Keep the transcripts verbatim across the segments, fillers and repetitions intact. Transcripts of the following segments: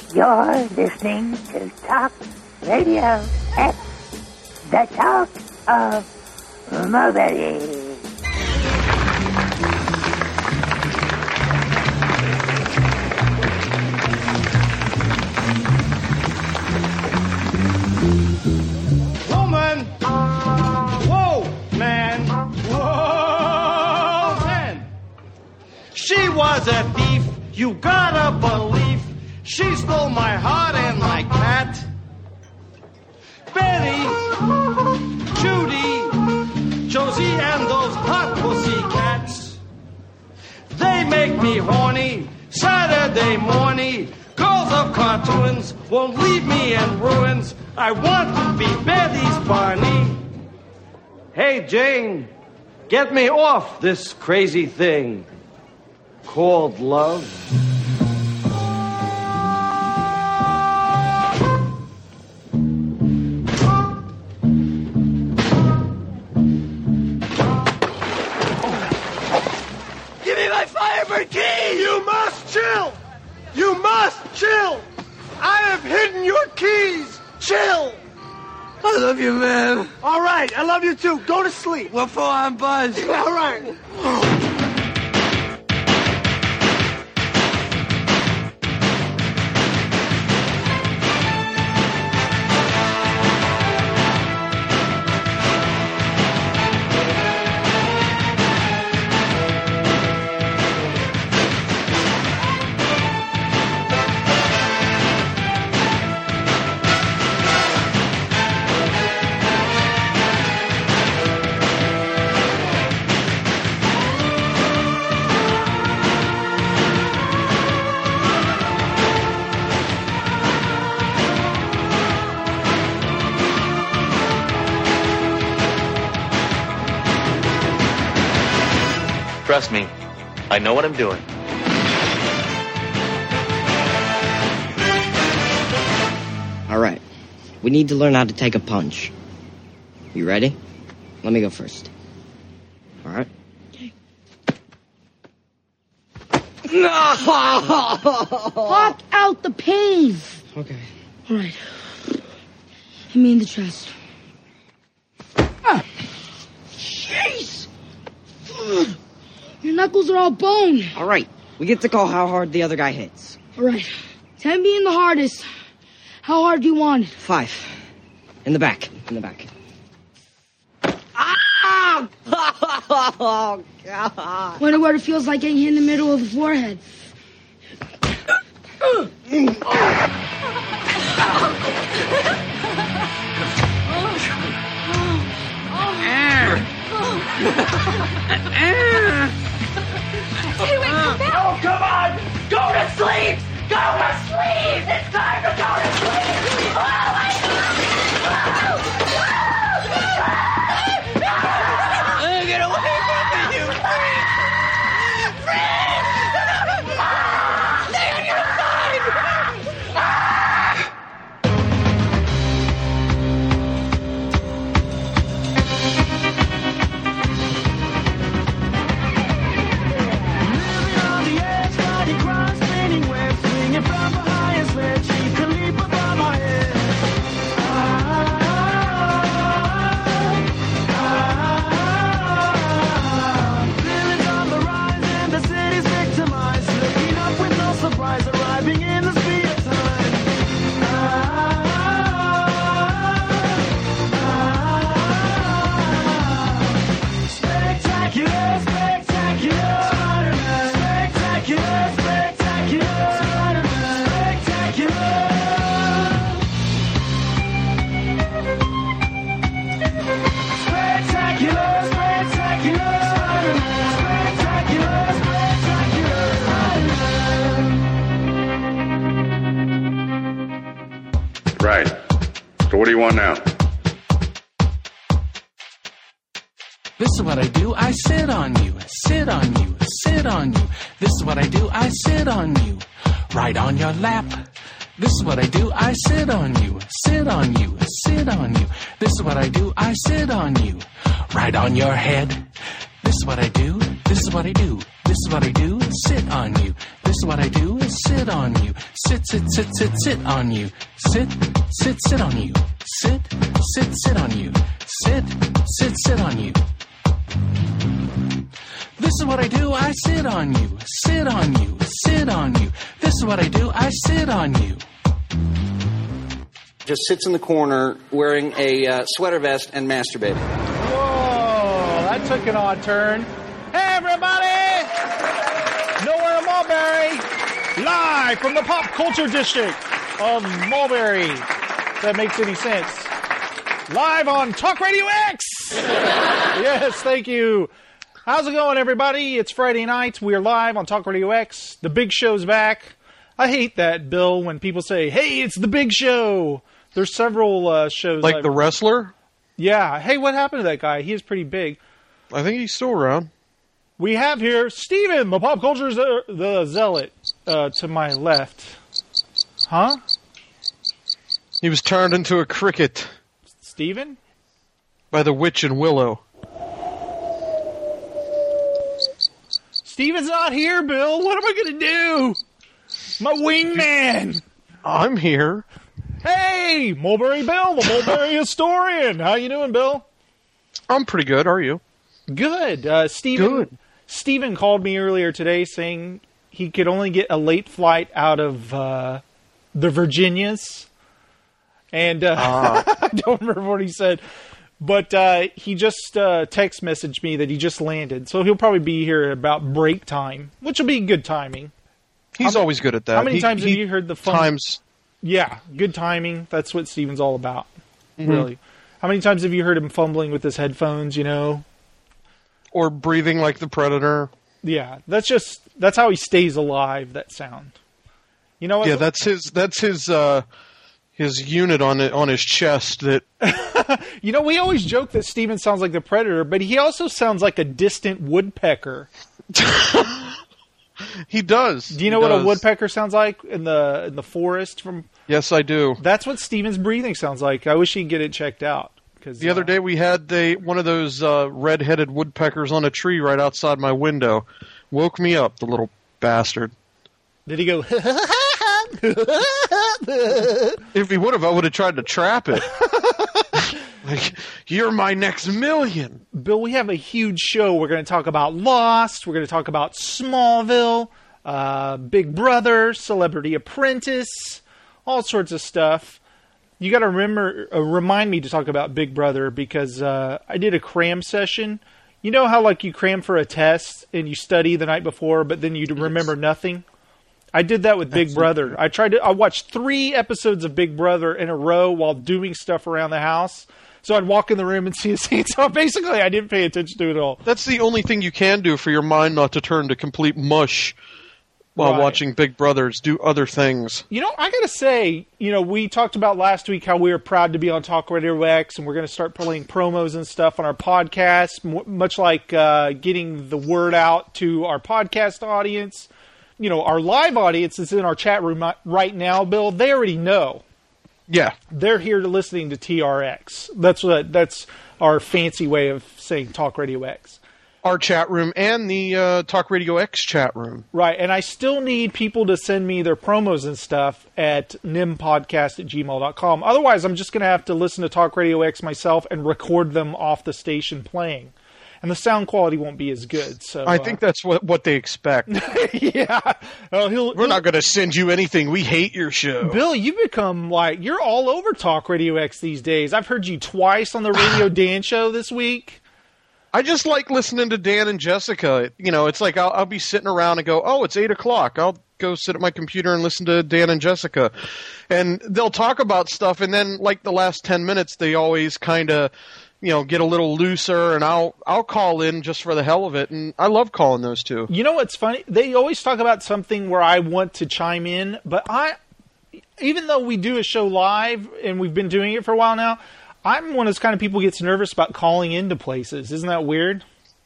You're listening to Talk Radio X, the talk of mobility. Woman! Whoa, man! Whoa, man! She was a thief, you gotta believe. She stole my heart and my cat. Betty, Judy, Josie, and those hot pussy cats. They make me horny, Saturday morning. Girls of cartoons won't leave me in ruins. I want to be Betty's Barney. Hey, Jane, get me off this crazy thing called love. Give me my Firebird keys! You must chill! You must chill! I have hidden your keys! Chill! I love you, man. All right, I love you too. Go to sleep. What for? I'm buzzed. All right. Trust me, I know what I'm doing. All right. We need to learn how to take a punch. You ready? Let me go first. All right. No! Walk out the pave. Okay. All right. Hit me in the chest. Ah. Jeez! Your knuckles are all bone. All right. We get to call how hard the other guy hits. All right. Ten being the hardest. How hard do you want it? Five. In the back. In the back. Ah! Oh, God. Wonder what it feels like getting hit in the middle of the forehead. Hey, wait, come back. Oh, come on! Go to sleep! Go to sleep! It's time to go to sleep! Oh, my God! Oh, get away from me, you freak! Freak! Stay on your side! Right. So what do you want now? This is what I do, I sit on you, sit on you, sit on you. This is what I do, I sit on you, right on your lap. This is what I do, I sit on you, sit on you, sit on you. This is what I do, I sit on you, right on your head. This is what I do, this is what I do, this is what I do, sit on you. This is what I do is sit on you. Sit, sit, sit, sit, sit on you. Sit, sit, sit on you. Sit, sit, sit on you. Sit, sit, sit on you. This is what I do, I sit on you. Sit on you. Sit on you. This is what I do, I sit on you. Just sits in the corner wearing a uh, sweater vest and masturbating. Whoa, that took an odd turn. Hey, everybody! Nowhere in Mulberry, live from the Pop Culture District of Mulberry. If that makes any sense. Live on Talk Radio X! Yes, thank you. How's it going, everybody? It's Friday night. We're live on Talk Radio X. The Big Show's back. I hate that, Bill, when people say, hey, it's the Big Show. There's several uh, shows. Like I've... the wrestler? Yeah. Hey, what happened to that guy? He is pretty big. I think he's still around. We have here Steven, the Pop Culture ze- the Zealot, uh, to my left. Huh? He was turned into a cricket. Steven? By the witch and Willow. Steven's not here, Bill. What am I going to do? My wingman. I'm here. Hey, Mulberry Bill, the Mulberry historian. How you doing, Bill? I'm pretty good. Are you? Good. Uh, Steven, good. Steven called me earlier today saying he could only get a late flight out of uh, the Virginias. And uh, uh. I don't remember what he said. But uh, he just uh, text messaged me that he just landed. So he'll probably be here at about break time, which will be good timing. He's how, always good at that. How many he, times he, have you heard the phone? Times. Yeah, good timing. That's what Steven's all about, mm-hmm. really. How many times have you heard him fumbling with his headphones, you know? Or breathing like the Predator. Yeah, that's just, that's how he stays alive, that sound. You know what? Yeah, that's his, that's his, uh, his unit on it, on his chest that... You know, we always joke that Steven sounds like the Predator, but he also sounds like a distant woodpecker. He does. Do you know he what does. a woodpecker sounds like in the in the forest? From Yes, I do. That's what Steven's breathing sounds like. I wish he'd get it checked out. Cause, the uh, other day we had the, one of those uh, red-headed woodpeckers on a tree right outside my window. Woke me up, the little bastard. Did he go... If he would have, I would have tried to trap it. Like, you're my next million. Bill, we have a huge show. We're going to talk about Lost. We're going to talk about Smallville, uh, Big Brother, Celebrity Apprentice, all sorts of stuff. You got to remember, uh, remind me to talk about Big Brother because uh, I did a cram session. You know how like you cram for a test and you study the night before, but then you remember yes. nothing? I did that with Big Brother. I tried to. I watched three episodes of Big Brother in a row while doing stuff around the house. So I'd walk in the room and see a scene. So basically, I didn't pay attention to it at all. That's the only thing you can do for your mind not to turn to complete mush while right. watching Big Brothers. Do other things. You know, I got to say, you know, we talked about last week how we were proud to be on Talk Radio X, and we're going to start playing promos and stuff on our podcast, much like uh, getting the word out to our podcast audience. You know, our live audience is in our chat room right now, Bill. They already know. Yeah. They're here to listening to T R X. That's what that's our fancy way of saying Talk Radio X. Our chat room and the uh, Talk Radio X chat room. Right, and I still need people to send me their promos and stuff at nimpodcast at gmail dot com. Otherwise, I'm just going to have to listen to Talk Radio X myself and record them off the station playing. And the sound quality won't be as good. So I think uh, that's what, what they expect. Yeah. Oh, he'll, We're he'll, not going to send you anything. We hate your show. Bill, you've become like, you're all over Talk Radio X these days. I've heard you twice on the Radio Dan show this week. I just like listening to Dan and Jessica. You know, it's like I'll, I'll be sitting around and go, oh, it's eight o'clock. I'll go sit at my computer and listen to Dan and Jessica. And they'll talk about stuff, and then like the last ten minutes, they always kind of... you know, get a little looser, and I'll I'll call in just for the hell of it, and I love calling those two. You know what's funny? They always talk about something where I want to chime in, but I, even though we do a show live, and we've been doing it for a while now, I'm one of those kind of people who gets nervous about calling into places. Isn't that weird?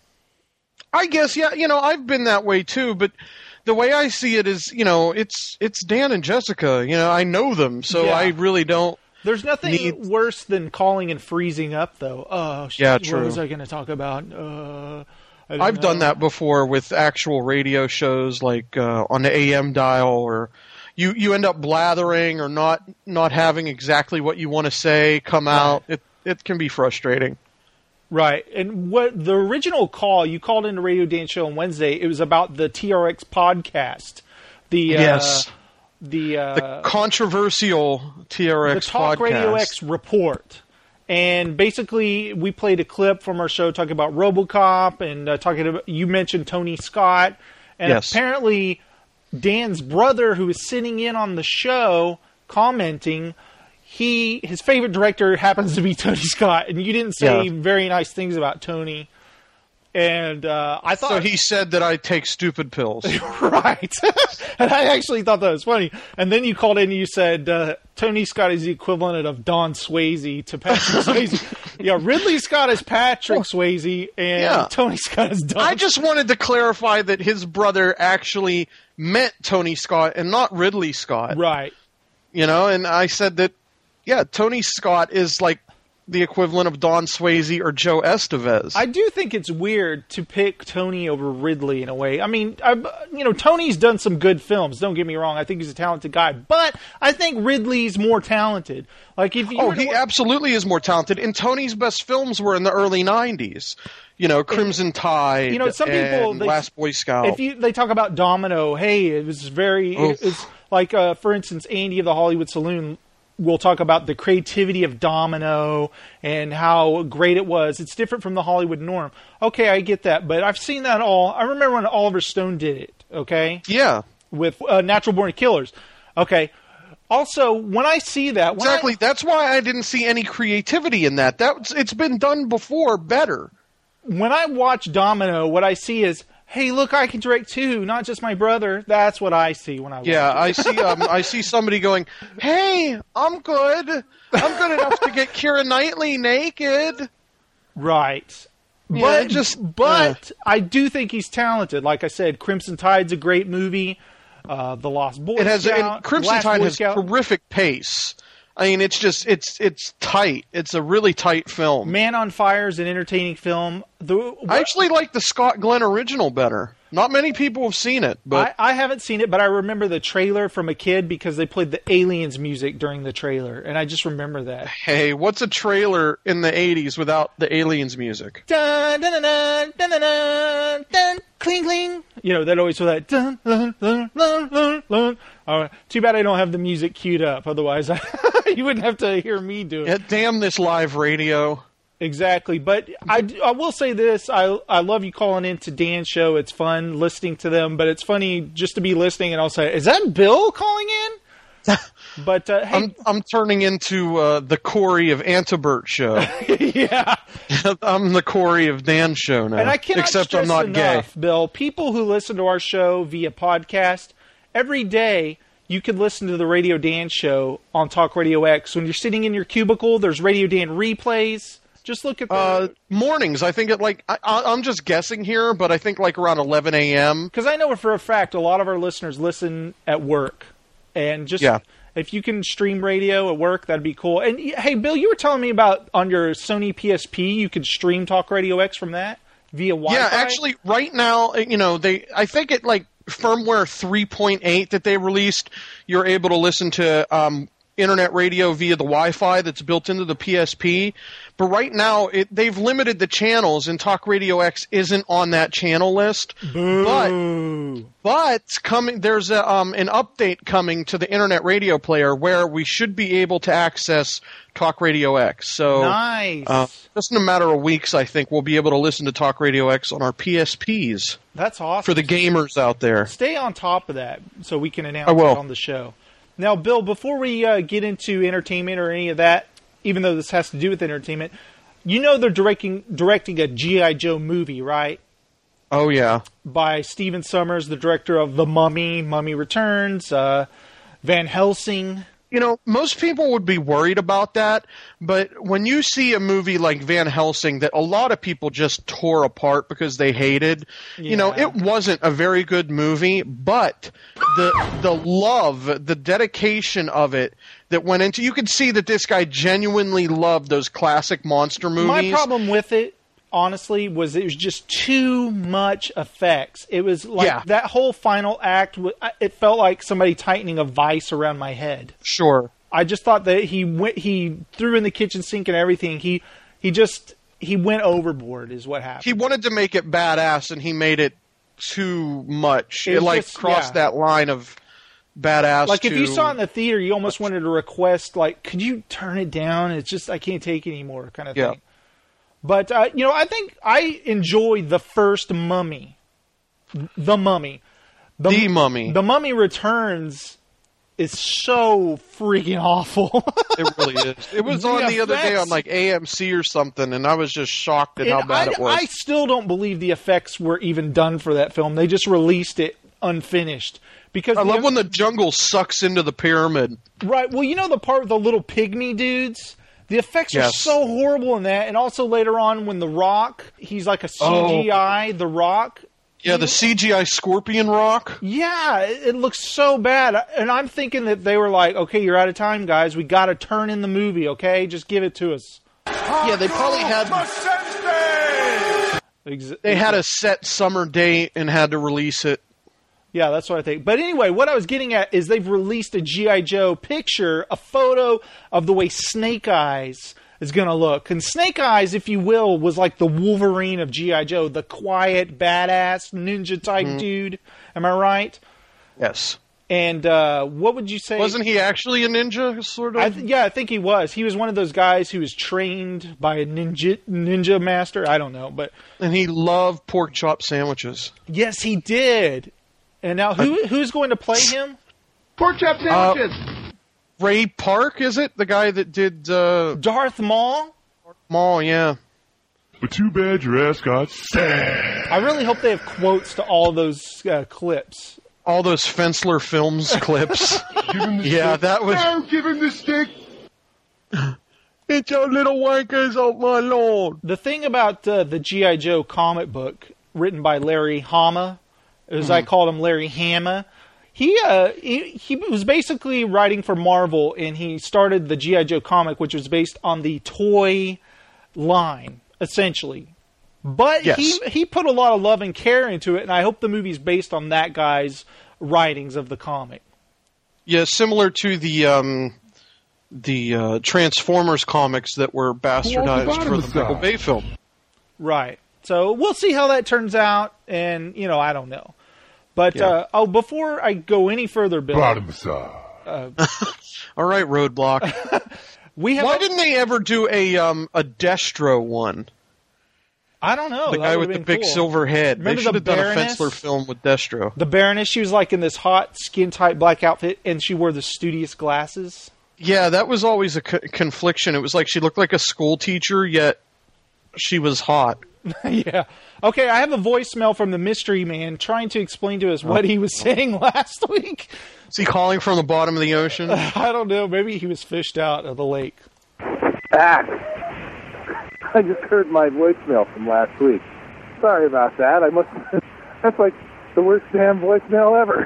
I guess, yeah, you know, I've been that way too, but the way I see it is, you know, it's it's Dan and Jessica, you know, I know them, so yeah. I really don't. There's nothing need... worse than calling and freezing up, though. Oh, shit, yeah, true. What was I going to talk about? Uh, I've know. done that before with actual radio shows, like uh, on the A M dial, or you, you end up blathering or not not having exactly what you want to say come out. It it can be frustrating. Right. And what the original call, you called in the Radio Dan Show on Wednesday, it was about the T R X podcast. The yes. Uh, the, uh, the controversial T R X the Talk podcast. Radio X report. And basically, we played a clip from our show talking about RoboCop and uh, talking about, you mentioned Tony Scott. And yes. apparently, Dan's brother, who was sitting in on the show, commenting, he his favorite director happens to be Tony Scott. And you didn't say yeah. very nice things about Tony. And uh, I thought... So he said that I take stupid pills. Right. And I actually thought that was funny. And then you called in and you said, uh, Tony Scott is the equivalent of Don Swayze to Patrick Swayze. Yeah, Ridley Scott is Patrick Swayze, and yeah. Tony Scott is Don. I just wanted to clarify that his brother actually meant Tony Scott and not Ridley Scott. Right. You know, and I said that, yeah, Tony Scott is like the equivalent of Don Swayze or Joe Estevez. I do think it's weird to pick Tony over Ridley in a way. I mean, I, you know, Tony's done some good films. Don't get me wrong. I think he's a talented guy, but I think Ridley's more talented. Like if you oh, he absolutely is more talented. And Tony's best films were in the early nineties. You know, Crimson Tide. You know, some people and they, Last Boy Scout. If you they talk about Domino, hey, it was very. It, it's like, uh, for instance, Andy of the Hollywood Saloon. We'll talk about the creativity of Domino and how great it was. It's different from the Hollywood norm. Okay, I get that, but I've seen that all. I remember when Oliver Stone did it, okay? Yeah. With uh, Natural Born Killers. Okay. Also, when I see that... When exactly. I, That's why I didn't see any creativity in that. That's, it's been done before better. When I watch Domino, what I see is... Hey, look, I can direct too, not just my brother. That's what I see when I watch yeah, it. I see. Um, I see somebody going, "Hey, I'm good. I'm good enough to get Keira Knightley naked." Right, yeah, but just but uh, I do think he's talented. Like I said, Crimson Tide's a great movie. Uh, the Lost Boy it has Scout, and Crimson Last Tide Boy has Scout. terrific pace. I mean, it's just it's it's tight. It's a really tight film. Man on Fire is an entertaining film. The, I actually like the Scott Glenn original better. Not many people have seen it, but I, I haven't seen it, but I remember the trailer from a kid because they played the Aliens music during the trailer, and I just remember that. Hey, what's a trailer in the eighties without the Aliens music? Dun dun dun dun dun dun dun, dun cling cling. You know that always with that dun dun dun dun dun dun. All right. Too bad I don't have the music queued up. Otherwise, I, you wouldn't have to hear me do it. Yeah, damn this live radio. Exactly, but I, I will say this, I I love you calling into Dan's show, it's fun listening to them, but it's funny just to be listening and I'll say, is that Bill calling in? But uh, hey, I'm I'm turning into uh, the Corey of Antibert show. Yeah. I'm the Corey of Dan's show now, and I cannot except stress I'm not enough, gay. Bill, people who listen to our show via podcast, every day you can listen to the Radio Dan show on Talk Radio X. When you're sitting in your cubicle, there's Radio Dan replays. Just look at the... Uh, mornings, I think at like, I, I'm just guessing here, but I think like around eleven a.m. Because I know for a fact a lot of our listeners listen at work. And just, yeah. if you can stream radio at work, that'd be cool. And hey, Bill, you were telling me about on your Sony P S P, you could stream Talk Radio X from that via Wi-Fi? Yeah, actually, right now, you know, they, I think it like firmware three point eight that they released, you're able to listen to um, internet radio via the Wi-Fi that's built into the P S P. But right now, it, they've limited the channels, and Talk Radio X isn't on that channel list. Boo. But but coming, there's a, um, an update coming to the internet radio player where we should be able to access Talk Radio X. So nice. Uh, just in a matter of weeks, I think we'll be able to listen to Talk Radio X on our P S Ps. That's awesome. For the gamers out there. Stay on top of that so we can announce I will. it on the show. Now, Bill, before we uh, get into entertainment or any of that, even though this has to do with entertainment, you know they're directing directing a G I. Joe movie, right? Oh, yeah. By Stephen Sommers, the director of The Mummy, Mummy Returns, uh, Van Helsing. You know, most people would be worried about that, but when you see a movie like Van Helsing that a lot of people just tore apart because they hated, yeah. you know, it wasn't a very good movie, but the the love, the dedication of it that went into, you could see that this guy genuinely loved those classic monster movies. My problem with it, honestly, was it was just too much effects. It was like Yeah. that whole final act, w- it felt like somebody tightening a vice around my head. Sure. I just thought that he went, he threw in the kitchen sink and everything. He he just he went overboard is what happened. He wanted to make it badass, and he made it too much. It It, like just- crossed yeah. that line of badass. Like, if to- you saw it in the theater, you almost wanted to request, like, could you turn it down? It's just, I can't take it anymore, kind of Yeah. thing. But, uh, you know, I think I enjoyed the first Mummy. The Mummy. The Mummy. The Mummy Returns is so freaking awful. It really is. It was The on the other day effects- on like A M C or something, and I was just shocked at how And bad I, it was. I still don't believe the effects were even done for that film. They just released it unfinished. Because I the- love when the jungle sucks into the pyramid. Right. Well, you know the part with the little pygmy dudes? The effects are Yes. so horrible in that. And also later on when The Rock, he's like a C G I, The Rock. Yeah, the C G I scorpion rock. Yeah, it, it looks so bad. And I'm thinking that they were like, okay, you're out of time, guys. We got to turn in the movie, okay? Just give it to us. Yeah, they probably had Ex- they had a set summer date and had to release it. Yeah, that's what I think. But anyway, what I was getting at is they've released a G I. Joe picture, a photo of the way Snake Eyes is going to look. And Snake Eyes, if you will, was like the Wolverine of G I. Joe, the quiet, badass, ninja-type Mhm. dude. Am I right? Yes. And uh, what would you say? Wasn't he actually a ninja, sort of? I th- yeah, I think he was. He was one of those guys who was trained by a ninja ninja master. I don't know, but and he loved pork chop sandwiches. yes, he did. And now, who who's going to play him? Pork chop sandwiches. Ray Park, is it? The guy that did uh, Darth Maul? Maul, yeah. But too bad your ass got stabbed. I really hope they have quotes to all those uh, clips. All those Fensler Films clips. Yeah, that was. Don't give him the stick. Get your little wankers off my lawn. The thing about uh, the G I. Joe comic book written by Larry Hama, as I Mhm. called him, Larry Hama, he, uh, he he was basically writing for Marvel, and he started the G I. Joe comic, which was based on the toy line, essentially. But Yes. he he put a lot of love and care into it, and I hope the movie's based on that guy's writings of the comic. Yeah, similar to the um, the uh, Transformers comics that were bastardized bottom for of the the Michael side? Bay film. Right. So we'll see how that turns out, and, you know, I don't know. But, Yeah. uh, oh, before I go any further, Bill. Bottom of the side. Uh, All right, Roadblock. we have Why a- didn't they ever do a um, a Destro one? I don't know. the That guy would've with the been big cool. silver head. Remember they should the have done a Baroness? Fensler film with Destro. The Baroness, she was like in this hot, skin-tight black outfit, and she wore the studious glasses. Yeah, that was always a co- confliction. It was like she looked like a school teacher, yet she was hot. Yeah. Okay, I have a voicemail from the Mystery Man trying to explain to us what he was saying last week. Is he calling from the bottom of the ocean? I don't know. Maybe he was fished out of the lake. Ah, I just heard my voicemail from last week. Sorry about that. I must. That's like the worst damn voicemail ever.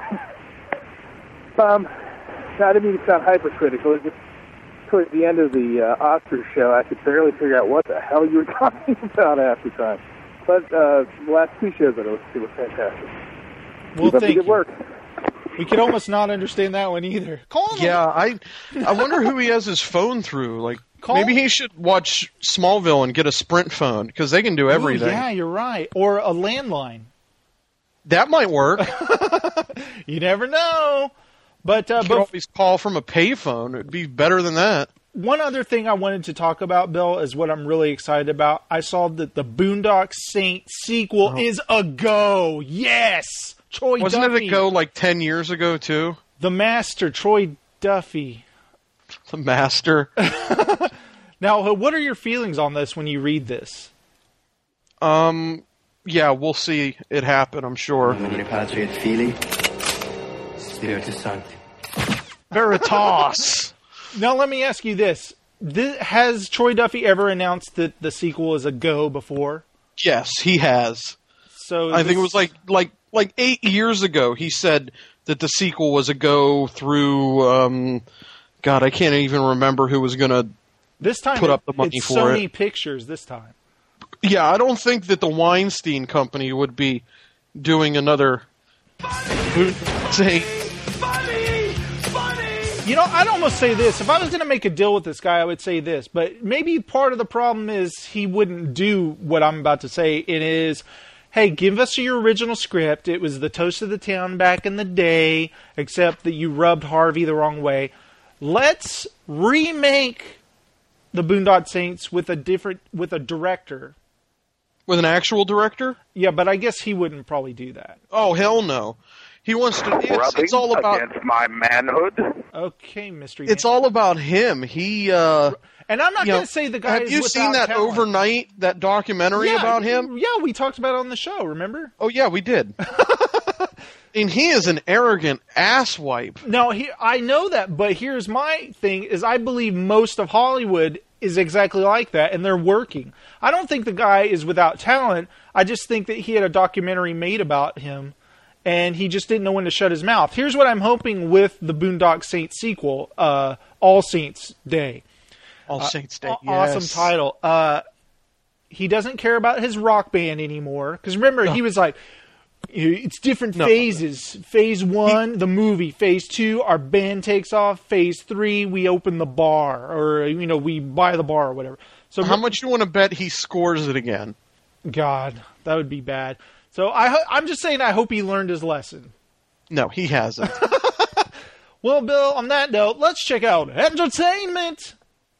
um, I didn't mean to sound hypercritical. It just towards the end of the uh, Oscar show, I could barely figure out what the hell you were talking about half the time. But uh, the last two shows that I listened to were fantastic. Well, Keep up the thank good you. work. We could almost not understand that one either. Call him. Yeah, I I wonder who he has his phone through. Like Call- maybe he should watch Smallville and get a Sprint phone because they can do everything. Ooh, yeah, you're right. Or a landline. That might work. You never know. But, uh, You could but always call from a payphone. It'd be better than that. one other thing I wanted to talk about, Bill, is what I'm really excited about. I saw that the Boondock Saint sequel Oh. is a go. Yes! Troy Wasn't Duffy. it a go like ten years ago too? The Master, Troy Duffy. The Master. Now, what are your feelings on this when you read this? Um, yeah, we'll see it happen. I'm sure. Patri et Filii, Spiritus Sancti. Veritas. Now, let me ask you this. Th- Has Troy Duffy ever announced that the sequel is a go before? Yes, he has. So I think this- it was like like like eight years ago. He said that the sequel was a go through. Um, God, I can't even remember who was going to this time put it- up the money it's for Sony it. Pictures this time. Yeah, I don't think that the Weinstein Company would be doing another say. You know, I'd almost say this. If I was going to make a deal with this guy, I would say this. But maybe part of the problem is he wouldn't do what I'm about to say. It is, hey, give us your original script. It was the toast of the town back in the day, except that you rubbed Harvey the wrong way. Let's remake the Boondock Saints with a different, with a director. With an actual director? Yeah, but I guess he wouldn't probably do that. Oh, hell no. He wants to. It's, it's all about against my manhood. Okay, Mystery. It's all about him. He. uh And I'm not going to say the guy. Have is you seen that talent. Overnight, that documentary yeah, about him? Yeah, we talked about it on the show. Remember? Oh yeah, we did. And he is an arrogant asswipe. No, he. I know that, but here's my thing: is I believe most of Hollywood is exactly like that, and they're working. I don't think the guy is without talent. I just think that he had a documentary made about him, and he just didn't know when to shut his mouth. Here's what I'm hoping with the Boondock Saints sequel, uh, All Saints Day. All Saints Day, uh, yes. Awesome title. Uh, he doesn't care about his rock band anymore. Because remember, no. he was like, it's different no. phases. Phase one, he, the movie. Phase two, our band takes off. Phase three, we open the bar. Or, you know, we buy the bar or whatever. So how much you want to bet he scores it again? God, that would be bad. So I ho- I'm just saying I hope he learned his lesson. No, he hasn't. Well, Bill, on that note, let's check out entertainment.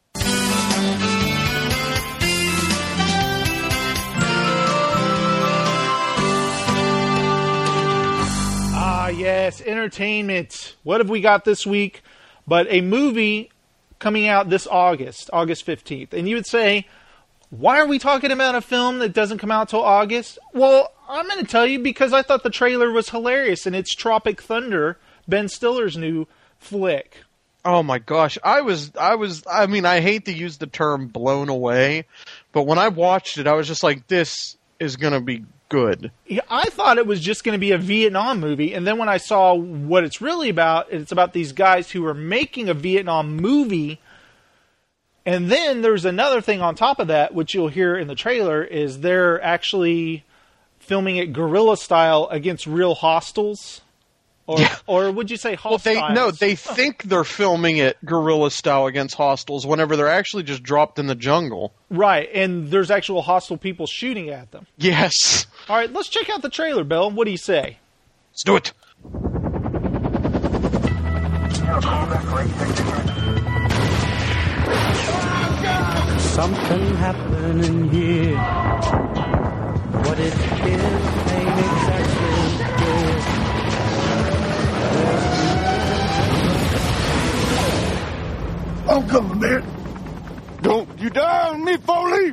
Ah, yes, entertainment. What have we got this week? But a movie coming out this August, August fifteenth. And you would say, why are we talking about a film that doesn't come out till August? Well, I'm going to tell you because I thought the trailer was hilarious, and it's Tropic Thunder, Ben Stiller's new flick. Oh my gosh, I was, I was, I mean, I hate to use the term blown away, but when I watched it, I was just like, this is going to be good. Yeah, I thought it was just going to be a Vietnam movie, and then when I saw what it's really about, it's about these guys who are making a Vietnam movie. And then there's another thing on top of that, which you'll hear in the trailer, is they're actually filming it guerrilla style against real hostiles. Or, yeah. or would you say hostiles? Well, they, no, they think they're filming it guerrilla style against hostiles whenever they're actually just dropped in the jungle. Right, and there's actual hostile people shooting at them. Yes. All right, let's check out the trailer, Bill. What do you say? Let's do it. Something happening here. What it is ain't exactly clear. I'm coming, man. Don't you die on me, Foley.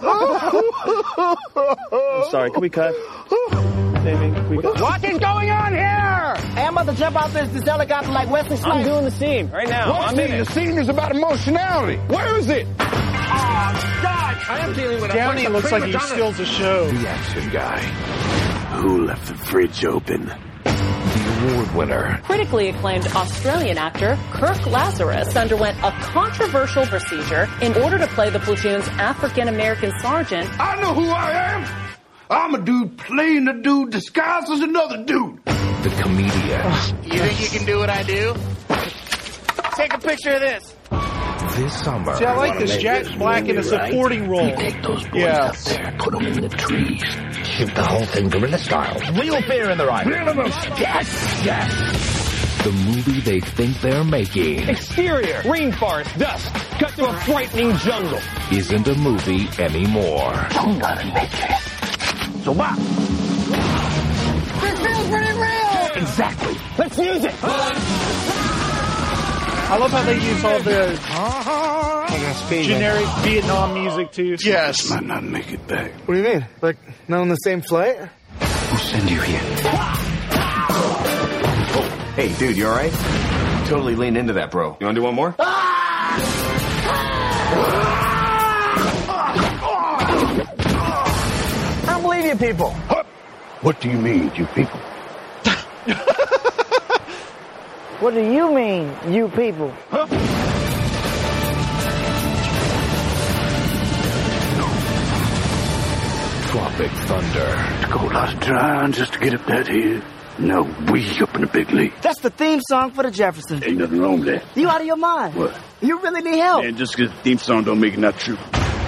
I'm sorry, can we cut? Maybe we cut. What is going on here? Hey, I'm about to jump out this, this helicopter like Wesley Snipes. I'm doing the scene right now. What I'm scene? in it. The scene is about emotionality. Where is it? Oh, God! I am dealing with Downey a looks like he steals a show. The action guy who left the fridge open. The award winner. Critically acclaimed Australian actor Kirk Lazarus underwent a controversial procedure in order to play the platoon's African-American sergeant. I know who I am. I'm a dude playing a dude disguised as another dude. The comedian. You think you can do what I do? Take a picture of this. This summer. See, I like this. Jack Black in a supporting role. You take those boys yeah. out there, put them in the trees, shoot the whole thing guerrilla style. Real fear in their eyes. Real emotion. Yes, yes. The movie they think they're making Exterior, rainforest, dust, cut to a frightening jungle. Isn't a movie anymore. I'm gonna make it. So what? This feels pretty real. Exactly. Let's use it. I love how they use all the generic Vietnam music, too. Yes. Might not make it back. What do you mean? Like, not on the same flight? Who send you here? Hey, dude, you alright? Totally leaned into that, bro. You wanna do one more? I don't believe you people. What do you mean, you people? What do you mean, you people? Huh? Tropic Thunder. To go a lot of trying just to get up that hill. Now we up in the big league. That's the theme song for the Jeffersons. Ain't nothing wrong with that. You out of your mind. What? You really need help. Man, just because the theme song don't make it not true.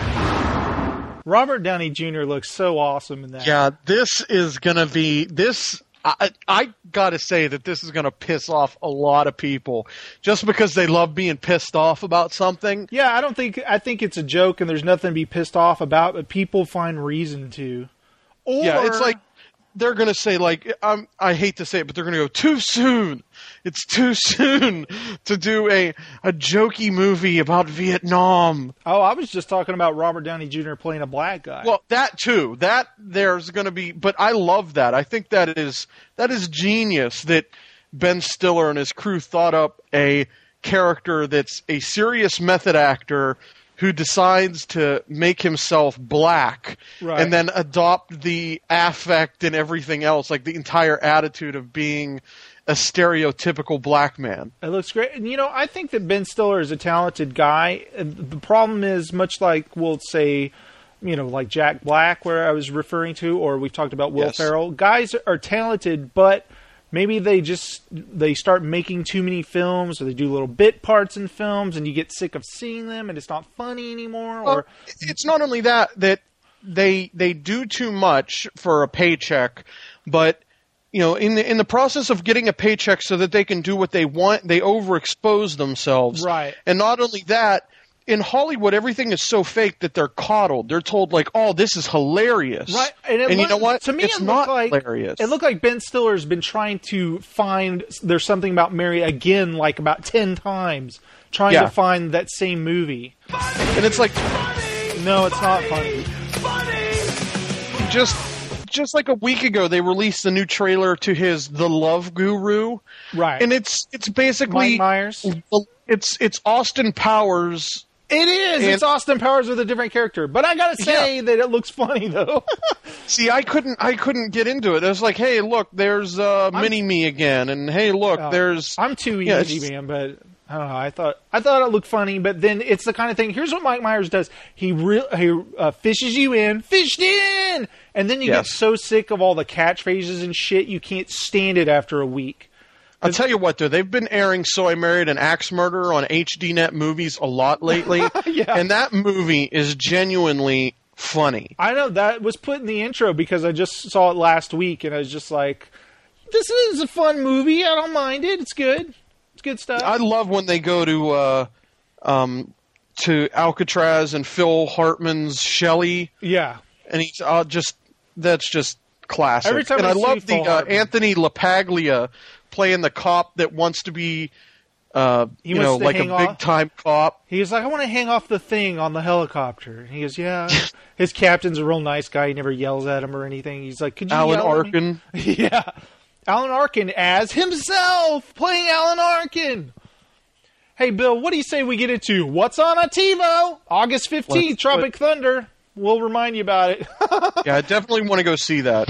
Robert Downey Junior looks so awesome in that. Yeah, this is going to be this. I, I got to say that this is going to piss off a lot of people just because they love being pissed off about something. Yeah, I don't think I think it's a joke and there's nothing to be pissed off about, but people find reason to. Or, yeah, it's like they're going to say, like, um, I hate to say it, but they're going to go, too soon. It's too soon to do a, a jokey movie about Vietnam. Oh, I was just talking about Robert Downey Junior playing a black guy. Well, that too. That there's going to be, but I love that. I think that is that is genius that Ben Stiller and his crew thought up a character that's a serious method actor who decides to make himself black right. and then adopt the affect and everything else, like the entire attitude of being a stereotypical black man. It looks great. And, you know, I think that Ben Stiller is a talented guy. The problem is, much like, we'll say, you know, like Jack Black, where I was referring to, or we've talked about Will yes. Ferrell. Guys are talented, but maybe they just, they start making too many films, or they do little bit parts in films, and you get sick of seeing them, and it's not funny anymore. Or well, it's not only that, that they they do too much for a paycheck, but you know, in the in the process of getting a paycheck so that they can do what they want, they overexpose themselves. Right. And not only that, in Hollywood, everything is so fake that they're coddled. They're told, like, oh, this is hilarious. Right. And, it and you looked, know what? To me, it's it not like, hilarious. It looked like Ben Stiller's been trying to find There's Something About Mary again, like about ten times, trying Yeah. to find that same movie. And it's like, no, it's not funny. Just... Just like a week ago, they released the new trailer to his The Love Guru, right? And it's it's basically Mike Myers. It's it's Austin Powers. It is. And, it's Austin Powers with a different character, but I gotta say yeah. that it looks funny though. See, I couldn't I couldn't get into it. I was like, hey, look, there's uh, Mini Me again, and hey, look, uh, there's. I'm too yeah, easy, man, but. I don't know. I thought I thought it looked funny, but then it's the kind of thing. Here's what Mike Myers does: he re- he uh, fishes you in, fished in, and then you yes. get so sick of all the catchphrases and shit, you can't stand it after a week. I'll tell you what, though, they've been airing "So I Married an Axe Murderer" on H D Net Movies a lot lately, yeah. and that movie is genuinely funny. I know that was put in the intro because I just saw it last week, and I was just like, "This is a fun movie. I don't mind it. It's good." Good stuff. I love when they go to uh, um, to Alcatraz and Phil Hartman's Shelley. Yeah, and he's uh, just that's just classic. Every time and I, I see love Phil the uh, Hartman. Anthony LaPaglia playing the cop that wants to be, uh, he you know, like a off. big time cop. He was like, "I want to hang off the thing on the helicopter." And he goes, "Yeah." His captain's a real nice guy. He never yells at him or anything. He's like, "Could you Alan yell Arkin?" At me? Yeah. Alan Arkin as himself, playing Alan Arkin. Hey, Bill, what do you say we get into What's on a TiVo? August fifteenth, Let's, Tropic what? Thunder. We'll remind you about it. Yeah, I definitely want to go see that.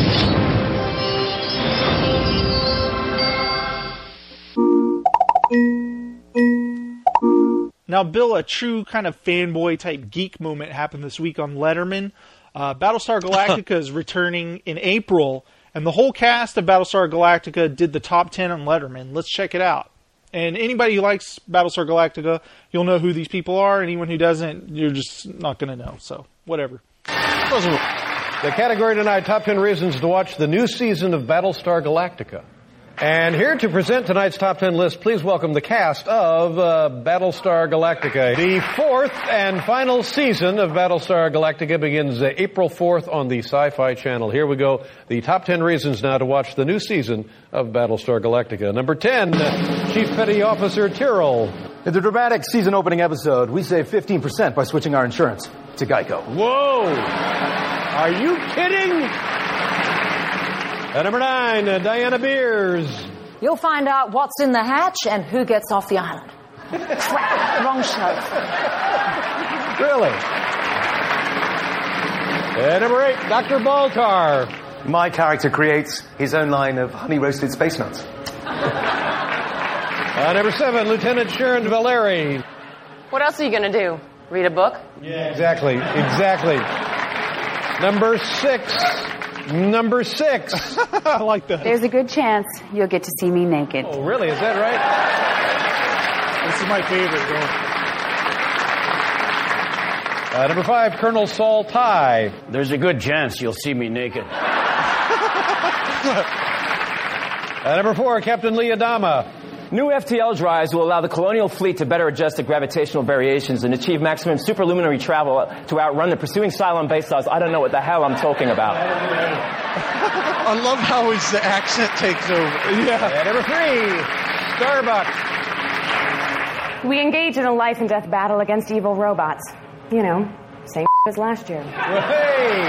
Now, Bill, a true kind of fanboy type geek moment happened this week on Letterman. Uh, Battlestar Galactica is returning in April. And the whole cast of Battlestar Galactica did the top ten on Letterman. Let's check it out. And anybody who likes Battlestar Galactica, you'll know who these people are. Anyone who doesn't, you're just not going to know. So, whatever. The category tonight, top ten reasons to watch the new season of Battlestar Galactica. And here to present tonight's top ten list, please welcome the cast of uh, Battlestar Galactica. The fourth and final season of Battlestar Galactica begins uh, April fourth on the Sci-Fi Channel. Here we go. The top ten reasons now to watch the new season of Battlestar Galactica. Number ten, uh, Chief Petty Officer Tyrrell. In the dramatic season opening episode, we save fifteen percent by switching our insurance to Geico. Whoa! Are you kidding? At number nine, uh, Diana Beers. You'll find out what's in the hatch and who gets off the island. Crap, wrong show. Really? At number eight, Doctor Baltar. My character creates his own line of honey-roasted space nuts. Uh, number seven, Lieutenant Sharon Valeri. What else are you going to do? Read a book? Yeah, exactly, exactly. Number six. Number six. I like that. There's a good chance you'll get to see me naked. Oh, really? Is that right? This is my favorite, girl. Uh, number five, Colonel Saul Tigh. There's a good chance you'll see me naked. uh, number four, Captain Lee Adama. New F T L drives will allow the Colonial Fleet to better adjust to gravitational variations and achieve maximum superluminary travel to outrun the pursuing Cylon base stars. I don't know what the hell I'm talking about. I love how his accent takes over. Yeah. And number three, Starbuck. We engage in a life and death battle against evil robots. You know, same as last year. Hey!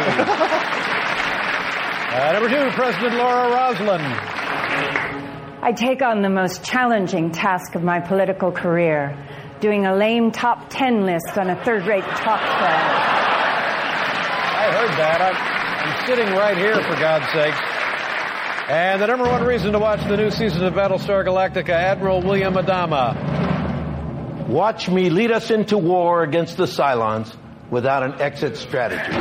uh, number two, President Laura Roslin. I take on the most challenging task of my political career, doing a lame top ten list on a third-rate talk track. I heard that. I'm, I'm sitting right here, for God's sakes. And the number one reason to watch the new season of Battlestar Galactica, Admiral William Adama. Watch me lead us into war against the Cylons without an exit strategy.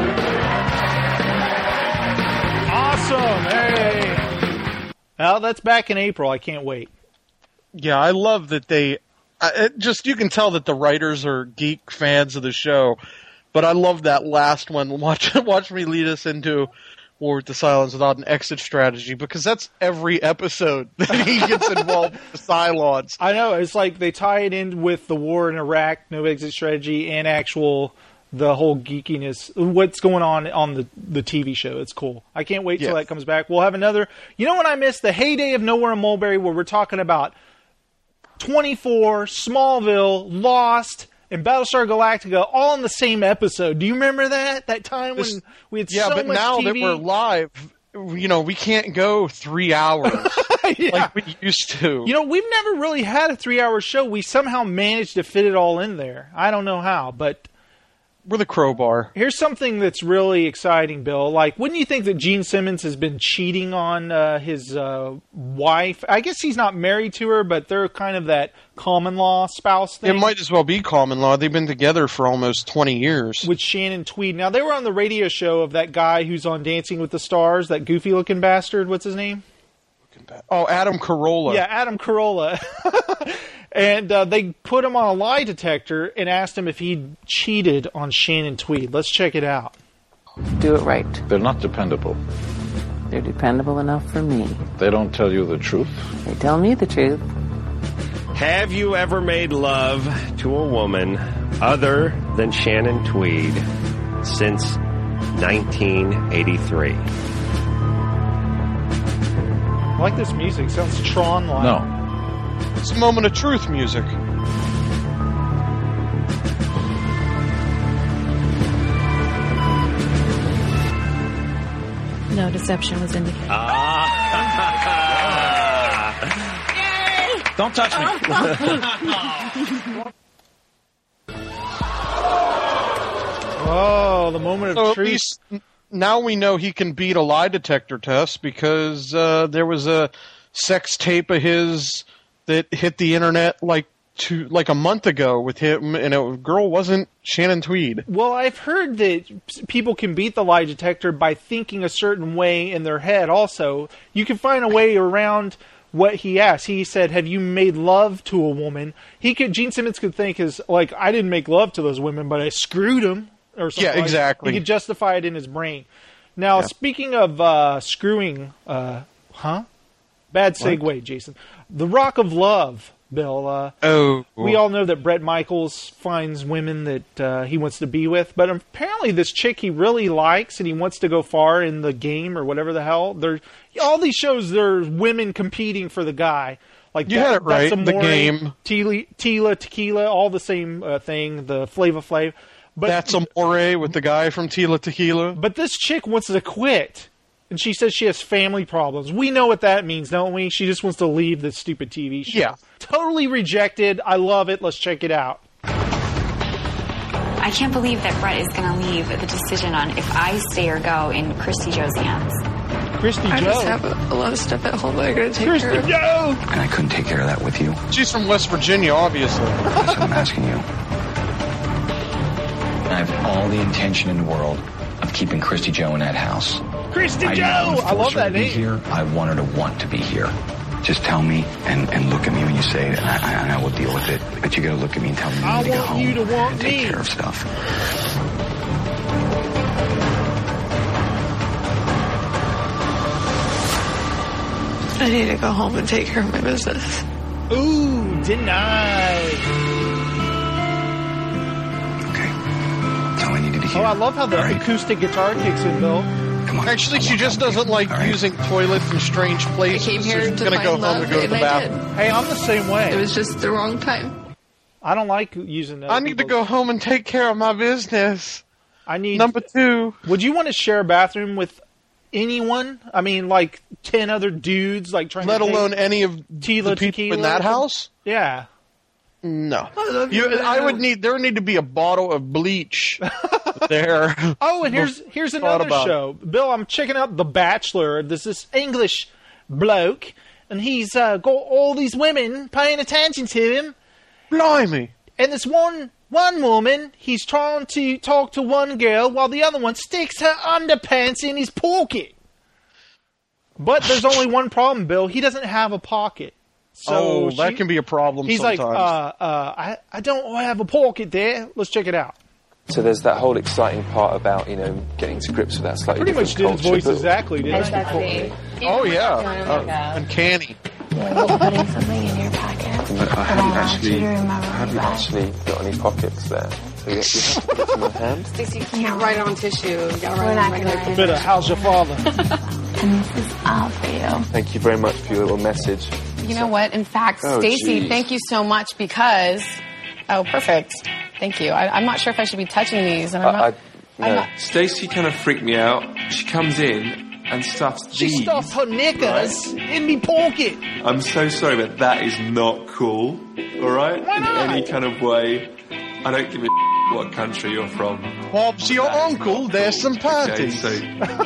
Awesome! Hey! Well, that's back in April. I can't wait. Yeah, I love that they... Uh, it just, you can tell that the writers are geek fans of the show, but I love that last one. Watch, watch me lead us into war with the Cylons without an exit strategy, because that's every episode that he gets involved with the Cylons. I know. It's like they tie it in with the war in Iraq, no exit strategy, and actual... the whole geekiness, what's going on on the, the T V show. It's cool. I can't wait till yes. that comes back. We'll have another... You know what I missed? The heyday of Nowhere in Mulberry, where we're talking about twenty-four, Smallville, Lost, and Battlestar Galactica all in the same episode. Do you remember that? That time this, when we had yeah, so but much now T V? that we're live, you know, we can't go three hours yeah. like we used to. You know, we've never really had a three-hour show. We somehow managed to fit it all in there. I don't know how, but... We're the crowbar. Here's something that's really exciting, Bill. Like, wouldn't you think that Gene Simmons has been cheating on uh, his uh, wife? I guess he's not married to her, but they're kind of that common law spouse thing. It might as well be common law. They've been together for almost twenty years. With Shannon Tweed. Now, they were on the radio show of that guy who's on Dancing with the Stars, that goofy-looking bastard. What's his name? Oh, Adam Carolla. Yeah, Adam Carolla. And uh, they put him on a lie detector and asked him if he'd cheated on Shannon Tweed. Let's check it out. Do it right. They're not dependable. They're dependable enough for me. They don't tell you the truth. They tell me the truth. Have you ever made love to a woman other than Shannon Tweed since nineteen eighty-three? I like this music. It sounds Tron-like. No. It's a moment of truth music. No deception was indicated. Ah. Don't touch me. Oh, the moment of so truth. At least now we know he can beat a lie detector test, because uh, there was a sex tape of his that hit the internet like two, like a month ago with him, and a girl wasn't Shannon Tweed. Well, I've heard that people can beat the lie detector by thinking a certain way in their head also. You can find a way around what he asked. He said, have you made love to a woman? He could, Gene Simmons could think is like, I didn't make love to those women, but I screwed them. Or something. Yeah, exactly. He could justify it in his brain. Now, yeah. speaking of uh, screwing, uh, huh? Bad segue, what? Jason. The Rock of Love, Bill. Uh, oh. We all know that Bret Michaels finds women that uh, he wants to be with, but apparently this chick he really likes and he wants to go far in the game or whatever the hell. There, all these shows, there's women competing for the guy. Like you that, had it right. Amore, the game, Tila, Tila, Tequila, all the same uh, thing. The Flava Flav. But that's Amore with the guy from Tila Tequila. But this chick wants to quit. And she says she has family problems. We know what that means, don't we? She just wants to leave this stupid T V show. Yeah. Totally rejected. I love it. Let's check it out. I can't believe that Bret is going to leave the decision on if I stay or go in Christy Joe's hands. Christy Joe? I just have a, a lot of stuff at home that I got to take Christy care of. Joe! And I couldn't take care of that with you. She's from West Virginia, obviously. That's what I'm asking you. I have all the intention in the world of keeping Christy Joe in that house. Christy I Joe! didn't I love force her that to be name. here. I want her to want to be here. Just tell me and, and look at me when you say it, and I, and I will deal with it. But you got to look at me and tell me you I need to go want home you to want and take me. care of stuff. I need to go home and take care of my business. Ooh, denied. That's all I needed to hear. Oh, I love how the acoustic guitar kicks in, Bill. Actually, she just doesn't like using toilets in strange places. I came here so she's to gonna find go love, home and go to and the I bathroom. did. Hey, I'm the same way. It was just the wrong time. I don't like using that. I need to go home and take care of my business. I need number two. Would you want to share a bathroom with anyone? I mean, like ten other dudes, like trying. Let to alone take any of Tila the people tequila in that or something? house? Yeah. No. I love You, you, I man. would need. There would need to be a bottle of bleach there. Oh, and here's here's Thought another about show, Bill. I'm checking out The Bachelor. There's this English bloke, and he's uh, got all these women paying attention to him. Blimey! And this one one woman, he's trying to talk to one girl while the other one sticks her underpants in his pocket. But there's only one problem, Bill. He doesn't have a pocket. So oh, that she- can be a problem He's sometimes. like, uh, uh, I, I don't have a pocket there. Let's check it out. So there's that whole exciting part about, you know, getting to grips with that slightly Pretty much did different his culture, voice but- exactly, didn't Exactly. Oh yeah, Oh, uh, uncanny. Putting something in your pocket. But I haven't actually, you to remember I haven't me back. actually got any pockets there. So you, you have to put it in my hand. Stacey, you can't write on tissue. You gotta We're write not on regular gonna paper. Bit of how's your father? And this is all for you. Thank you very much for your little message. You know what? In fact, Oh, Stacey, geez. thank you so much because. Oh, perfect. Thank you. I, I'm not sure if I should be touching these. And I'm not. I'm not Stacey kind of freaked me out. She comes in and stuffs She these. stuffed her knickers in me pocket. I'm so sorry, but that is not cool. All right? Why not? In any kind of way. I don't give a what country you're from. Bob's your uncle. There's some Okay, parties. so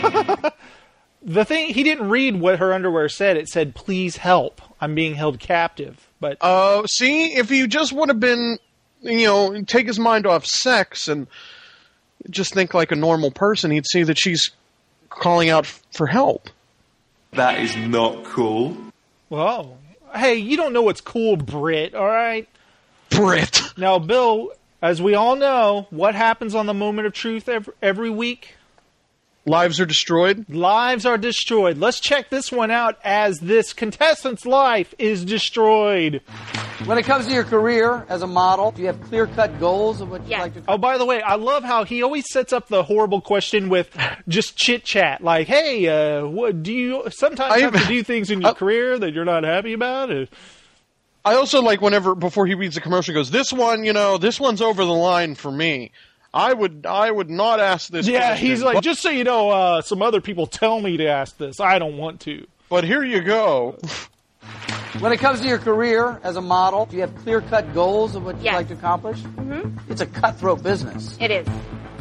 The thing, he didn't read what her underwear said. It said, please help. I'm being held captive. But Uh, see, if he just would have been, you know, take his mind off sex and just think like a normal person, he'd see that she's calling out f- for help. that is not cool. Whoa. Hey, you don't know what's cool, Brit, all right? Brit. Now, Bill, as we all know, what happens on the Moment of Truth every, every week? Lives are destroyed? Lives are destroyed. Let's check this one out as this contestant's life is destroyed. When it comes to your career as a model, do you have clear-cut goals of what you'd like to... Oh, by the way, I love how he always sets up the horrible question with just chit-chat. Like, hey, uh, what do you sometimes have to do things in your career that you're not happy about? Or- I also like whenever, before he reads the commercial, he goes, this one, you know, this one's over the line for me. I would I would not ask this Yeah, question, he's like, but, just so you know, uh, some other people tell me to ask this. I don't want to. but here you go. When it comes to your career as a model, do you have clear-cut goals of what you'd like to accomplish? Mm-hmm. It's a cutthroat business. It is.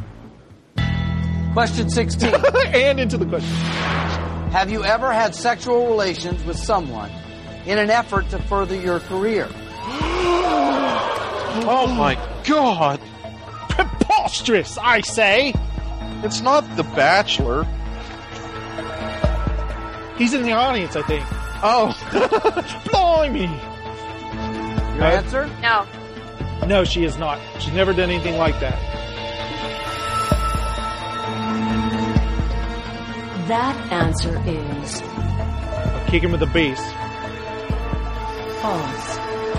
Question sixteen. And into the question. Have you ever had sexual relations with someone in an effort to further your career? Oh my God. Preposterous, I say. It's not The Bachelor. He's in the audience, I think. Oh. Blimey. Your answer? No. No, she is not. She's never done anything like that. That answer is I'll kick him with the bass. false.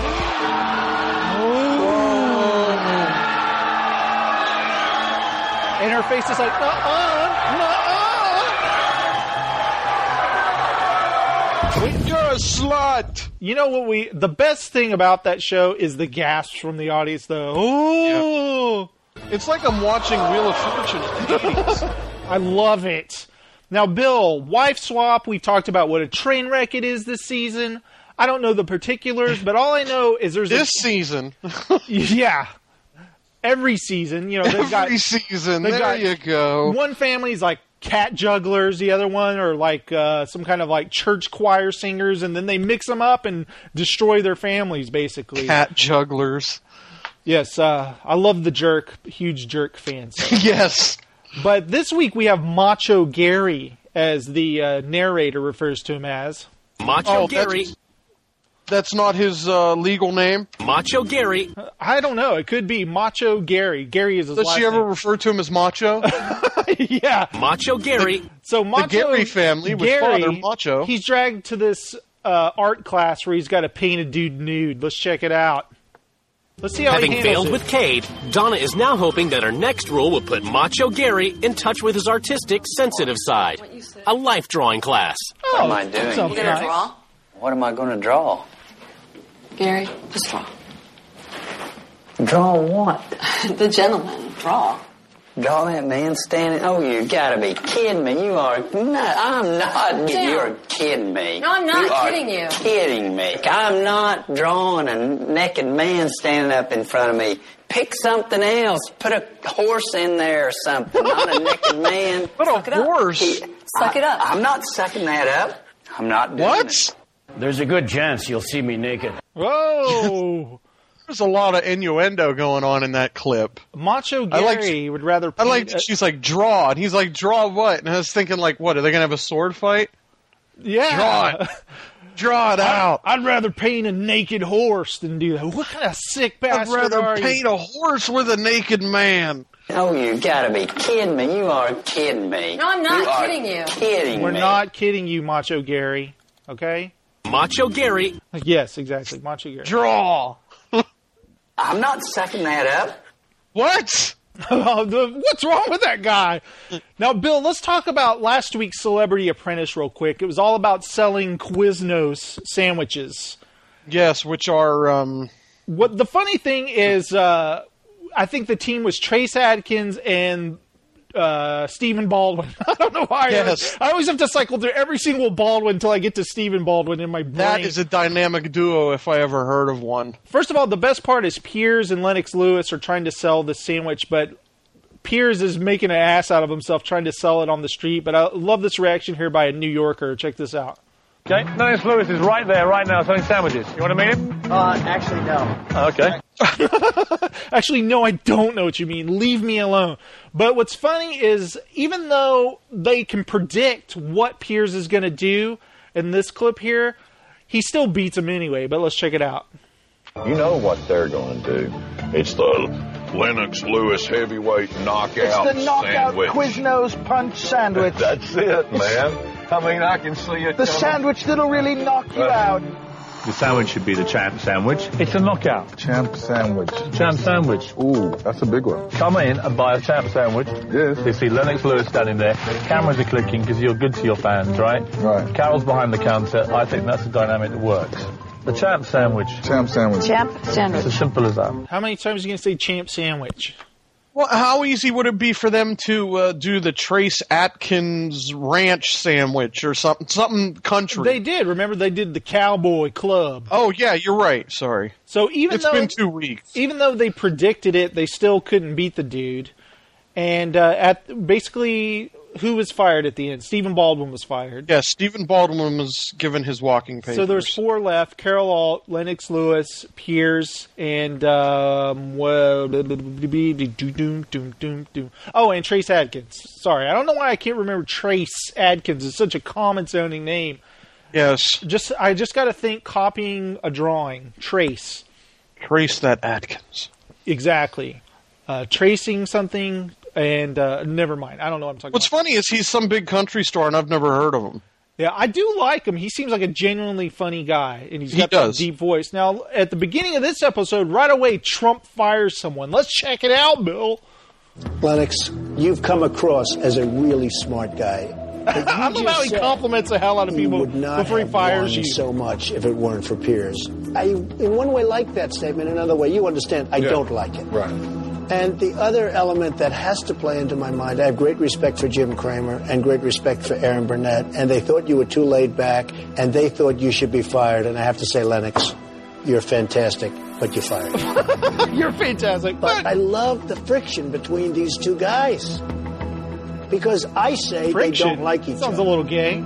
And her face is like, uh-uh, nuh-uh. You're a slut. You know what we... The best thing about that show is the gasps from the audience, though. Oh! It's like I'm watching Wheel of Fortune. I love it. Now, Bill, wife swap, we talked about what a train wreck it is this season. I don't know the particulars, but all I know is there's This a... season. Yeah. Every season, you know, they've Every got... season. they've There got- you go. One family's like cat jugglers, the other one are like uh, some kind of like church choir singers, and then they mix them up and destroy their families, basically. Cat jugglers. Yes, uh, I love The Jerk. Huge Jerk fan. So. Yes. But this week we have Macho Gary, as the uh, narrator refers to him as. Macho oh, Gary. That's, that's not his uh, legal name? Macho Gary. Uh, I don't know. It could be Macho Gary. Gary is his Does last she ever name. refer to him as Macho? Yeah. Macho Gary. The, so Macho the Gary family with Gary, father Macho. He's dragged to this uh, art class where he's got to paint a dude nude. Let's check it out. Let's see how Having he handles failed it. with Cade, Donna is now hoping that her next role will put Macho Gary in touch with his artistic, sensitive side. A life drawing class. Oh, what am I doing? You gonna Gary? draw? What am I going to draw? Gary, just draw. Draw what? The gentleman. Draw. Draw that man standing. Oh, you gotta be kidding me. You are not. I'm not. Sam. You're kidding me. No, I'm not you are kidding you. Kidding me. I'm not drawing a naked man standing up in front of me. Pick something else. Put a horse in there or something. Not a naked man. Put a horse. He, Suck I, it up. I'm not sucking that up. I'm not doing What? it. There's a good chance you'll see me naked. Whoa! There's a lot of innuendo going on in that clip. Macho I like- Gary would rather. I like. paint a- She's like, draw, and he's like, draw what? And I was thinking, like, what? Are they gonna have a sword fight? Yeah. Draw it. Draw it out. I'd, I'd rather paint a naked horse than do that. What kind of sick I'd bastard rather are paint you? a horse with a naked man. Oh, you gotta be kidding me. You are kidding me. No, I'm not you are kidding you. Kidding We're me. not kidding you, Macho Gary. Okay? Macho Gary. Yes, exactly. Macho Gary. Draw. I'm not sucking that up. What? What's wrong with that guy? Now, Bill, let's talk about last week's Celebrity Apprentice real quick. It was all about selling Quiznos sandwiches. Yes, which are. Um... What the funny thing is, uh, I think the team was Trace Adkins and uh, Stephen Baldwin. I don't know why. Yes. I, I always have to cycle through every single Baldwin until I get to Stephen Baldwin in my brain. That is a dynamic duo if I ever heard of one. First of all, the best part is Piers and Lennox Lewis are trying to sell this sandwich, but Piers is making an ass out of himself trying to sell it on the street. But I love this reaction here by a New Yorker. Check this out. Okay, Lennox Lewis is right there, right now, selling sandwiches. You want to meet him? Uh, actually, no. Okay. Actually, no, I don't know what you mean. Leave me alone. But what's funny is, even though they can predict what Piers is going to do in this clip here, he still beats him anyway. But let's check it out. You know what they're going to do. It's the Lennox Lewis heavyweight knockout It's the knockout sandwich. Quiznos punch sandwich. That's it, man. I mean, I can see it The coming. sandwich that'll really knock you Uh, out. The sandwich should be the champ sandwich. It's a knockout. Champ sandwich. Champ sandwich. Ooh, that's a big one. Come in and buy a champ sandwich. Yes. You see Lennox Lewis standing there. Cameras are clicking because you're good to your fans, right? Right. Carol's behind the counter. I think that's a dynamic that works. The champ sandwich. Champ sandwich. Champ It's sandwich. as simple as that. How many times are you going to say champ sandwich? Well, how easy would it be for them to uh, do the Trace Atkins ranch sandwich or something, something country? They did. Remember, they did the Cowboy Club. Oh yeah, you're right. Sorry. So even It's though been two weeks. even though they predicted it, they still couldn't beat the dude. And uh, at basically, who was fired at the end? Stephen Baldwin was fired. Yeah, Stephen Baldwin was given his walking papers. So there's four left: Carol Alt, Lennox Lewis, Piers, and um, well, oh, and Trace Adkins. Sorry, I don't know why I can't remember Trace Adkins. It's such a common sounding name. Yes. Just I just got to think copying a drawing. Trace. Trace that Atkins. Exactly. Uh, tracing something. And uh, never mind. I don't know what I'm talking What's about. funny is he's some big country star, and I've never heard of him. Yeah, I do like him. He seems like a genuinely funny guy, and he's He got does. that deep voice. Now, at the beginning of this episode, right away, Trump fires someone. Let's check it out, Bill. Lennox, you've come across as a really smart guy. I love how he compliments the hell out of people would not before he have fires won you. so much if it weren't for Piers. I, in one way, like that statement. In another way, you understand, I Yeah. don't like it. Right. And the other element that has to play into my mind, I have great respect for Jim Cramer and great respect for Aaron Burnett, and they thought you were too laid back, and they thought you should be fired. And I have to say, Lennox, you're fantastic, but you're fired. You're fantastic. But I love the friction between these two guys. Because I say Friction? they don't like each Sounds other. a little gay.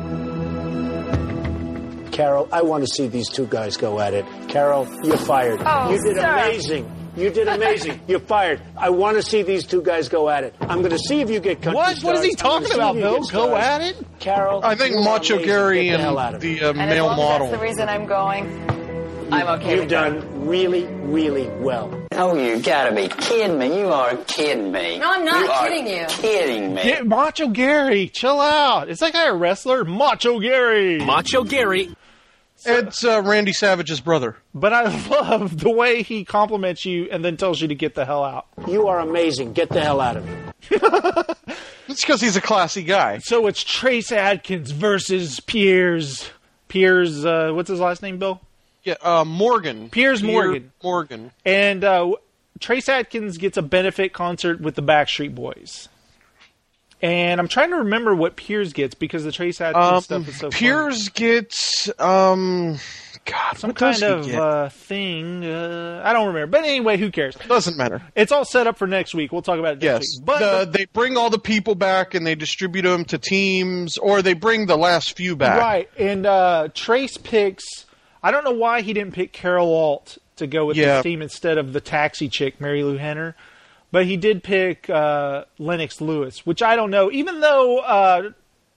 Carol, I want to see these two guys go at it. Carol, you're fired. Oh, you did sir. amazing. You did amazing. You're fired. I want to see these two guys go at it. I'm going to see if you get country What? What is he talking about, Bill? Go at it? Carol, I think Macho Gary and the, the uh, and male as long model. As that's the reason I'm going. I'm okay You've with done that. really, really well. Oh, you gotta be kidding me. You are kidding me. No, I'm not you are kidding you. Kidding me. Get Macho Gary, chill out. Is that guy a wrestler? Macho Gary. Macho Gary. It's uh, Randy Savage's brother. But I love the way he compliments you and then tells you to get the hell out. You are amazing. Get the hell out of here. It's because he's a classy guy. So it's Trace Adkins versus Piers. Piers, uh, what's his last name, Bill? Yeah, uh, Morgan. Piers Pier Morgan. Morgan. And uh, Trace Adkins gets a benefit concert with the Backstreet Boys. And I'm trying to remember what Piers gets because the Trace Adkins Um, stuff is so Piers gets, um, God, some what does kind he of get? uh, thing. Uh, I don't remember. But anyway, who cares? Doesn't matter. It's all set up for next week. We'll talk about it next Yes, week. But the, they bring all the people back and they distribute them to teams, or they bring the last few back. Right, and uh, Trace picks. I don't know why he didn't pick Carol Alt to go with Yeah. this team instead of the taxi chick, Mary Lou Henner. But he did pick uh, Lennox Lewis, which I don't know. Even though uh,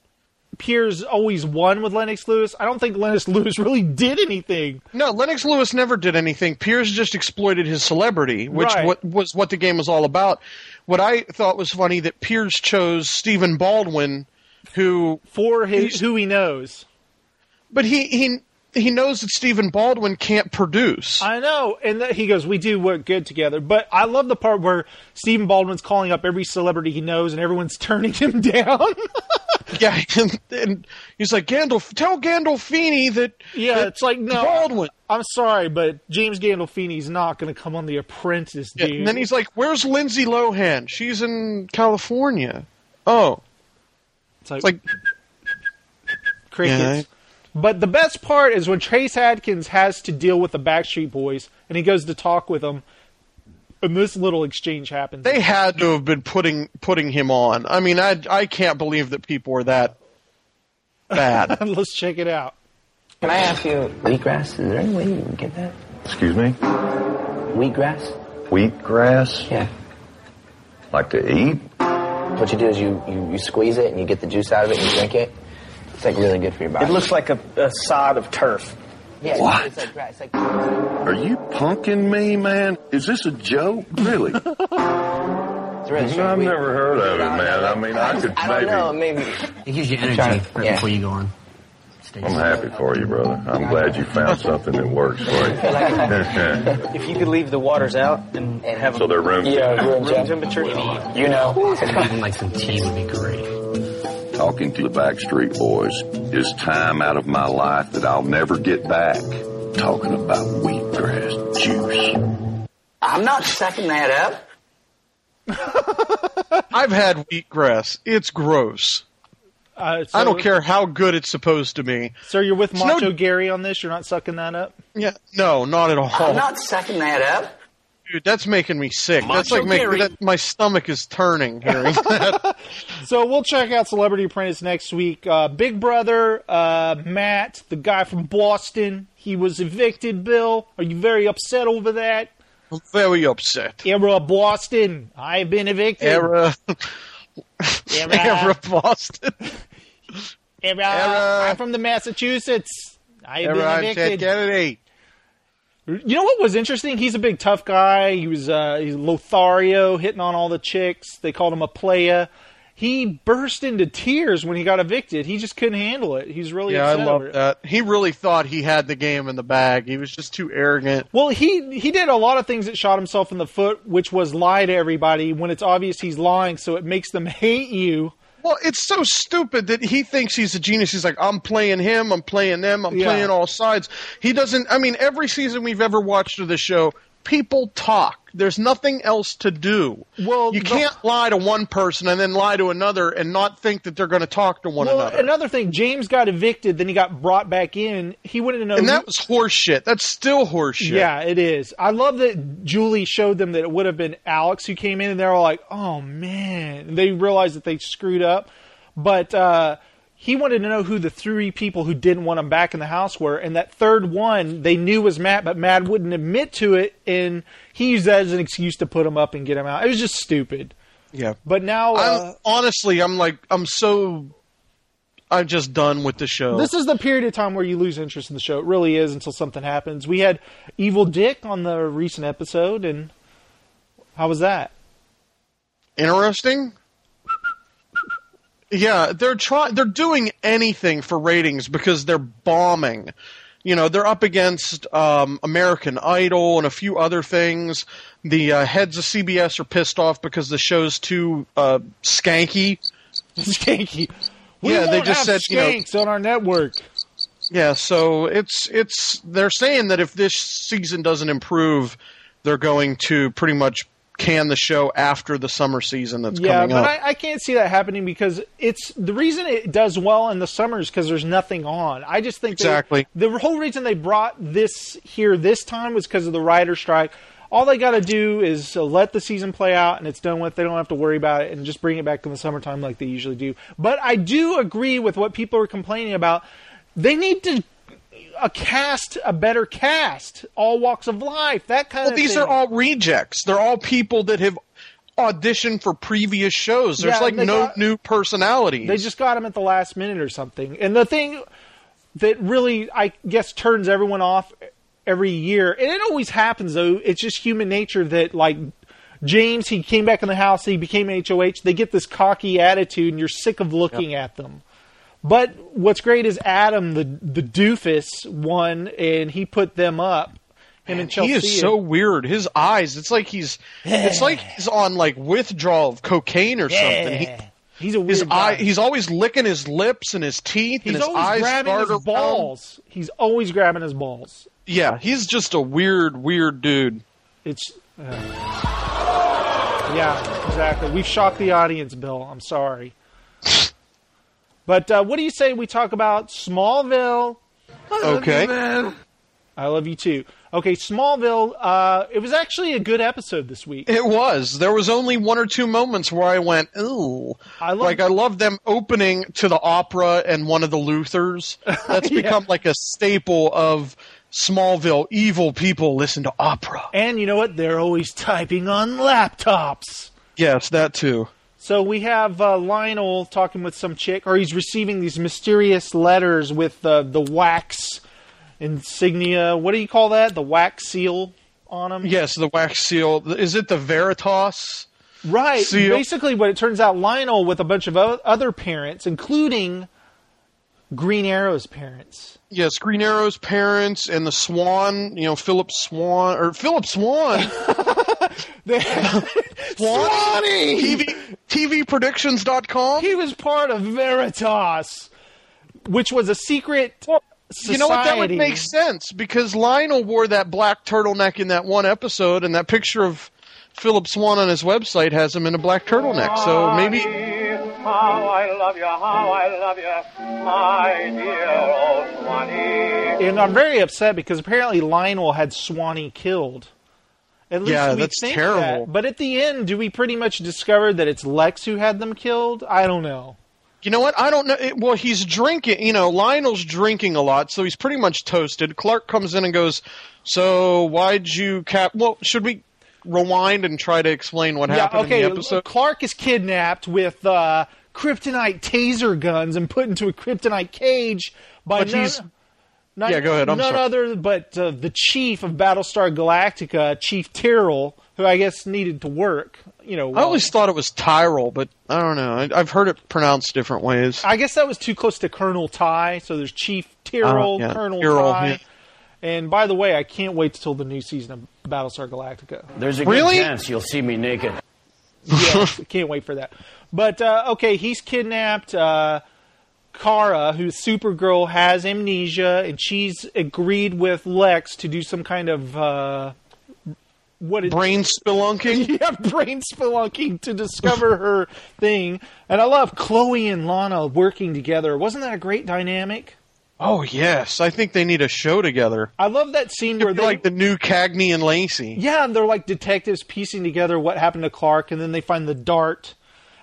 Piers always won with Lennox Lewis, I don't think Lennox Lewis really did anything. No, Lennox Lewis never did anything. Piers just exploited his celebrity, which Right. what, was what the game was all about. What I thought was funny that Piers chose Stephen Baldwin, who for his who he knows, but he he he knows that Stephen Baldwin can't produce. I know, and that he goes, "We do work good together." But I love the part where Stephen Baldwin's calling up every celebrity he knows, and everyone's turning him down. Yeah, and, and he's like, Gandalf, tell Gandolfini that. Yeah, that it's like, no, Baldwin. I'm sorry, but James Gandolfini's not going to come on The Apprentice, Yeah, dude. and then he's like, where's Lindsay Lohan? She's in California. Oh. It's like, It's like crickets. Yeah. But the best part is when Trace Adkins has to deal with the Backstreet Boys, and he goes to talk with them, and this little exchange happens. They had to have been putting putting him on. I mean, I I can't believe that people were that bad. Let's check it out. Can I ask you, wheatgrass? Is there any way you can get that? Excuse me? Wheatgrass? Wheatgrass? Yeah. Like to eat? What you do is you, you, you squeeze it and you get the juice out of it and you drink it. It's like really good for your body. It looks like a, a sod of turf. Yeah, What? It's like, it's like, Are you punking me, man? Is this a joke? Really? it's really I've strong. We- never heard of it, man. I mean, I could I don't maybe... know, maybe. It gives you I'm energy trying to- right yeah. before you go on. I'm happy for you, brother. I'm glad you found something that works for you. If you could leave the waters out and have So they're room yeah, room temperature. temperature, you know. Even like some tea would be great. Talking to the Backstreet Boys is time out of my life that I'll never get back. Talking about wheatgrass juice. I'm not sucking that up. I've had wheatgrass. It's gross. Uh, so, I don't care how good it's supposed to be. So you're with It's Macho no- Gary on this? You're not sucking that up? Yeah, no, not at all. I'm not sucking that up. Dude, that's making me sick. that's Macho like making Gary. that, my stomach is turning hearing that. So we'll check out Celebrity Apprentice next week. Uh, Big Brother, uh, Matt, the guy from Boston, he was evicted, Bill. Are you very upset over that? I'm very upset. Era Boston, I've been evicted. Era, Era. era Boston. Era. Era. I'm from the Massachusetts. I've Era, been I'm Ted evicted. Kennedy. You know what was interesting? He's a big tough guy. He was uh, he's Lothario, hitting on all the chicks. They called him a playa. He burst into tears when he got evicted. He just couldn't handle it. He's really Yeah, I upset love over it. that. He really thought he had the game in the bag. He was just too arrogant. Well, he he did a lot of things that shot himself in the foot, which was lie to everybody when it's obvious he's lying, so it makes them hate you. Well, it's so stupid that he thinks he's a genius. He's like, I'm playing him, I'm playing them, I'm Yeah. playing all sides. He doesn't, I mean, every season we've ever watched of the show, people talk. There's nothing else to do. Well, you the- can't lie to one person and then lie to another and not think that they're going to talk to one well, another. another thing, James got evicted, then he got brought back in. He wanted to know. And that who- was horse shit. That's still horse shit. Yeah, it is. I love that Julie showed them that it would have been Alex who came in, and they're all like, "Oh man!" And they realized that they screwed up. But uh, he wanted to know who the three people who didn't want him back in the house were, and that third one they knew was Matt, but Matt wouldn't admit to it, and he used that as an excuse to put him up and get him out. It was just stupid. Yeah. But now... Uh, I'm, honestly, I'm like, I'm so... I'm just done with the show. This is the period of time where you lose interest in the show. It really is until something happens. We had Evil Dick on the recent episode, and how was that? Interesting. Yeah, they're trying. They're doing anything for ratings because they're bombing. You know, they're up against um, American Idol and a few other things. The uh, heads of C B S are pissed off because the show's too uh, skanky. Skanky. We yeah, won't they just have said, you know, skanks on our network. Yeah, so it's it's they're saying that if this season doesn't improve, they're going to pretty much can the show after the summer season that's yeah, coming up. up. Yeah, but I, I can't see that happening because it's the reason it does well in the summer is because there's nothing on. I just think exactly they, the whole reason they brought this here this time was because of the writer's strike. All they got to do is uh, let the season play out, and it's done with. They don't have to worry about it, and just bring it back in the summertime like they usually do. But I do agree with what people are complaining about. They need to a cast, a better cast, all walks of life, that kind well, of these thing. are all rejects. They're all people that have auditioned for previous shows. There's Yeah, like they no got- new personalities. They just got them at the last minute or something. And the thing that really, I guess, turns everyone off every year, and it always happens, though, it's just human nature that, like, James, he came back in the house, he became H O H, they get this cocky attitude, and you're sick of looking Yep. at them. But what's great is Adam, the the doofus, won, and he put them up. Him and Chelsea. He is so weird. His eyes, it's like he's it's like he's on like withdrawal of cocaine or something. He, he's a weird his guy. eye, he's always licking his lips and his teeth He's and his always eyes grabbing start his around. balls. He's always grabbing his balls. Yeah, he's just a weird, weird dude. It's uh, yeah, exactly. We've shocked the audience, Bill. I'm sorry. But uh, what do you say we talk about Smallville? Okay. I love you too. Okay, Smallville. Uh, it was actually a good episode this week. It was. There was only one or two moments where I went, ooh. I love like, I love them opening to the opera and one of the Luthers. That's Yeah. become like a staple of Smallville. Evil people listen to opera. And you know what? They're always typing on laptops. Yes, that too. So we have uh, Lionel talking with some chick, or he's receiving these mysterious letters with uh, the wax insignia. What do you call that? The wax seal on them? Yes, the wax seal. Is it the Veritas? Right. seal? Basically, what it turns out, Lionel with a bunch of o- other parents, including Green Arrow's parents. Yes, Green Arrow's parents and the Swan, you know, Philip Swan, or Philip Swan. Swanee! T V, T V predictions dot com? He was part of Veritas, which was a secret society. You know what? That would make sense, because Lionel wore that black turtleneck in that one episode, and that picture of Philip Swan on his website has him in a black turtleneck, so maybe... How I love you, how I love you, my dear old Swanee. And I'm very upset because apparently Lionel had Swanee killed. At least Yeah, we that's think terrible. that. But at the end, do we pretty much discover that it's Lex who had them killed? I don't know. You know what? I don't know. It, well, he's drinking. You know, Lionel's drinking a lot, so he's pretty much toasted. Clark comes in and goes, so why'd you cap... Well, should we rewind and try to explain what happened okay, in the episode? Clark is kidnapped with uh, kryptonite taser guns and put into a kryptonite cage by But none, he's- none, Yeah, go ahead. I'm none sorry. other but uh, the chief of Battlestar Galactica, Chief Tyrrell, who I guess needed to work. You know, I always thought it was Tyrell, but I don't know. I, I've heard it pronounced different ways. I guess that was too close to Colonel Ty. So there's Chief Tyrrell, Uh, yeah, Colonel Tyrrell, Ty. yeah. And by the way, I can't wait till the new season of Battlestar Galactica. There's a Really? good chance you'll see me naked. Yes, can't wait for that. But, uh, okay, he's kidnapped. Uh, Kara, who's Supergirl, has amnesia, and she's agreed with Lex to do some kind of, uh, what is Brain spelunking? Yeah, brain spelunking to discover her thing. And I love Chloe and Lana working together. Wasn't that a great dynamic? Oh, yes. I think they need a show together. I love that scene where they... like the new Cagney and Lacey. Yeah, and they're like detectives piecing together what happened to Clark, and then they find the dart.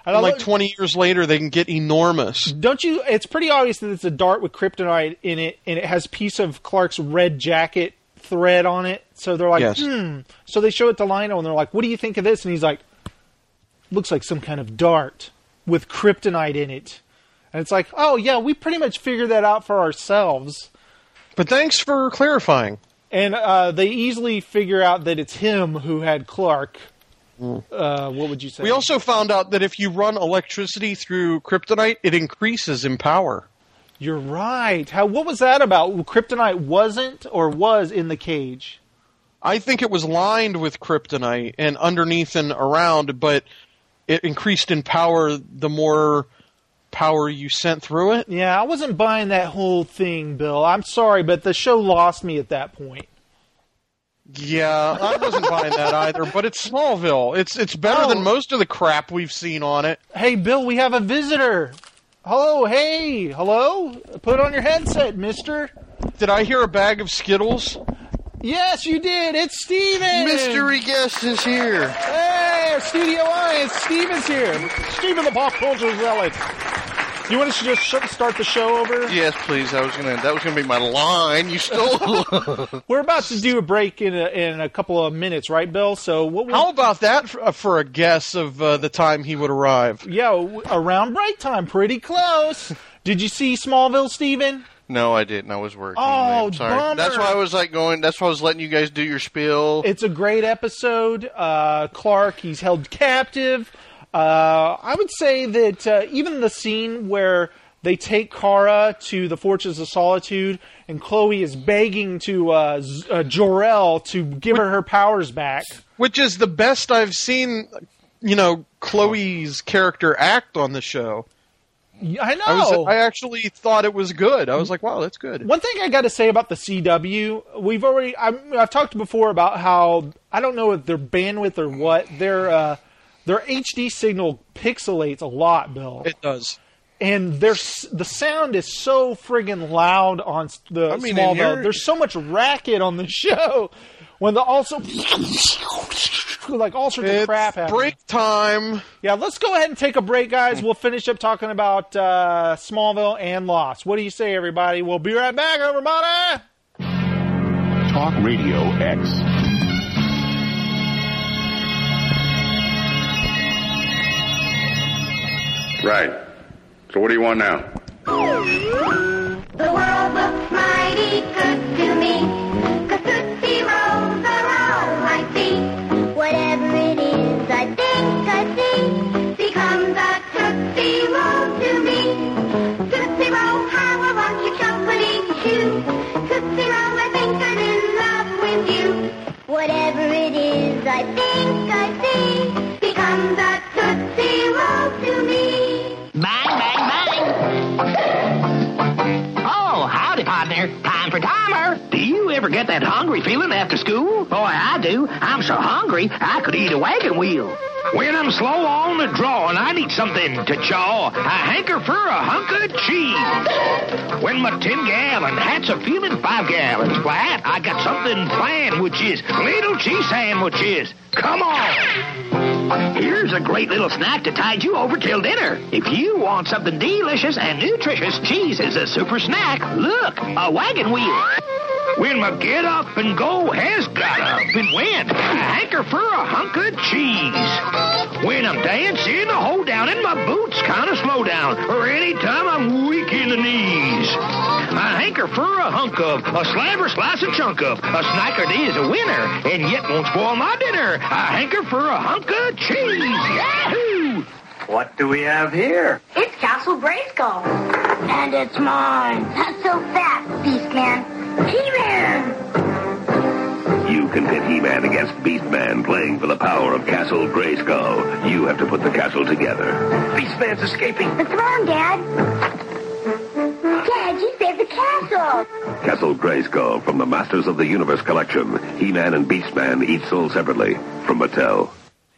And like twenty years later, they can get enormous. Don't you? It's pretty obvious that it's a dart with kryptonite in it, and it has a piece of Clark's red jacket thread on it. So they're like, yes. hmm. So they show it to Lionel, and they're like, what do you think of this? And he's like, looks like some kind of dart with kryptonite in it. And it's like, oh, yeah, we pretty much figured that out for ourselves. But thanks for clarifying. And uh, they easily figure out that it's him who had Clark. Mm. Uh, what would you say? We also found out that if you run electricity through kryptonite, it increases in power. You're right. How? What was that about? Kryptonite wasn't or was in the cage? I think it was lined with kryptonite and underneath and around, but it increased in power the more power you sent through it. Yeah, I wasn't buying that whole thing, Bill. I'm sorry, but the show lost me at that point. Yeah, I wasn't buying that either, but it's Smallville. It's it's better oh. than most of the crap we've seen on it. Hey, Bill, we have a visitor. Hello, hey, hello? Put on your headset, mister. Did I hear a bag of Skittles? Yes, you did. It's Steven. Mystery guest is here. Hey, our studio audience. Steven's here. Steven the Pop Culture Zealot. You want us to just sh- start the show over? Yes, please. I was gonna. That was gonna be my line. You stole. We're about to do a break in a, in a couple of minutes, right, Bill? So what? We'll... How about that for, for a guess of uh, the time he would arrive? Yeah, around break time, pretty close. Did you see Smallville, Steven? No, I didn't. I was working. Oh, I'm sorry. bummer. That's why I was like going. That's why I was letting you guys do your spiel. It's a great episode. Uh, Clark, he's held captive. Uh, I would say that uh, even the scene where they take Kara to the Fortress of Solitude and Chloe is begging to uh, Z- uh, Jor-El to give which, her her powers back. Which is the best I've seen, you know, Chloe's character act on the show. I know. I, was, I actually thought it was good. I was like, wow, that's good. One thing I got to say about the C W, we've already, I'm, I've talked before about how, I don't know if their bandwidth or what, their, uh, their H D signal pixelates a lot, Bill. It does. And there's, the sound is so friggin' loud on the I mean, Smallville. There's so much racket on the show. When the also, like all sorts it's of crap happens. Break time. Yeah, let's go ahead and take a break, guys. We'll finish up talking about uh, Smallville and Lost. What do you say, everybody? We'll be right back, everybody. Talk Radio X. Right. So what do you want now? The world looks mighty good to me. Tootsie Rolls are all I see. Whatever it is I think I see becomes a Tootsie Roll to me. Tootsie Roll, how I want your chocolate shoe. Tootsie Roll, I think I'm in love with you. Whatever it is I think I see becomes a Tootsie Roll to me. Bang, bang, bang. Oh, howdy, partner. Time for timer. Do you ever get that hungry feeling after school? Boy, I do. I'm so hungry, I could eat a wagon wheel. When I'm slow on the draw and I need something to chaw, I hanker for a hunk of cheese. When my ten-gallon hat's a feeling five gallons flat, I got something planned, which is little cheese sandwiches. Come on. Here's a great little snack to tide you over till dinner. If you want something delicious and nutritious, cheese is a super snack. Look, a wagon wheel. When my get up and go has got up and went, I hanker for a hunk of cheese. When I'm dancing, I hold down and my boots kind of slow down, or anytime I'm weak in the knees. I hanker for a hunk of, a slab or slice of chunk of, a snacker is a winner, and yet won't spoil my dinner. I hanker for a hunk of cheese. Yahoo! What do we have here? It's Castle Grayskull. And it's mine. Not so fast, Beastman. He-Man! You can pit He-Man against Beastman playing for the power of Castle Grayskull. You have to put the castle together. Beastman's escaping. What's wrong, Dad? Dad, you saved the castle. Castle Grayskull from the Masters of the Universe collection. He-Man and Beastman, each sold separately. From Mattel.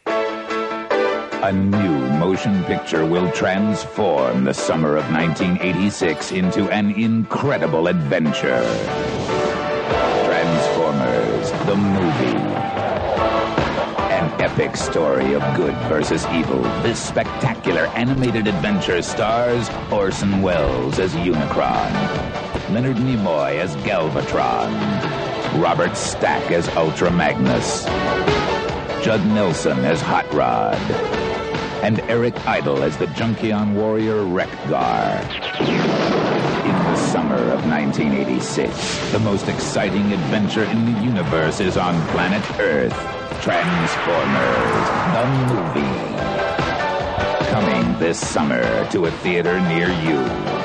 A new motion picture will transform the summer of nineteen eighty-six into an incredible adventure. Transformers, the movie. An epic story of good versus evil, this spectacular animated adventure stars Orson Welles as Unicron, Leonard Nimoy as Galvatron, Robert Stack as Ultra Magnus, Judd Nelson as Hot Rod, and Eric Idle as the Junkion warrior Wreck-Gar. In the summer of nineteen eighty-six, the most exciting adventure in the universe is on planet Earth. Transformers, the movie. Coming this summer to a theater near you.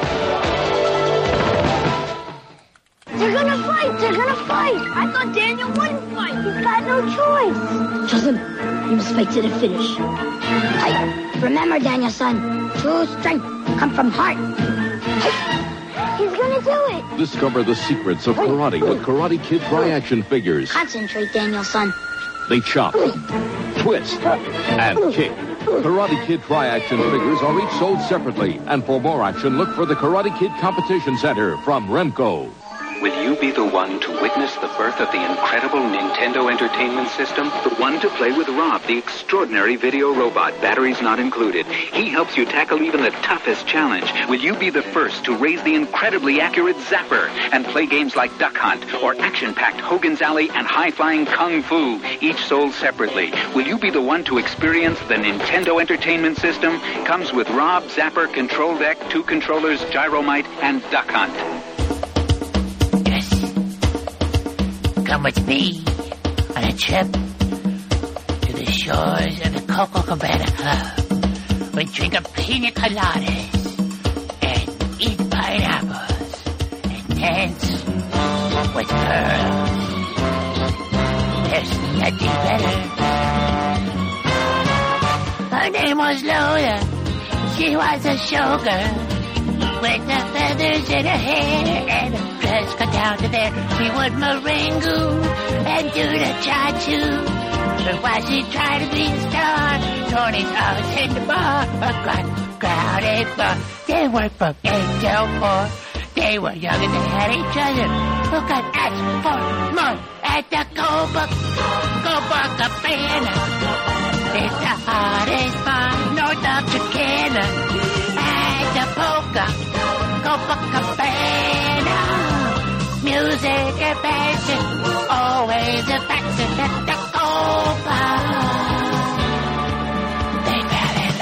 They're gonna fight! They're gonna fight! I thought Daniel wouldn't fight! He's got no choice! Justin, you must fight to the finish. Fight. Remember, Daniel, son, true strength come from heart. He's gonna do it! Discover the secrets of karate with Karate Kid Tri-Action figures. Concentrate, Daniel, son. They chop, twist, and kick. Karate Kid Tri-Action figures are each sold separately. And for more action, look for the Karate Kid Competition Center from Remco. Will you be the one to witness the birth of the incredible Nintendo Entertainment System? The one to play with Rob, the extraordinary video robot, batteries not included. He helps you tackle even the toughest challenge. Will you be the first to raise the incredibly accurate Zapper and play games like Duck Hunt or action-packed Hogan's Alley and high-flying Kung Fu, each sold separately? Will you be the one to experience the Nintendo Entertainment System? Comes with Rob, Zapper, Control Deck, two controllers, Gyromite, and Duck Hunt. Come with me on a trip to the shores of the Coco Cabana Club. We drink a pina coladas and eat pineapples and dance with girls. There's nothing better. Her name was Lola. She was a showgirl with the feathers in her hair and a dress cut down to there. She would merengue and do the cha-choo. But while she tried to be a star, Tony's always in the bar, a crowded bar. They were from Angel Four. They were young and they had each other. Who could ask for more at the Copa Cabana? It's the hottest bar north of Chicana. At the Polka Copacabana, music and passion, always a faction at the Copa. They fell in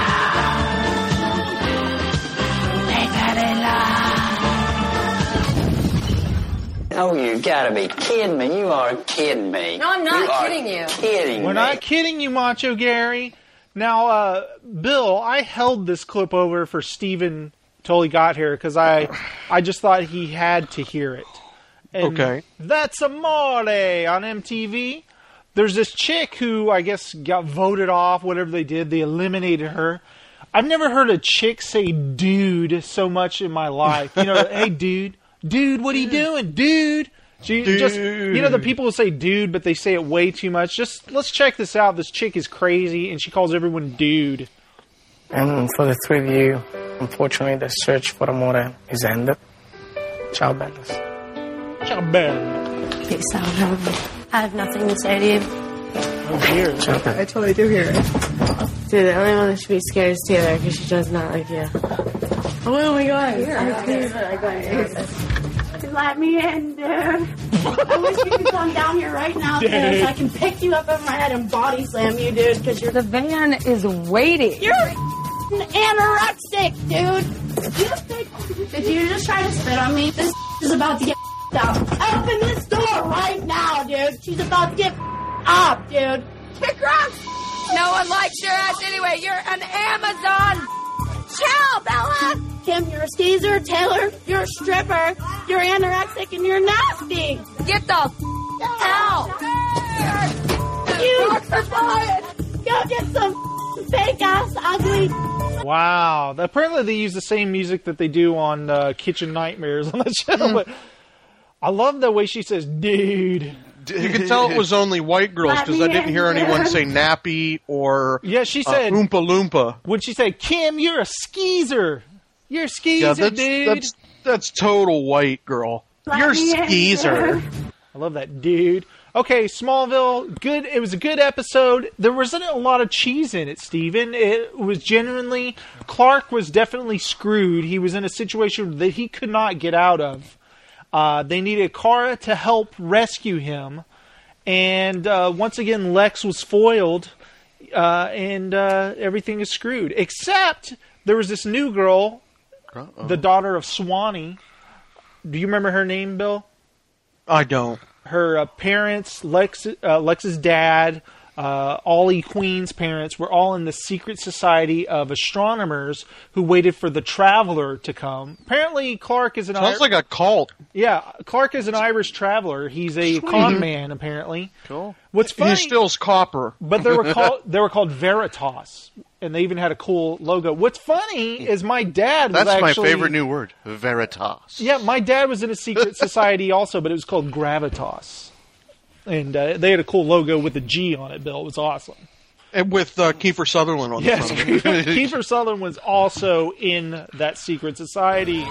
love. They fell in love. Oh, you gotta be kidding me. You are kidding me. No, I'm not you kidding you. Kidding We're me. not kidding you, Macho Gary. Now, uh, Bill, I held this clip over for Steven till he got here because I, I just thought he had to hear it. And okay. That's Amore on M T V. There's this chick who I guess got voted off, whatever they did. They eliminated her. I've never heard a chick say dude so much in my life. You know, hey, dude. Dude, what are you doing? Dude. She dude. Just, you know, the people who say dude, but they say it way too much. Just, let's check this out. This chick is crazy, and she calls everyone dude. And for the three of you, unfortunately, the search for Amore is ended. Ciao, bellas. Ciao, bella. Peace out, Howard. I have nothing to say to you. Oh, dear. I totally do hear it. Dude, the only one that should be scared is Taylor, because she does not like you. Oh my god. Here, I got it. Let me in, dude. I wish you could come down here right now, dude, so I can pick you up over my head and body slam you, dude, because you're... The van is waiting. You're anorexic, dude. Did you just try to spit on me? This is about to get out. Open this door right now, dude. She's about to get up, dude. Kick rocks. No one likes your ass anyway. You're an Amazon. Ciao, Bella. Kim, you're a skeezer. Taylor, you're a stripper. You're anorexic and you're nasty. Get the f- out. You go get some fake ass ugly. Wow. Apparently they use the same music that they do on uh, Kitchen Nightmares on that show. But I love the way she says, dude. You could tell it was only white girls because I didn't hear anyone say nappy or yeah, she said, uh, Oompa Loompa. When she said, Kim, you're a skeezer. You're a skeezer, yeah, that's, dude. That's, that's total white girl. Let you're a skeezer. I love that dude. Okay, Smallville, good. It was a good episode. There wasn't a lot of cheese in it, Steven. It was genuinely, Clark was definitely screwed. He was in a situation that he could not get out of. Uh, they needed Kara to help rescue him. And uh, once again, Lex was foiled, uh, and uh, everything is screwed. Except there was this new girl, Uh-oh. the daughter of Swanee. Do you remember her name, Bill? I don't. Her uh, parents, Lex, uh, Lex's dad, uh, Ollie Queen's parents, were all in the secret society of astronomers who waited for the Traveler to come. Apparently, Clark is an Sounds Ir- like a cult. Yeah, Clark is an Irish traveler. He's a Sweet. con man, apparently. Cool. What's funny? He steals copper. But they were called they were called Veritas, and they even had a cool logo. What's funny is my dad was That's actually... my favorite new word, Veritas. Yeah, my dad was in a secret society also, but it was called Gravitas. And uh, they had a cool logo with a G on it, Bill. It was awesome. And with uh, Kiefer Sutherland on yes, the front. Kiefer Sutherland was also in that secret society.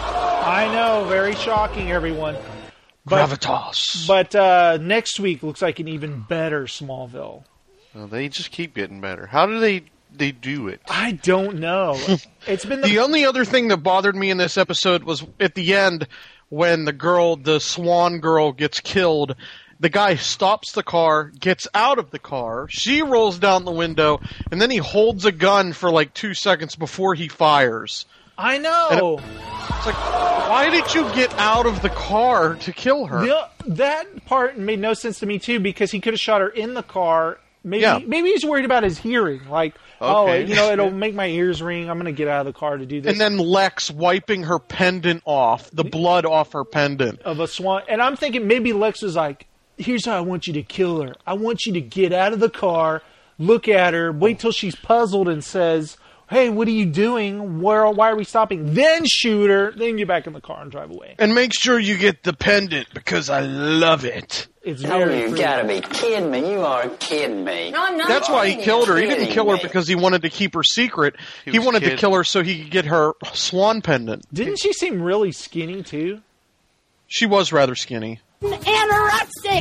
I know, very shocking, everyone. But, Gravitas. But uh, next week looks like an even better Smallville. Well, they just keep getting better. How do they they do it? I don't know. It's been the-, the only other thing that bothered me in this episode was at the end when the girl, the Swan girl, gets killed. The guy stops the car, gets out of the car, she rolls down the window, and then he holds a gun for like two seconds before he fires. I know. It, it's like, why did you get out of the car to kill her? The, that part made no sense to me, too, because he could have shot her in the car. Maybe yeah. maybe he's worried about his hearing. Like, okay. oh, you know, it'll make my ears ring. I'm going to get out of the car to do this. And then Lex wiping her pendant off, the blood off her pendant. Of a swan. And I'm thinking maybe Lex was like, here's how I want you to kill her. I want you to get out of the car, look at her, wait till she's puzzled and says, hey, what are you doing? Where, why are we stopping? Then shoot her, then get back in the car and drive away. And make sure you get the pendant, because I love it. It's oh, very you free. gotta be kidding me. You are kidding me. No, I'm not. That's why he killed her. He didn't kill her me. because he wanted to keep her secret. He, he wanted kidding. to kill her so he could get her swan pendant. Didn't she seem really skinny, too? She was rather skinny. Anorexic,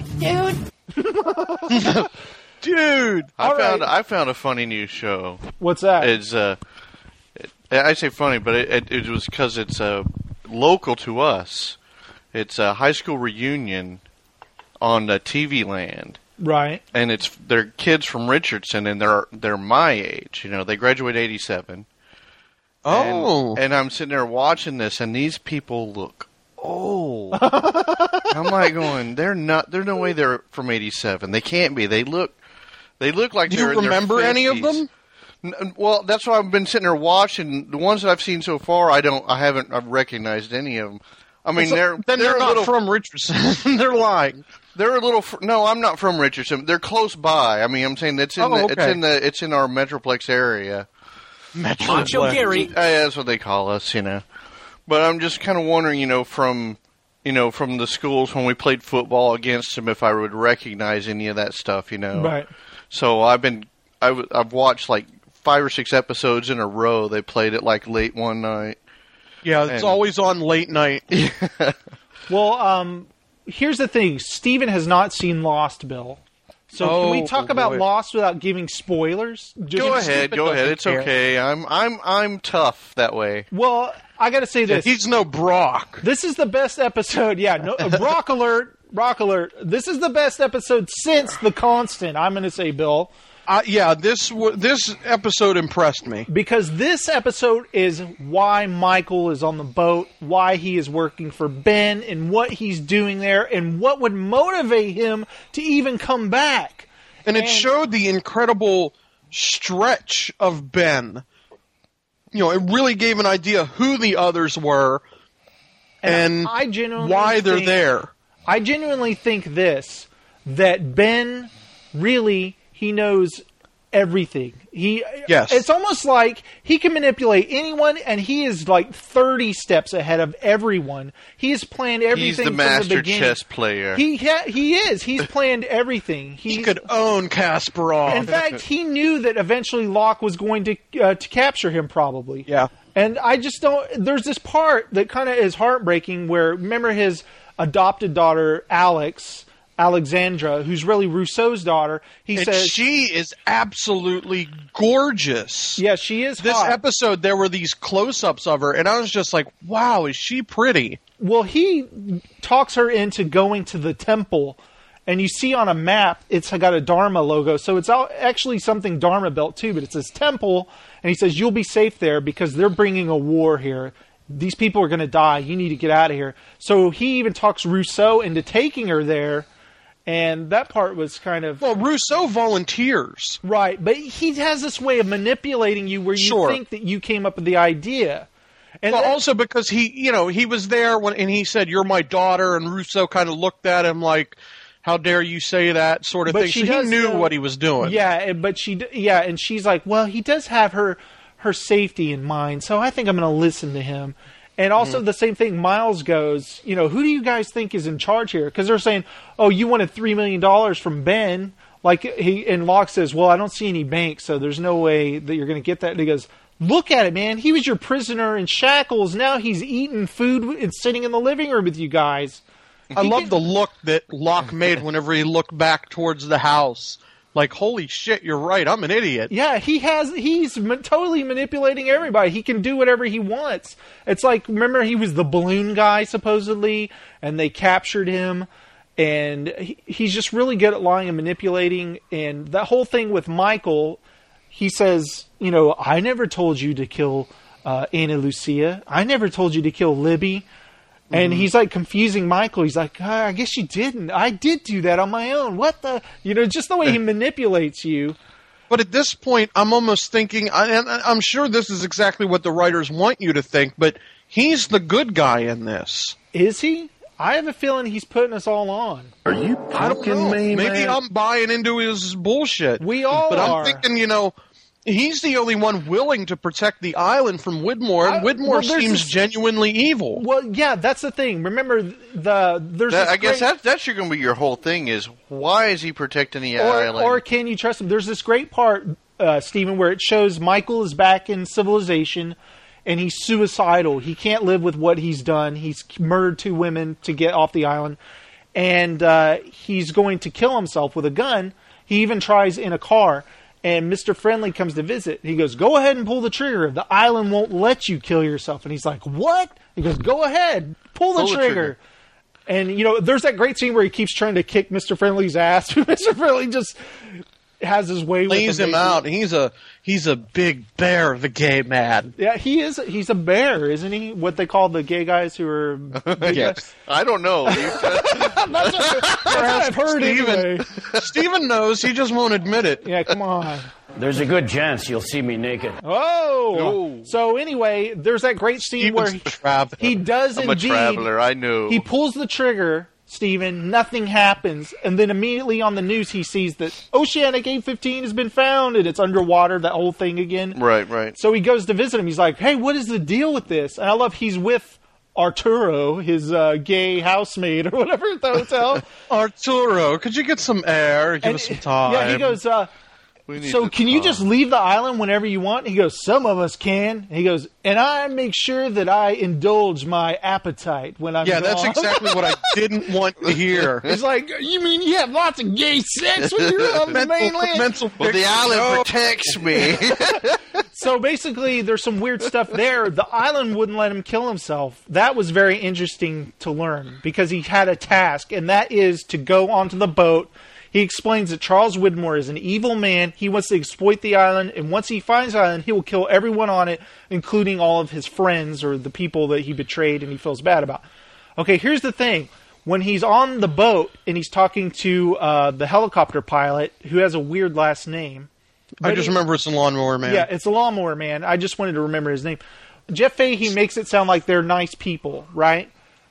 dude. Dude, I All found right. I found a funny new show. What's that? It's uh, it, I say funny, but it, it, it was because it's uh, local to us. It's a high school reunion on uh, T V Land, right? And it's they're kids from Richardson, and they're they're my age. You know, they graduated eighty-seven. Oh, and, and I'm sitting there watching this, and these people look old. I'm like going, they're not. There's no way they're from eighty-seven. They can't be. They look. They look like Do they're you in their remember any of fifties. them? N- Well, that's why I've been sitting there watching. The ones that I've seen so far, I don't. I haven't. I've recognized any of them. I mean, So- they're then they're, they're a not little, from Richardson. They're lying. They're a little. Fr- no, I'm not from Richardson. They're close by. I mean, I'm saying it's in Oh, the, it's okay. in the it's in our Metroplex area. Macho Gary. Uh, yeah, that's what they call us, you know. But I'm just kind of wondering, you know, from you know from the schools when we played football against them, if I would recognize any of that stuff, you know. Right. So I've been I w- I've watched like five or six episodes in a row. They played it like late one night. Yeah, it's And- always on late night. Well, um, here's the thing. Steven has not seen Lost, Bill. So Oh, can we talk boy. about Lost without giving spoilers? Just- Go ahead, go ahead. It's okay. I'm I'm I'm tough that way. Well, I got to say this. He's no Brock. This is the best episode. Yeah, no, Brock alert. Brock alert. This is the best episode since The Constant, I'm going to say, Bill. Uh, yeah, this w- this episode impressed me. Because this episode is why Michael is on the boat, why he is working for Ben, and what he's doing there, and what would motivate him to even come back. And it And- showed the incredible stretch of Ben. You know, it really gave an idea who the others were and, I genuinely why they're think- there. I genuinely think this, that Ben really, he knows everything. He, Yes. It's almost like he can manipulate anyone, and he is like thirty steps ahead of everyone. He has planned everything He's the from master the beginning. chess player. He ha- he is. He's planned everything. He, He could own Kasparov. In fact, he knew that eventually Locke was going to uh, to capture him, probably. Yeah. And I just don't. There's this part that kind of is heartbreaking. Where remember his adopted daughter, Alex, Alexandra, who's really Rousseau's daughter. He and says she is absolutely gorgeous. Yeah, she is This hot. episode, there were these close-ups of her, and I was just like, wow, is she pretty? Well, he talks her into going to the temple, and you see on a map, it's got a Dharma logo, so it's actually something Dharma built too, but it says temple, and he says, you'll be safe there because they're bringing a war here. These people are going to die. You need to get out of here. So he even talks Rousseau into taking her there, and that part was kind of... Well, Rousseau volunteers. Right, but he has this way of manipulating you where you Sure. think that you came up with the idea. And well, that- also because he, you know, he was there when, and he said, "You're my daughter," and Rousseau kind of looked at him like, "How dare you say that?" sort of But thing. she So he does knew know- what he was doing. Yeah, and- but she, d- yeah, and she's like, well, he does have her, her safety in mind, so I think I'm going to listen to him. And also Mm-hmm. the same thing, Miles goes, you know, who do you guys think is in charge here? Because they're saying, oh, you wanted three million dollars from Ben. Like, he, and Locke says, well, I don't see any bank, so there's no way that you're going to get that. And he goes, look at it, man. He was your prisoner in shackles. Now he's eating food and sitting in the living room with you guys. I love the look that Locke made whenever he looked back towards the house. Like, holy shit, you're right. I'm an idiot. Yeah, he has. He's ma- totally manipulating everybody. He can do whatever he wants. It's like, remember, he was the balloon guy supposedly, and they captured him, and he, he's just really good at lying and manipulating. And that whole thing with Michael, he says, you know, I never told you to kill uh, Ana Lucia. I never told you to kill Libby. And Mhm. he's like confusing Michael. He's like, ah, I guess you didn't. I did do that on my own. What the? You know, just the way he manipulates you. But at this point, I'm almost thinking, I- and I'm sure this is exactly what the writers want you to think, but he's the good guy in this. Is he? I have a feeling he's putting us all on. Are you I don't know. Maybe I'm buying into his bullshit. We all But are. I'm thinking, you know, he's the only one willing to protect the island from Widmore, and I- Widmore well, there's seems this- genuinely evil. Well, yeah, that's the thing. Remember, the there's That, this I guess great- that, that's going to be your whole thing is, why is he protecting the or, island? or can you trust him? There's this great part, uh, Stephen, where it shows Michael is back in civilization, and he's suicidal. He can't live with what he's done. He's murdered two women to get off the island, and uh, he's going to kill himself with a gun. He even tries in a car, and Mister Friendly comes to visit. He goes, go ahead and pull the trigger. The island won't let you kill yourself. And he's like, what? He goes, go ahead, pull the, Pull the trigger. trigger. And, you know, there's that great scene where he keeps trying to kick Mister Friendly's ass. Mister Friendly just has his way with Lays him. him out. He's a he's a big bear, the gay man. Yeah, he is. He's a bear, isn't he? What they call the gay guys who are big Yeah. guys? I don't know. I'm not sure. That's what I've heard Steven, anyway. Steven knows, he just won't admit it. Yeah, come on. There's a good chance you'll see me naked. Oh! So anyway, there's that great scene where he, he does I'm a indeed. traveler, I know. He pulls the trigger, Stephen, nothing happens, and then immediately on the news he sees that Oceanic eight fifteen has been found, and it's underwater, that whole thing again. Right, right. So he goes to visit him. He's like, hey, what is the deal with this? And I love he's with Arturo, his uh, gay housemate or whatever at the hotel. Arturo, could you get some air? Give And- us some time. Yeah, he goes, uh, We need so to can you talk. just leave the island whenever you want? He goes, some of us can. He goes, and I make sure that I indulge my appetite when I'm Yeah, that's gone." exactly what I didn't want to hear. It's like, you mean you have lots of gay sex when you're on the Mental- mainland? mental Well, the picture. island No. protects me. So basically, there's some weird stuff there. The island wouldn't let him kill himself. That was very interesting to learn because he had a task, and that is to go onto the boat. He explains that Charles Widmore is an evil man. He wants to exploit the island, and once he finds the island, he will kill everyone on it, including all of his friends or the people that he betrayed and he feels bad about. Okay, here's the thing. When he's on the boat and he's talking to uh, the helicopter pilot, who has a weird last name. I just he- remember it's a lawnmower man. Yeah, it's a lawnmower man. I just wanted to remember his name. Jeff Fahey makes it sound like they're nice people, right?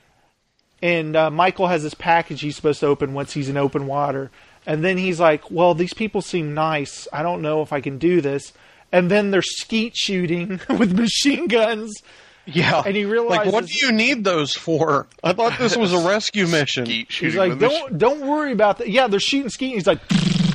And uh, Michael has this package he's supposed to open once he's in open water. And then he's like, well, these people seem nice. I don't know if I can do this. And then they're skeet shooting with machine guns. Yeah. And he realizes... Like, what do you need those for? I thought this was a rescue mission. He's like, don't don't worry about that. Yeah, they're shooting skeet. He's like...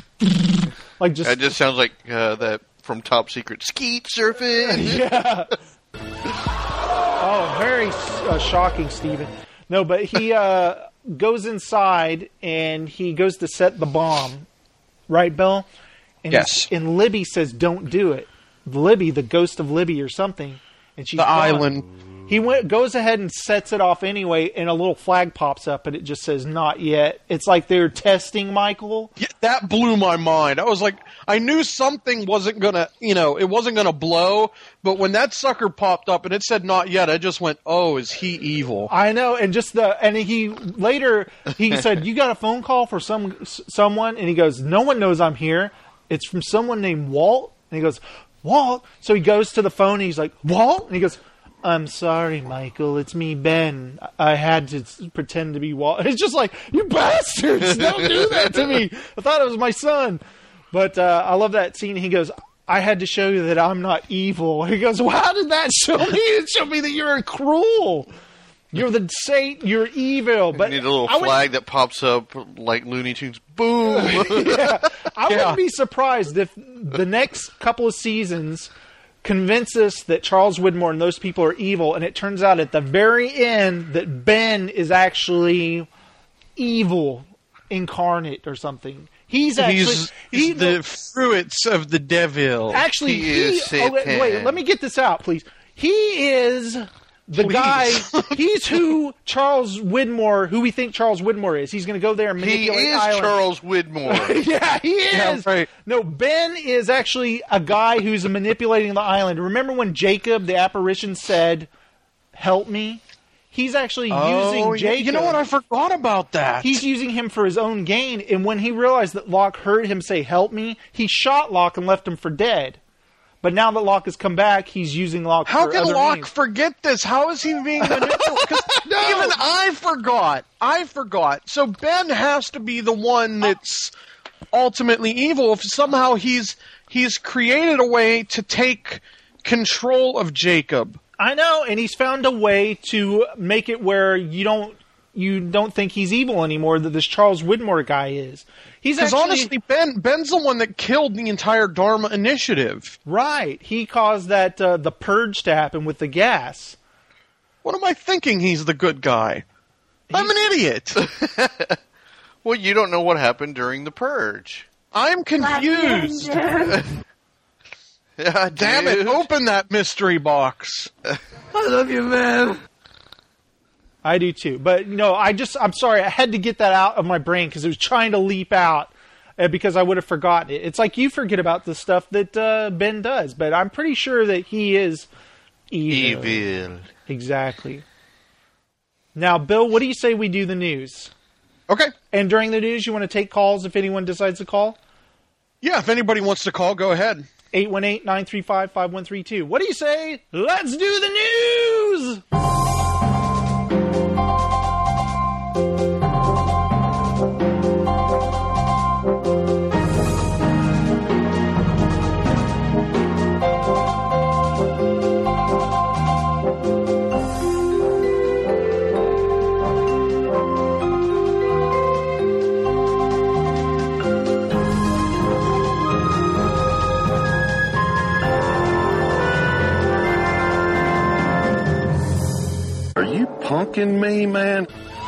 like just... That just sounds like uh, that from Top Secret. Skeet surfing. Yeah. Oh, very uh, shocking, Stephen. No, but he uh, goes inside and he goes to set the bomb. Right, Bill? And Yes. And Libby says, don't do it. Libby, the ghost of Libby or something. And she's The gone. island. He went, goes ahead and sets it off anyway, and a little flag pops up, and it just says, not yet. It's like they're testing Michael. Yeah, that blew my mind. I was like, I knew something wasn't going to, you know, it wasn't going to blow, but when that sucker popped up and it said not yet, I just went, oh, is he evil? I know, and just the, and he, later, he said, you got a phone call for some someone? And he goes, no one knows I'm here. It's from someone named Walt. And he goes, Walt? So he goes to the phone, and he's like, Walt? And he goes, I'm sorry, Michael. It's me, Ben. I had to pretend to be Walt. It's just like, you bastards! Don't do that to me! I thought it was my son. But uh, I love that scene. He goes, I had to show you that I'm not evil. He goes, well, how did that show me? It showed me that you're cruel. You're the saint. You're evil. But you need a little I would- flag that pops up like Looney Tunes. Boom! yeah. I Yeah. wouldn't be surprised if the next couple of seasons convince us that Charles Widmore and those people are evil, and it turns out at the very end that Ben is actually evil incarnate or something. He's actually He's, he's he- the fruits of the devil. actually he, oh, wait, wait, let me get this out, please. He is the Please. guy. He's who Charles Widmore, who we think Charles Widmore is. He's going to go there and He manipulate is Island. Charles Widmore. yeah, he is. Yeah, right. No, Ben is actually a guy who's manipulating the island. Remember when Jacob, the apparition, said, help me? He's actually Oh, using yeah. Jacob. You know what? I forgot about that. He's using him for his own gain, and when he realized that Locke heard him say, help me, he shot Locke and left him for dead. But now that Locke has come back, he's using Locke How for can other Locke means. forget this? How is he being manipulated? Because even I forgot. I forgot. So Ben has to be the one that's ultimately evil. If somehow he's he's created a way to take control of Jacob. I know, and he's found a way to make it where you don't you don't think he's evil anymore, that this Charles Widmore guy is. He's Because actually, honestly, Ben Ben's the one that killed the entire Dharma Initiative. right. He caused that uh, the purge to happen with the gas. What am I thinking? He's the good guy. I'm an idiot. Well, you don't know what happened during the purge. I'm confused. Yeah, Damn it! dude. Open that mystery box. I love you, man. I do too. But, you know, I just, I'm sorry, I had to get that out of my brain because it was trying to leap out uh, because I would have forgotten it. It's like you forget about the stuff that uh, Ben does, but I'm pretty sure that he is evil. Evil. Exactly. Now, Bill, what do you say we do the news? Okay. And during the news, you want to take calls if anyone decides to call? Yeah, if anybody wants to call, go ahead. eight one eight, nine three five, five one three two. What do you say? Let's do the news! Are you punking me, man?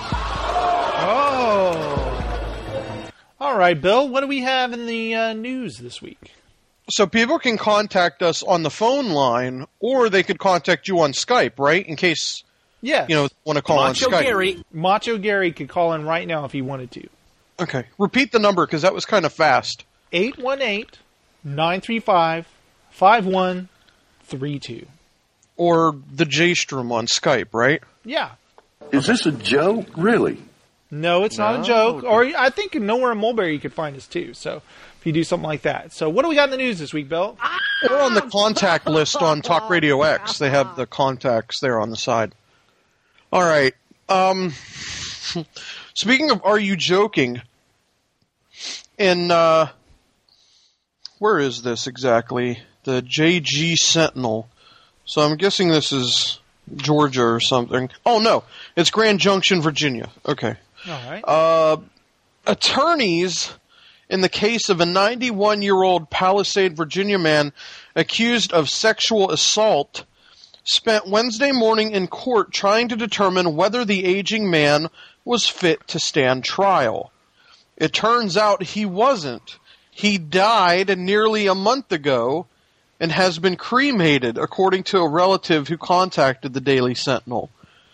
Oh. All right, Bill, what do we have in the uh, news this week? So people can contact us on the phone line, or they could contact you on Skype, right? In case, Yeah. you know, want to call Macho on Skype. Gary. Macho Gary could call in right now if he wanted to. Okay. Repeat the number, because that was kind of fast. eight one eight, nine three five, five one three two. Or the J-Strom on Skype, right? Yeah. Is this a joke? Really? No, it's not a joke. Or I think nowhere in Mulberry you could find us too. So if you do something like that. So what do we got in the news this week, Bill? We're on the contact list on Talk Radio X. They have the contacts there on the side. All right. Um, speaking of Are You Joking? In, uh, where is this exactly? The J G Sentinel. So I'm guessing this is Georgia or something. Oh, no. It's Grand Junction, Virginia. Okay. All right. Uh, attorneys in the case of a ninety-one-year-old Palisade, Virginia man accused of sexual assault spent Wednesday morning in court trying to determine whether the aging man was fit to stand trial. It turns out he wasn't. He died nearly a month ago and has been cremated, according to a relative who contacted the Daily Sentinel.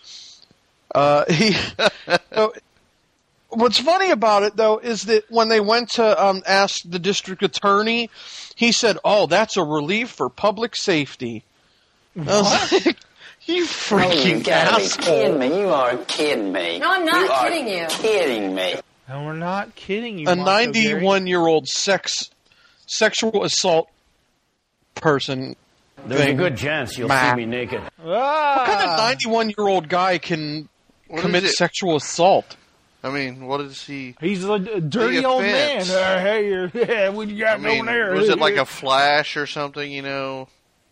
Uh, he. so, what's funny about it, though, is that when they went to um, ask the district attorney, he said, "Oh, that's a relief for public safety." I was like, you freaking oh, you gotta asshole. be kidding me. You are kidding me. No, I'm not you kidding you. kidding me. And we're not kidding you. A Macho ninety-one-year-old sex sexual assault person. There's thing. a good chance you'll Matt. see me naked. Ah. What kind of ninety-one-year-old guy can What commit is it? sexual assault? I mean, what is he? He's a, a dirty The old man. offense. Uh, hey, uh, yeah, what you got I mean, over there? was it like a flash or something, you know?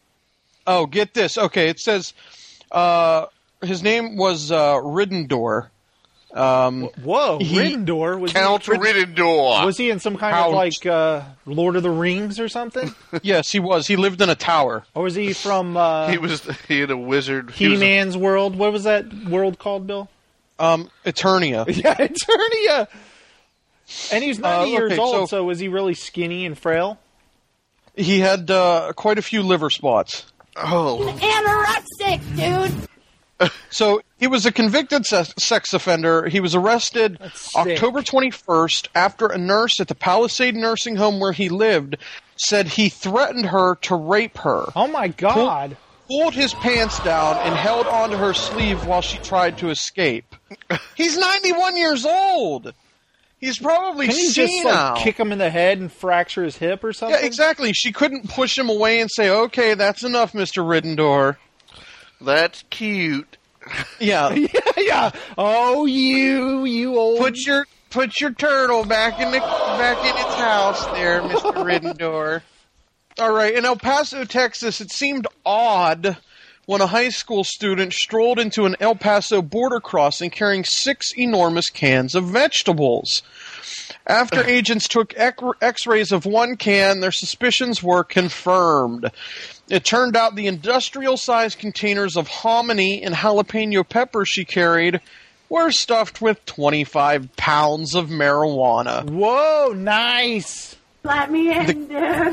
Oh, get this. Okay, it says uh, his name was uh, Riddendor. Um, Whoa, he- Riddendor? Was Count he, Riddendor. Was he in some kind Count. of like uh, Lord of the Rings or something? Yes, he was. He lived in a tower. Or was he from uh, He was he had a wizard. he was a- He-Man's world? What was that world called, Bill? Um, Eternia. Yeah, Eternia! And he's ninety Uh, years okay, old, so- so was he really skinny and frail? He had uh, quite a few liver spots. Oh. Anorexic, dude. So he was a convicted se- sex offender. He was arrested sick. October twenty-first after a nurse at the Palisade nursing home where he lived said he threatened her to rape her. Oh my God. Pulled his pants down and held onto her sleeve while she tried to escape. He's ninety-one years old. He's probably Can you just senile. like kick him in the head and fracture his hip or something? Yeah, exactly. She couldn't push him away and say, "Okay, that's enough, Mister Riddendor." That's cute. Yeah. yeah, yeah. Oh, you, you old. Put your put your turtle back in the back in its house, there, Mister Riddendor. All right, in El Paso, Texas, it seemed odd when a high school student strolled into an El Paso border crossing carrying six enormous cans of vegetables. After agents took ec- x-rays of one can, their suspicions were confirmed. It turned out the industrial-sized containers of hominy and jalapeno peppers she carried were stuffed with twenty-five pounds of marijuana. Whoa, nice. Let me in, dude.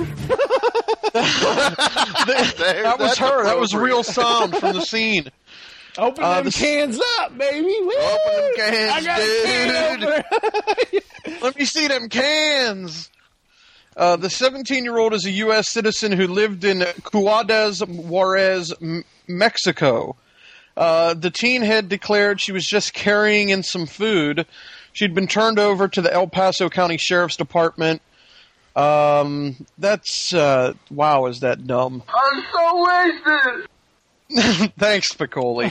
That was her. That was real sound from the scene. Open Uh, them the- cans up, baby. Woo! Open them cans, I got a can dude. opener. Let me see them cans. Uh, the seventeen-year-old is a U S citizen who lived in Ciudad Juarez, M- Mexico. Uh, the teen had declared she was just carrying in some food. She'd been turned over to the El Paso County Sheriff's Department. Um, that's, uh, wow, is that dumb? I'm so wasted. Thanks, Spicoli.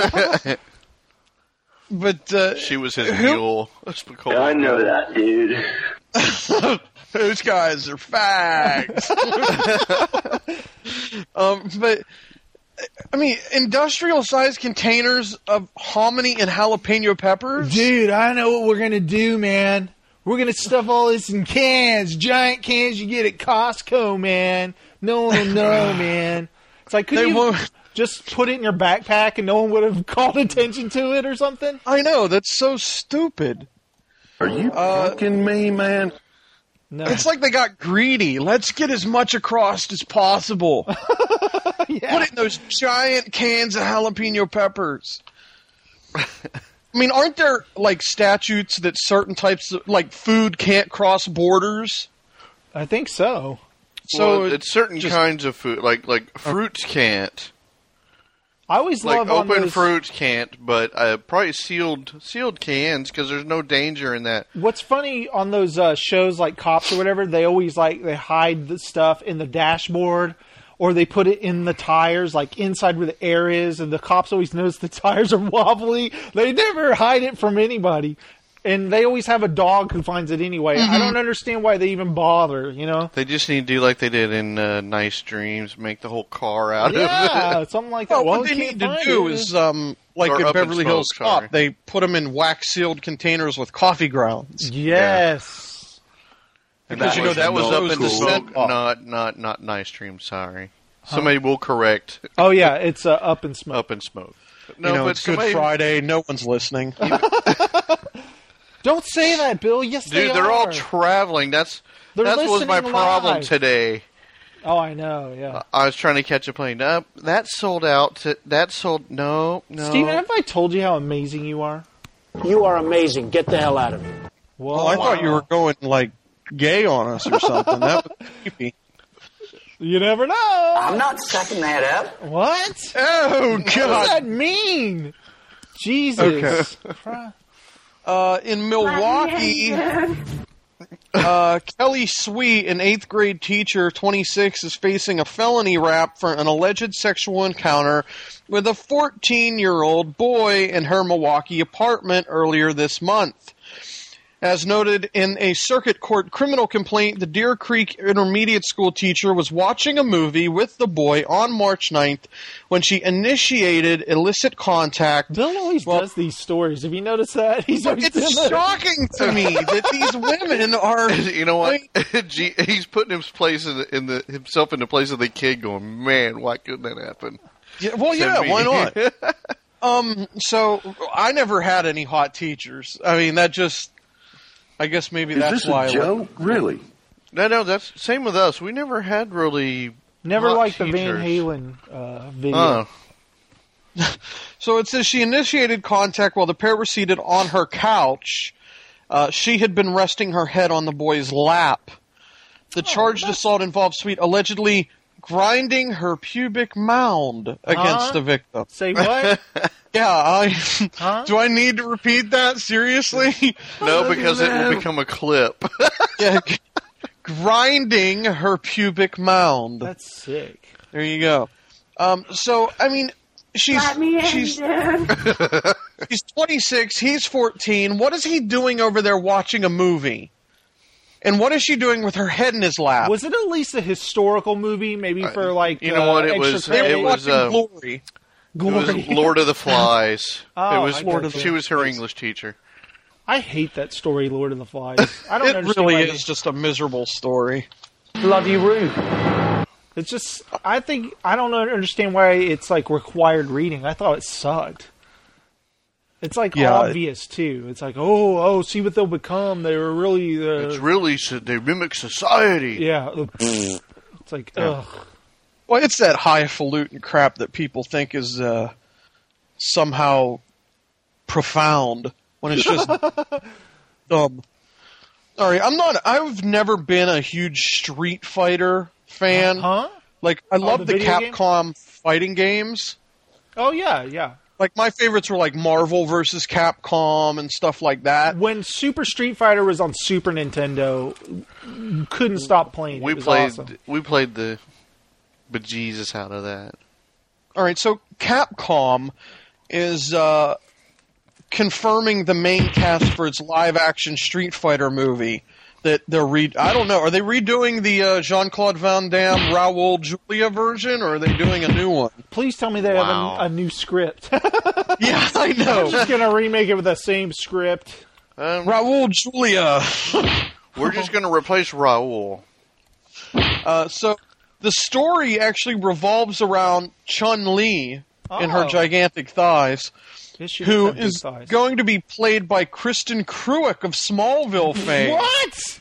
But, uh, She was his who- mule. Spicoli. I know that, dude. Those guys are fags. um, but I mean, industrial-sized containers of hominy and jalapeno peppers. Dude, I know what we're gonna do, man. We're gonna stuff all this in cans, giant cans you get at Costco, man. No one will know, man. It's like, could They you won't- just put it in your backpack and no one would have called attention to it or something? I know, that's so stupid. Are you Uh, fucking me, man? No. It's like they got greedy. Let's get as much across as possible. Yeah. Put it in those giant cans of jalapeno peppers. I mean, aren't there, like, statutes that certain types of, like, food can't cross borders? I think so. So well, it's certain just- kinds of food, like like fruits can't. I always Like love on open those, fruits can't, but uh, probably sealed sealed cans because there's no danger in that. What's funny on those uh, shows like Cops or whatever, they always like they hide the stuff in the dashboard or they put it in the tires, like inside where the air is, and the cops always notice the tires are wobbly. They never hide it from anybody. And they always have a dog who finds it anyway. Mm-hmm. I don't understand why they even bother, you know? They just need to do like they did in uh, Nice Dreams, make the whole car out Yeah, of it. something like that. Well, Well, what you they can't need to find do it. is, um, like Or in Up in Beverly Hills Smoke, Cop, sorry. they put them in wax-sealed containers with coffee grounds. Yes. Because, that you know, was, that that was knows up in the the scent smoke, off. not not not Nice Dreams. Sorry. Somebody will correct. Oh yeah, it's uh, Up in Smoke. Up in Smoke. No, you know, but it's somebody, Good Friday. No one's listening. Don't say that, Bill. Yes, dude, they they're are. all traveling. That's They're that was my listening problem live. today. Oh, I know. Yeah. I was trying to catch a plane. Uh, that sold out. To, that sold. No, no. Steven, have I told you how amazing you are? You are amazing. Get the hell out of here. Whoa. Oh, I thought you were going like gay on us or something. That was creepy. You never know. I'm not sucking that up. What? Oh, What does God. that mean? Jesus. Okay. Uh, in Milwaukee, uh, Kelly Sweet, an eighth grade teacher, twenty-six, is facing a felony rap for an alleged sexual encounter with a fourteen-year-old boy in her Milwaukee apartment earlier this month. As noted in a circuit court criminal complaint, the Deer Creek Intermediate School teacher was watching a movie with the boy on March ninth when she initiated illicit contact. Bill always well, does these stories. Have you noticed that? He's always It's done that. shocking to me that these women are. You know what? Gee, he's putting his place in the, in the himself in the place of the kid. Going, man, why couldn't that happen? Yeah, well, To yeah, me. why not? um, so I never had any hot teachers. I mean, that just. I guess maybe Is that's this a why. joke? I really? No, no, that's same with us. We never had really Never hot liked the Van teachers. Halen uh, video. Oh. So it says she initiated contact while the pair were seated on her couch. Uh, she had been resting her head on the boy's lap. The charged assault involved Sweet allegedly grinding her pubic mound against Huh? the victim. Say what? Yeah, I. Huh? Do I need to repeat that seriously? No, because it will become a clip. Yeah, g- grinding her pubic mound. That's sick. There you go. Um, so I mean, she's Let me in, she's dude. she's twenty-six. He's fourteen. What is he doing over there watching a movie? And what is she doing with her head in his lap? Was it at least a historical movie? Maybe for like you know uh, what, it extra was- credit? They were it was, watching uh, Glory. Glory. It was Lord of the Flies. Oh, it was I Lord of the- She was her English teacher. I hate that story, Lord of the Flies. I don't It understand. really why is just a miserable story. Bloody rude. It's just, I think, I don't understand why it's like required reading. I thought it sucked. It's like Yeah, obvious too. It's like, oh, oh, see what they'll become. They were really, uh, It's really so they mimic society. yeah. It's like, Yeah. ugh. Well, it's that highfalutin crap that people think is uh, somehow profound when it's just dumb. Sorry, I'm not. I've never been a huge Street Fighter fan. Huh? Like, I Oh, love the the, video game? Capcom fighting games. Oh yeah, yeah. Like, my favorites were like Marvel versus Capcom and stuff like that. When Super Street Fighter was on Super Nintendo, you couldn't stop playing. We it was played. awesome. We played the bejesus out of that. All right, so Capcom is uh, confirming the main cast for its live-action Street Fighter movie. That they're re- I don't know. Are they redoing the uh, Jean-Claude Van Damme, Raul Julia version, or are they doing a new one? Please tell me they Wow. have a, a new script. Yeah, I know. I'm just gonna remake it with the same script. Um, Raul Julia. we're just going to replace Raul. Uh, so the story actually revolves around Chun-Li and her Oh. gigantic thighs, Yes, she who does have big is thighs. going to be played by Kristen Cruick of Smallville fame. What?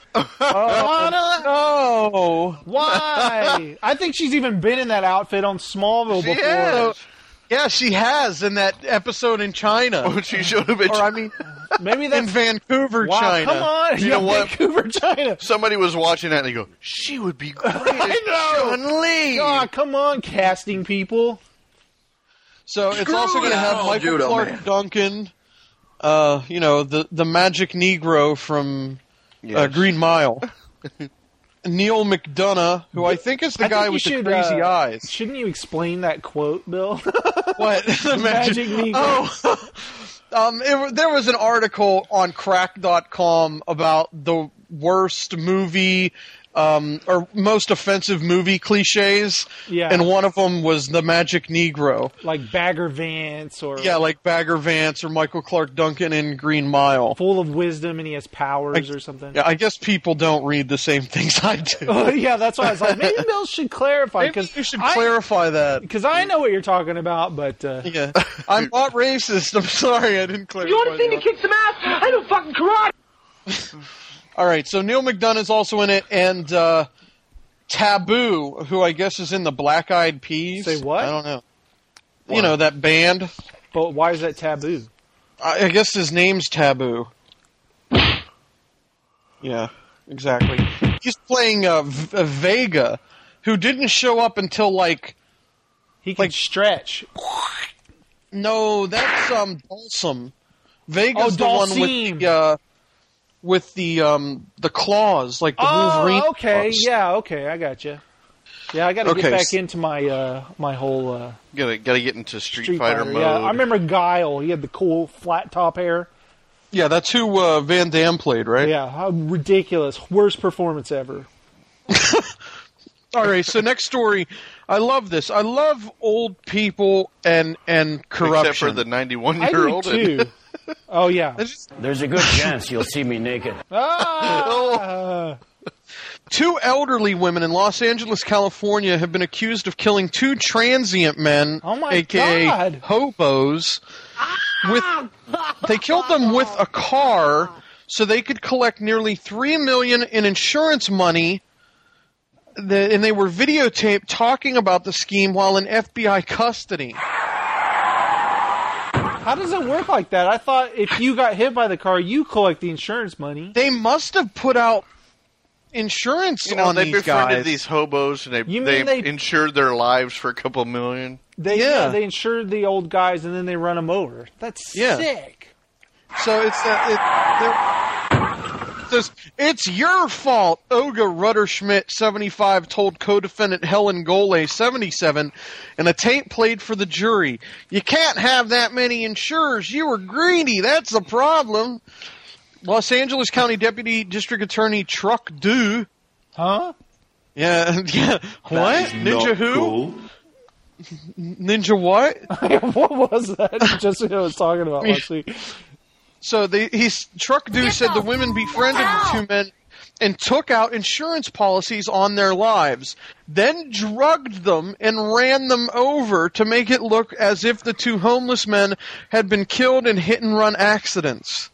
Oh, no. Why? I think she's even been in that outfit on Smallville before. Yeah. Yeah, she has in that episode in China. Oh, she should have been. Or, I mean, Maybe in that's Vancouver, wow. China. Come on, You yeah, know what? Vancouver, China. Somebody was watching that and they go, "She would be great." I know. Chun-Li. Oh, come on, casting people. So it's Screw also going to have that, Michael Judo Clark Man. Duncan, uh, you know, the, the magic Negro from uh, Yes. Green Mile. Neil McDonough, who I think is the I guy think with you the should, crazy uh, eyes. Shouldn't you explain that quote, Bill? What? The Magic Negro. Oh, um, it, there was an article on crack dot com about the worst movie um, or most offensive movie cliches. Yeah. And one of them was the Magic Negro. Like Bagger Vance or... Yeah, like Bagger Vance or Michael Clark Duncan in Green Mile. Full of wisdom and he has powers I, or something. Yeah, I guess people don't read the same things I do. Oh, yeah, that's why I was like, maybe Bill should clarify. Maybe you should I, clarify that. Because I know what you're talking about, but... Uh... Yeah, I'm not racist. I'm sorry I didn't clarify. You want to see me kick some ass? I do fucking karate! All right, so Neil McDonough is also in it, and uh, Taboo, who I guess is in the Black Eyed Peas. Say what? I don't know. What? You know, that band. But why is that Taboo? I, I guess his name's Taboo. Yeah, exactly. He's playing uh, v- uh, Vega, who didn't show up until, like... He can like, stretch. No, that's um, Dhalsim. Vega's oh, the one with the... Uh, with the um the claws, like the oh, Wolverine. okay, claws. yeah, okay, I got you. Yeah, I got to okay. get back into my uh my whole. Uh, gotta gotta get into Street, Street Fighter, Fighter mode. Yeah, I remember Guile. He had the cool flat top hair. Yeah, that's who uh, Van Damme played, right? Yeah, how ridiculous! Worst performance ever. All right, so next story. I love this. I love old people and and corruption. Except for the ninety-one-year-old. I do too. Oh, yeah. There's a good chance you'll see me naked. Ah! Two elderly women in Los Angeles, California have been accused of killing two transient men, oh my a k a God. hobos. With, they killed them with a car so they could collect nearly three million dollars in insurance money, the, and they were videotaped talking about the scheme while in F B I custody. How does it work like that? I thought if you got hit by the car, you collect the insurance money. They must have put out insurance you know, on they these befriended guys. these hobos, and they You they, mean they- insured their lives for a couple million. They Yeah. yeah. they insured the old guys and then they run them over. That's Yeah. sick. So it's that it, it says it's your fault. Olga Rutterschmidt, seventy-five, told co-defendant Helen Gole, seventy-seven, in a tape played for the jury. You can't have that many insurers. You were greedy. That's the problem. Los Angeles County Deputy District Attorney Truck Du. Huh? Yeah, yeah. What? Ninja who? Cool. Ninja what? What was that? Just what I was talking about last week. So they, he's Truck Du said the women befriended the two men and took out insurance policies on their lives, then drugged them and ran them over to make it look as if the two homeless men had been killed in hit-and-run accidents.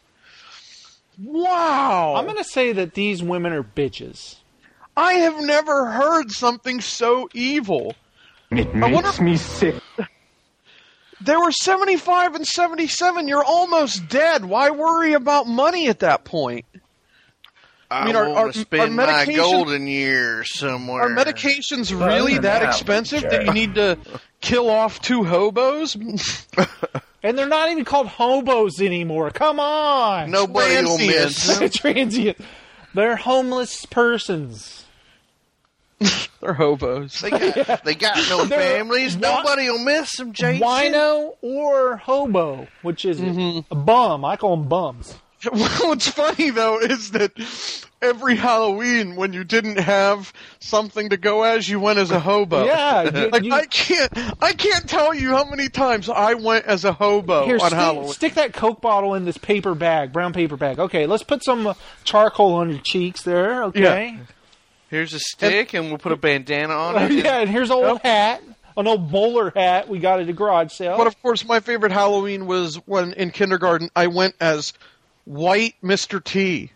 Wow! I'm going to say that these women are bitches. I have never heard something so evil. It I wonder- makes me sick. They were seventy-five and seventy-seven. You're almost dead. Why worry about money at that point? I, I mean, are- want are- to spend are my medication- golden years somewhere. Are medications really that expensive that you need to kill off two hobos? And they're not even called hobos anymore. Come on. Nobody will miss. Transient. They're homeless persons. They're hobos. They got, they got no They're- families. Nobody will miss them, Jason. Wino or hobo, which is a bum. I call them bums. What's funny, though, is that every Halloween, when you didn't have something to go as, you went as a hobo. Yeah, you- like, you- I can't I can't tell you how many times I went as a hobo Here, on stick, Halloween. stick that Coke bottle in this paper bag, brown paper bag. Okay, let's put some uh, charcoal on your cheeks there, okay? Here's a stick, and, we'll put a bandana on it. yeah, and here's an old hat, an old bowler hat we got at a garage sale. But, of course, my favorite Halloween was when, in kindergarten, I went as White Mister T.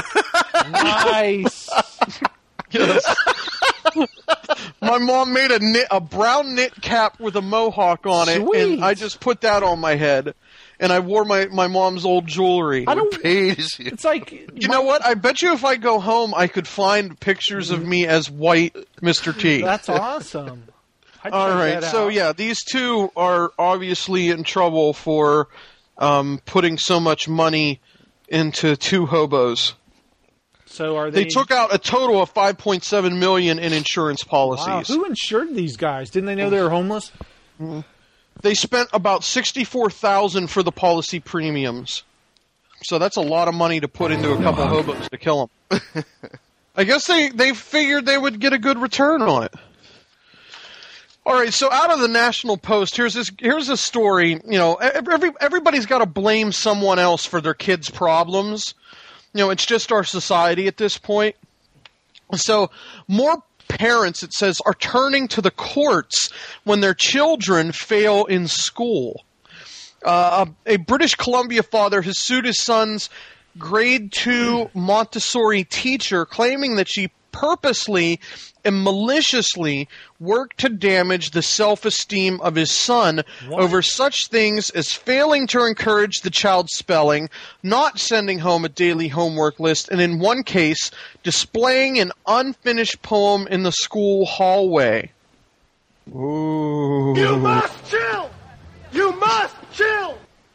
Nice. Yes. My mom made a knit, a brown knit cap with a mohawk on it, Sweet. and I just put that on my head. And I wore my, my mom's old jewelry. I don't. Pays you. It's like You know what? I bet you if I go home, I could find pictures of me as White Mister T. That's awesome. I'd All check right, that so out. yeah, these two are obviously in trouble for um, putting so much money into two hobos. So are they? They took out a total of five point seven million dollars in insurance policies. Wow, who insured these guys? Didn't they know they were homeless? They spent about sixty-four thousand dollars for the policy premiums. So that's a lot of money to put into a couple hobos to kill them. I guess they, they figured they would get a good return on it. All right, so out of the National Post, here's this. Here's a story. You know, every everybody's got to blame someone else for their kids' problems. You know, it's just our society at this point. So more parents, it says, are turning to the courts when their children fail in school. Uh, a, a British Columbia father has sued his son's grade two Montessori teacher, claiming that she purposely and maliciously worked to damage the self-esteem of his son what? over such things as failing to encourage the child's spelling, not sending home a daily homework list, and in one case, displaying an unfinished poem in the school hallway. Ooh. You must chill! You must chill!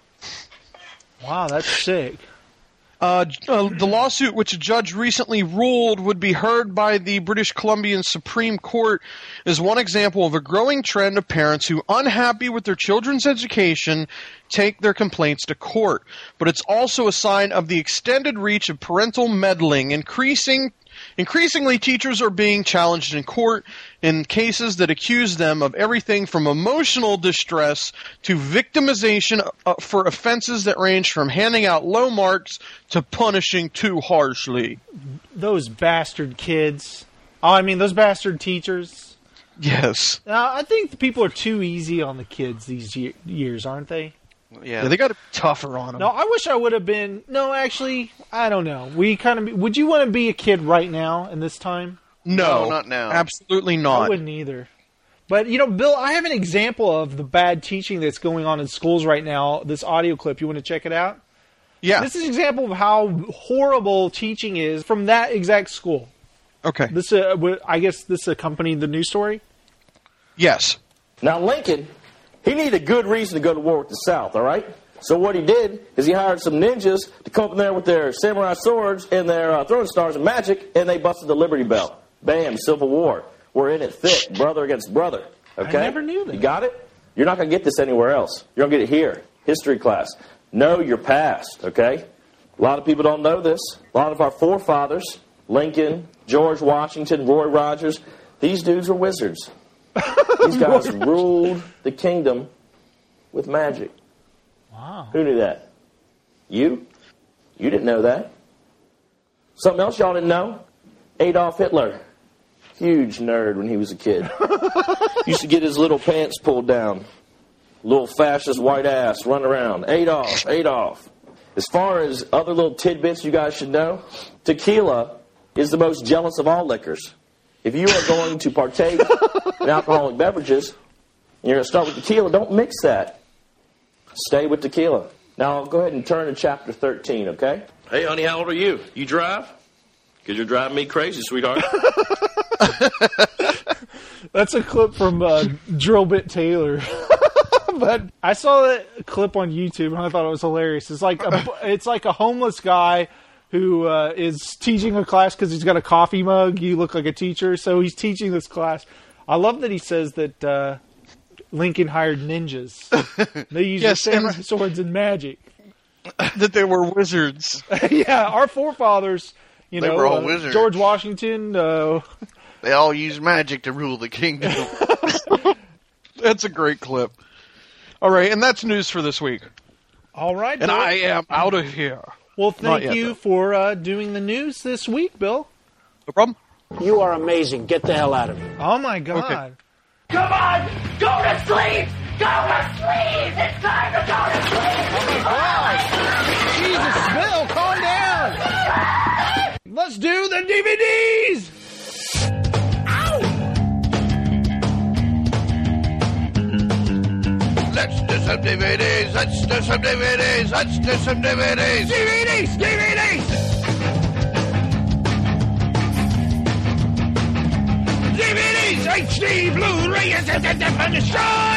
Wow, that's sick. Uh, uh, the lawsuit, which a judge recently ruled would be heard by the British Columbian Supreme Court, is one example of a growing trend of parents who, unhappy with their children's education, take their complaints to court. But it's also a sign of the extended reach of parental meddling. Increasing, increasingly, teachers are being challenged in court in cases that accuse them of everything from emotional distress to victimization uh, for offenses that range from handing out low marks to punishing too harshly. Those bastard kids. Oh, I mean, those bastard teachers. Yes. Uh, I think the people are too easy on the kids these ye- years, aren't they? Yeah, yeah they got to be tougher on them. No, I wish I would have been. No, actually, I don't know. We kind of. Would you want to be a kid right now in this time? No, no, not now. Absolutely not. I wouldn't either. But, you know, Bill, I have an example of the bad teaching that's going on in schools right now. This audio clip, you want to check it out? Yeah. This is an example of how horrible teaching is from that exact school. Okay. This, uh, I guess this accompanied the news story? Yes. Now, Lincoln, he needed a good reason to go to war with the South, all right? So what he did is he hired some ninjas to come up in there with their samurai swords and their uh, throwing stars and magic, and they busted the Liberty Bell. Bam, Civil War. We're in it thick, brother against brother. Okay? I never knew that. You got it? You're not going to get this anywhere else. You're going to get it here. History class. Know your past, okay? A lot of people don't know this. A lot of our forefathers, Lincoln, George Washington, Roy Rogers, these dudes were wizards. These guys ruled the kingdom with magic. Wow. Who knew that? You? You didn't know that. Something else y'all didn't know? Adolf Hitler. Huge nerd when he was a kid. Used to get his little pants pulled down. Little fascist white ass run around. Adolf, Adolf. As far as other little tidbits you guys should know, tequila is the most jealous of all liquors. If you are going to partake in alcoholic beverages, and you're going to start with tequila, don't mix that. Stay with tequila. Now, I'll go ahead and turn to chapter thirteen, okay? Hey, honey, how old are you? You drive? Because you're driving me crazy, sweetheart. That's a clip from uh, Drillbit Taylor. But I saw that clip on YouTube and I thought it was hilarious. It's like a, it's like a homeless guy who uh, is teaching a class because he's got a coffee mug. You look like a teacher, so he's teaching this class. I love that he says that uh, Lincoln hired ninjas. They use yes, samurai swords and magic. That they were wizards. Yeah, our forefathers. You they know, were all uh, wizards. George Washington. Uh, they all used magic to rule the kingdom. That's a great clip. All right, and that's news for this week. All right, and Bill. I am out of here. Well, thank yet, you though. for uh, doing the news this week, Bill. No problem. You are amazing. Get the hell out of here. Oh my God! Okay. Come on, go to sleep. Go to sleep. It's time to go to sleep. Oh my God! Jesus, Bill, calm down. Let's do the D V Ds. Let's do some D V Ds. Let's do some D V Ds. Let's do some D V Ds. D V Ds. D V Ds. D V Ds. H D Blu-ray is a definition.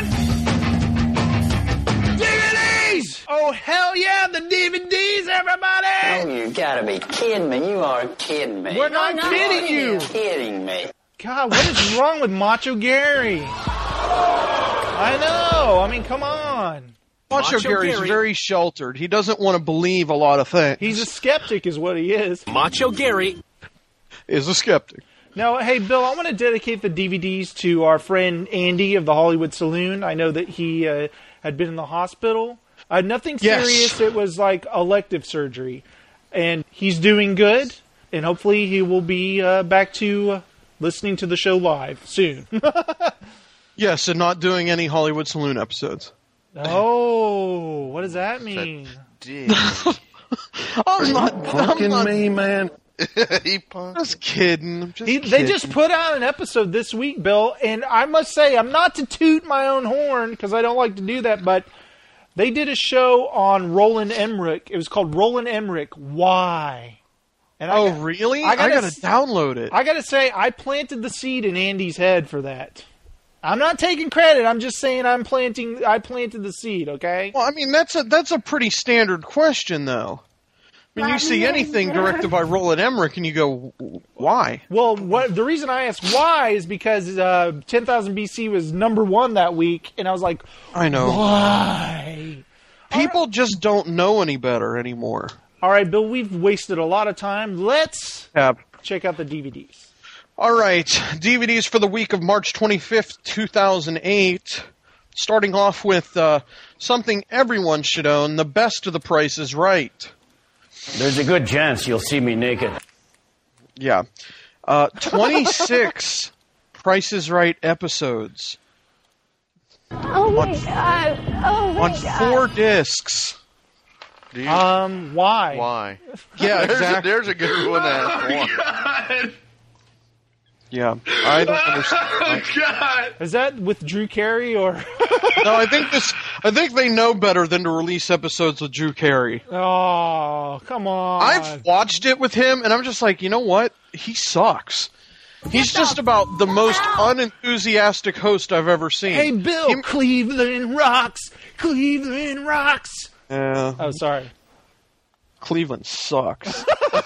D V Ds. Oh hell yeah, the D V Ds, everybody! Oh, you gotta be kidding me! You are kidding me! We're not no, kidding you. You're kidding me! God, what is wrong with Macho Gary? I know. I mean, come on. Macho, Macho Gary's Gary. very sheltered. He doesn't want to believe a lot of things. He's a skeptic is what he is. Macho Gary. is a skeptic. Now, hey, Bill, I want to dedicate the D V Ds to our friend Andy of the Hollywood Saloon. I know that he uh, had been in the hospital. Uh, nothing Yes. serious. It was like elective surgery. And he's doing good. And hopefully he will be uh, back to uh, listening to the show live soon. Yes, and not doing any Hollywood Saloon episodes. Oh, what does that mean? I'm not Punking I'm not, me, man. he punked. Just kidding. I'm just He, kidding. they just put out an episode this week, Bill, and I must say, I'm not to toot my own horn because I don't like to do that, but they did a show on Roland Emmerich. It was called Roland Emmerich. Why? And oh, got- really? I I gotta gotta, s- download it. I got to say, I planted the seed in Andy's head for that. I'm not taking credit. I'm just saying I'm planting. I planted the seed. Okay. Well, I mean that's a that's a pretty standard question, though. I mean, you see anything directed by Roland Emmerich, and you go, "Why?" Well, what the reason I asked why is because uh, ten thousand B C was number one that week, and I was like, I know. why? People just don't know any better anymore. All right, Bill, we've wasted a lot of time. Let's Yeah. check out the D V Ds. All right, D V Ds for the week of March twenty-fifth, two thousand eight. Starting off with uh, something everyone should own, The Best of the Price is Right. There's a good chance you'll see me naked. Yeah. Uh, twenty-six Price is Right episodes. Oh my On- god. Oh my on god. four discs. Do you- Um, why? Why? Yeah, there's, exactly. a, there's a good one. That one. Yeah, I don't understand. Oh, God. Is that with Drew Carey or? No, I think this. I think they know better than to release episodes with Drew Carey. Oh, come on. I've watched it with him, and I'm just like, you know what? He sucks. He's just about the most unenthusiastic host I've ever seen. Hey, Bill, He- Cleveland rocks. Cleveland rocks. Uh, Oh, sorry. Cleveland sucks.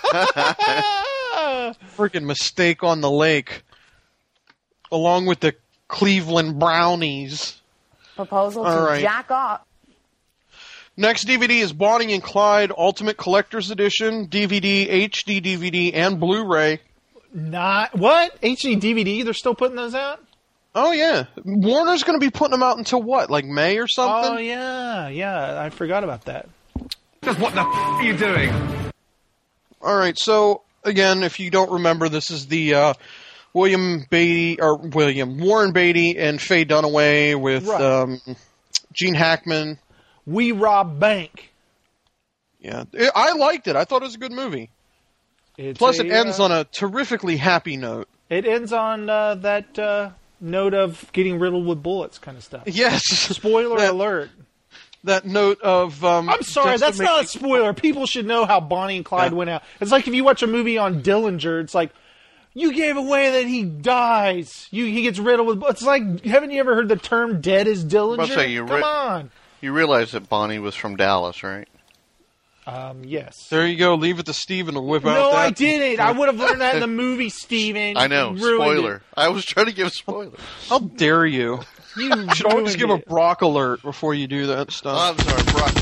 Freaking Mistake on the Lake, along with the Cleveland Brownies. Proposal All to right. jack off. Next D V D is Bonnie and Clyde Ultimate Collector's Edition, D V D, H D D V D, and Blu-ray. Not what H D D V D? They're still putting those out? Oh yeah, Warner's going to be putting them out until what, like May or something? Oh yeah, yeah. I forgot about that. Just what the f- are you doing? All right, so again, if you don't remember, this is the uh, William Beatty or William Warren Beatty and Faye Dunaway with Right. um, Gene Hackman. We Rob Bank. Yeah, It- I liked it. I thought it was a good movie. It's Plus, a, it ends uh, on a terrifically happy note. It ends on uh, that uh, note of getting riddled with bullets, kind of stuff. Yes. Spoiler That- alert. That note of um, I'm sorry, just to that's make not a me- spoiler. People should know how Bonnie and Clyde Yeah. went out. It's like if you watch a movie on Dillinger, it's like, you gave away that he dies. You He gets riddled with bullets. It's like, haven't you ever heard the term dead as Dillinger? I'll say you Come re- on. You realize that Bonnie was from Dallas, right? Um, yes. There you go. Leave it to Steven to whip out No, that. I didn't. I would have learned that in the movie, Steven. I know. You ruined Spoiler. it. I was trying to give a spoiler. How dare you? You You should always ruined give it. a Brock alert before you do that stuff. Oh, I'm sorry, Brock.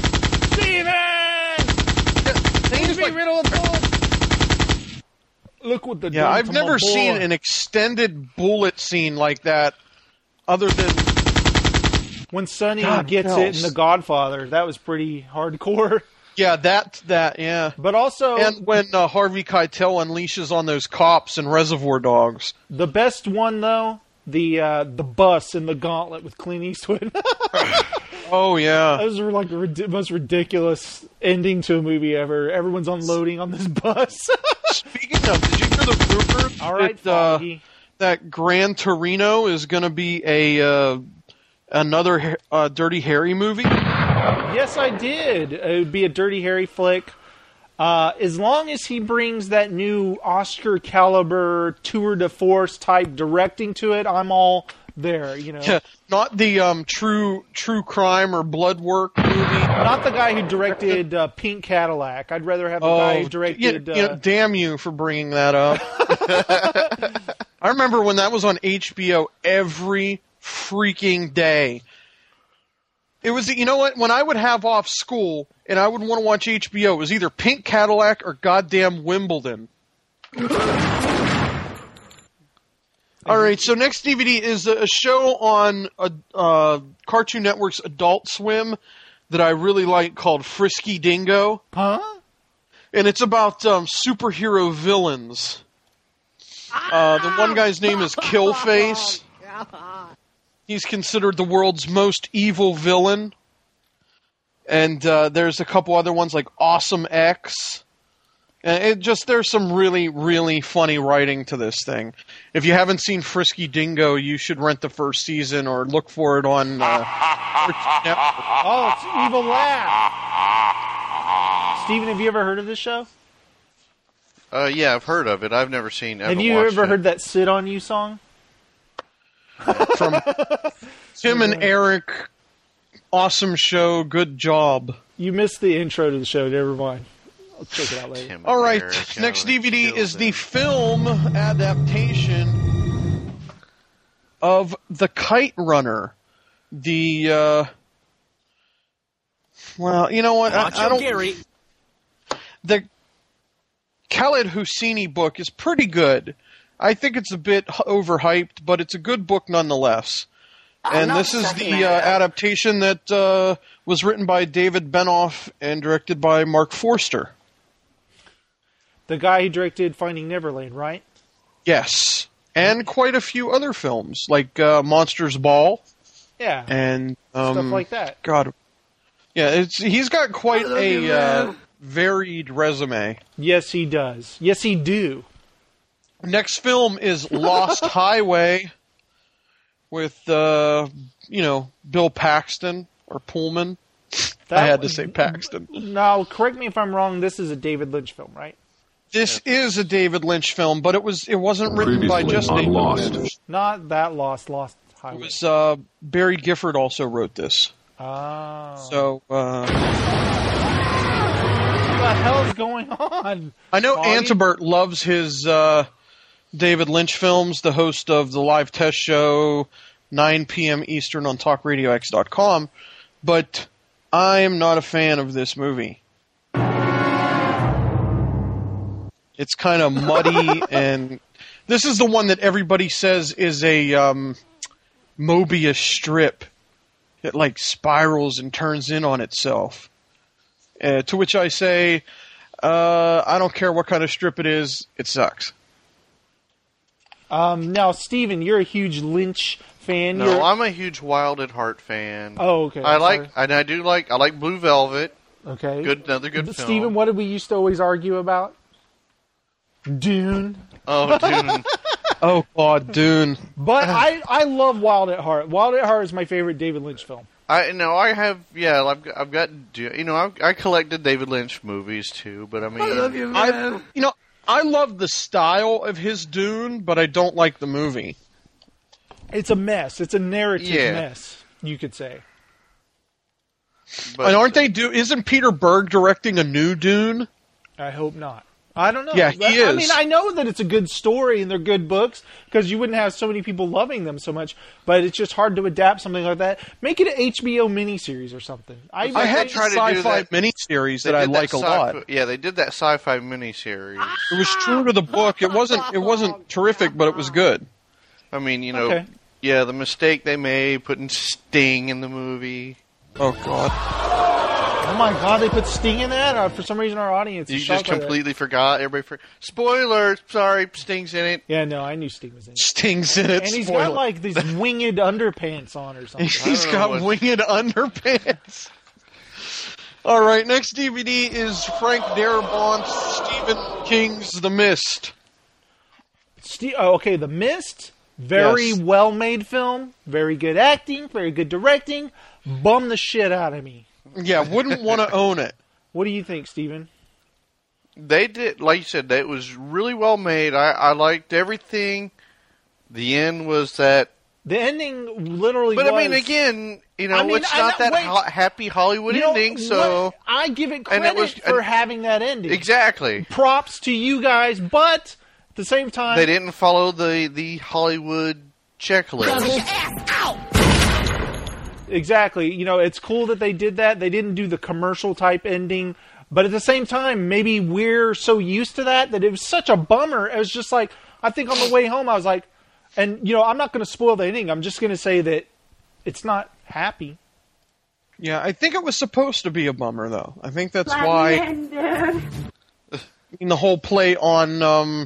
Steven! Please be riddled with bullets. Look what the Yeah, done I've to never my seen boy. an extended bullet scene like that, other than When Sonny God gets knows. it in The Godfather. That was pretty hardcore. yeah, that that yeah. But also, And when uh, Harvey Keitel unleashes on those cops and Reservoir Dogs. the best one though, the uh, the bus in The Gauntlet with Clint Eastwood. Oh yeah, Those were like the rid- most ridiculous ending to a movie ever. Everyone's unloading on this bus. Speaking of, did you hear the rumor All right, that, uh, Foggy. that Gran Torino is going to be a uh, another uh, Dirty Harry movie? Yes, I did. It would be a Dirty Harry flick. Uh, as long as he brings that new Oscar caliber tour de force type directing to it, I'm all there. You know, Yeah, not the um, true true crime or blood work movie. not the guy who directed uh, Pink Cadillac. I'd rather have the guy who directed. you, you know, uh, damn you for bringing that up. I remember when that was on H B O every freaking day. It was, you know what? When I would have off school and I would want to watch H B O, it was either Pink Cadillac or goddamn Wimbledon. All right, so next D V D is a show on uh, uh, Cartoon Network's Adult Swim that I really like called Frisky Dingo. Huh? And it's about um, superhero villains. Uh, the one guy's name is Killface. He's considered the world's most evil villain. And uh, there's a couple other ones like Awesome X. And it just there's some really, really funny writing to this thing. If you haven't seen Frisky Dingo, you should rent the first season or look for it on. Uh, oh, it's Evil Laugh. Steven, have you ever heard of this show? Uh, yeah, I've heard of it. I've never seen. Have you ever heard that "Sit on You" song? From Tim and Eric, awesome show, good job. You missed the intro to the show. Never mind. I'll check it out later. All right, next D V D is the film adaptation of The Kite Runner. The, uh... Well, you know what? I, I don't... Gary. The Khaled Hosseini book is pretty good. I think it's a bit overhyped, but it's a good book nonetheless. And this is the uh, adaptation that uh, was written by David Benoff and directed by Mark Forster. The guy who directed Finding Neverland, right? Yes. And quite a few other films, like uh, Monsters Ball. Yeah. And um, stuff like that. God. Yeah, it's he's got quite a uh, varied resume. Yes, he does. Yes, he do. Next film is Lost Highway with, uh, you know, Bill Paxton or Pullman. That I had to was- say Paxton. Now, correct me if I'm wrong. This is a David Lynch film, right? This is a David Lynch film, but it was it wasn't written by just David Lynch. Not that Lost, Lost It Highway. was uh, Barry Gifford also wrote this. Oh. So uh, What the hell is going on? I know Bobby? Antibert loves his uh, David Lynch films. The host of the live test show, nine p.m. Eastern on talk radio x dot com, but I am not a fan of this movie. It's kind of muddy, and this is the one that everybody says is a um, Mobius strip. It like spirals and turns in on itself. Uh, to which I say, uh, I don't care what kind of strip it is, it sucks. Um, now, Steven, you're a huge Lynch fan. No, You're- I'm a huge Wild at Heart fan. Oh, okay. I I'm like, sorry. and I do like, I like Blue Velvet. Okay. Good, another good film. Steven, what did we used to always argue about? Dune. Oh, Dune. Oh, God, Dune. But I, I love Wild at Heart. Wild at Heart is my favorite David Lynch film. I no, I have yeah, I've got, I've got you know, I've, I collected David Lynch movies too, but I mean, I love you, man. You know, I love the style of his Dune, but I don't like the movie. It's a mess. It's a narrative Yeah. mess, you could say. and aren't they do? Isn't Peter Berg directing a new Dune? I hope not. I don't know. Yeah, he I is. mean, I know that it's a good story and they're good books because you wouldn't have so many people loving them so much. But it's just hard to adapt something like that. Make it an H B O miniseries or something. I, I had tried to do sci-fi that. miniseries They that I did like a sci- lot. Yeah, they did that sci-fi miniseries. It was true to the book. It wasn't. It wasn't terrific, but it was good. I mean, you know, Okay. yeah, the mistake they made putting Sting in the movie. Oh God. Oh my God, they put Sting in that? Uh, for some reason, our audience is You shocked just by that. completely forgot. Everybody, for- spoiler. Sorry, Sting's in it. Yeah, no, I knew Sting was in it. Sting's in it. And he's spoiler. got like these winged underpants on or something. He's got winged underpants. All right, next D V D is Frank Darabont's Stephen King's The Mist. Ste- oh, okay, The Mist, very Yes. well-made film, very good acting, very good directing. Bum the shit out of me. Yeah, wouldn't want to own it. What do you think, Steven? They did, like you said, that was really well made. I, I liked everything. The end was that. The ending literally But was... I mean, again, you know, I mean, it's I not know- that wait. ho- happy Hollywood You know, ending, so. what- I give it and credit it was- for and- having that ending. Exactly. Props to you guys, but at the same time... They didn't follow the, the Hollywood checklist. Exactly. You know, it's cool that they did that. They didn't do the commercial type ending But at the same time, maybe we're so used to that that it was such a bummer. It was just like, I think on the way home, I was like, and, you know, I'm not going to spoil the ending. I'm just going to say that it's not happy. Yeah, I think it was supposed to be a bummer, though. I think that's why... I mean, the whole play on um,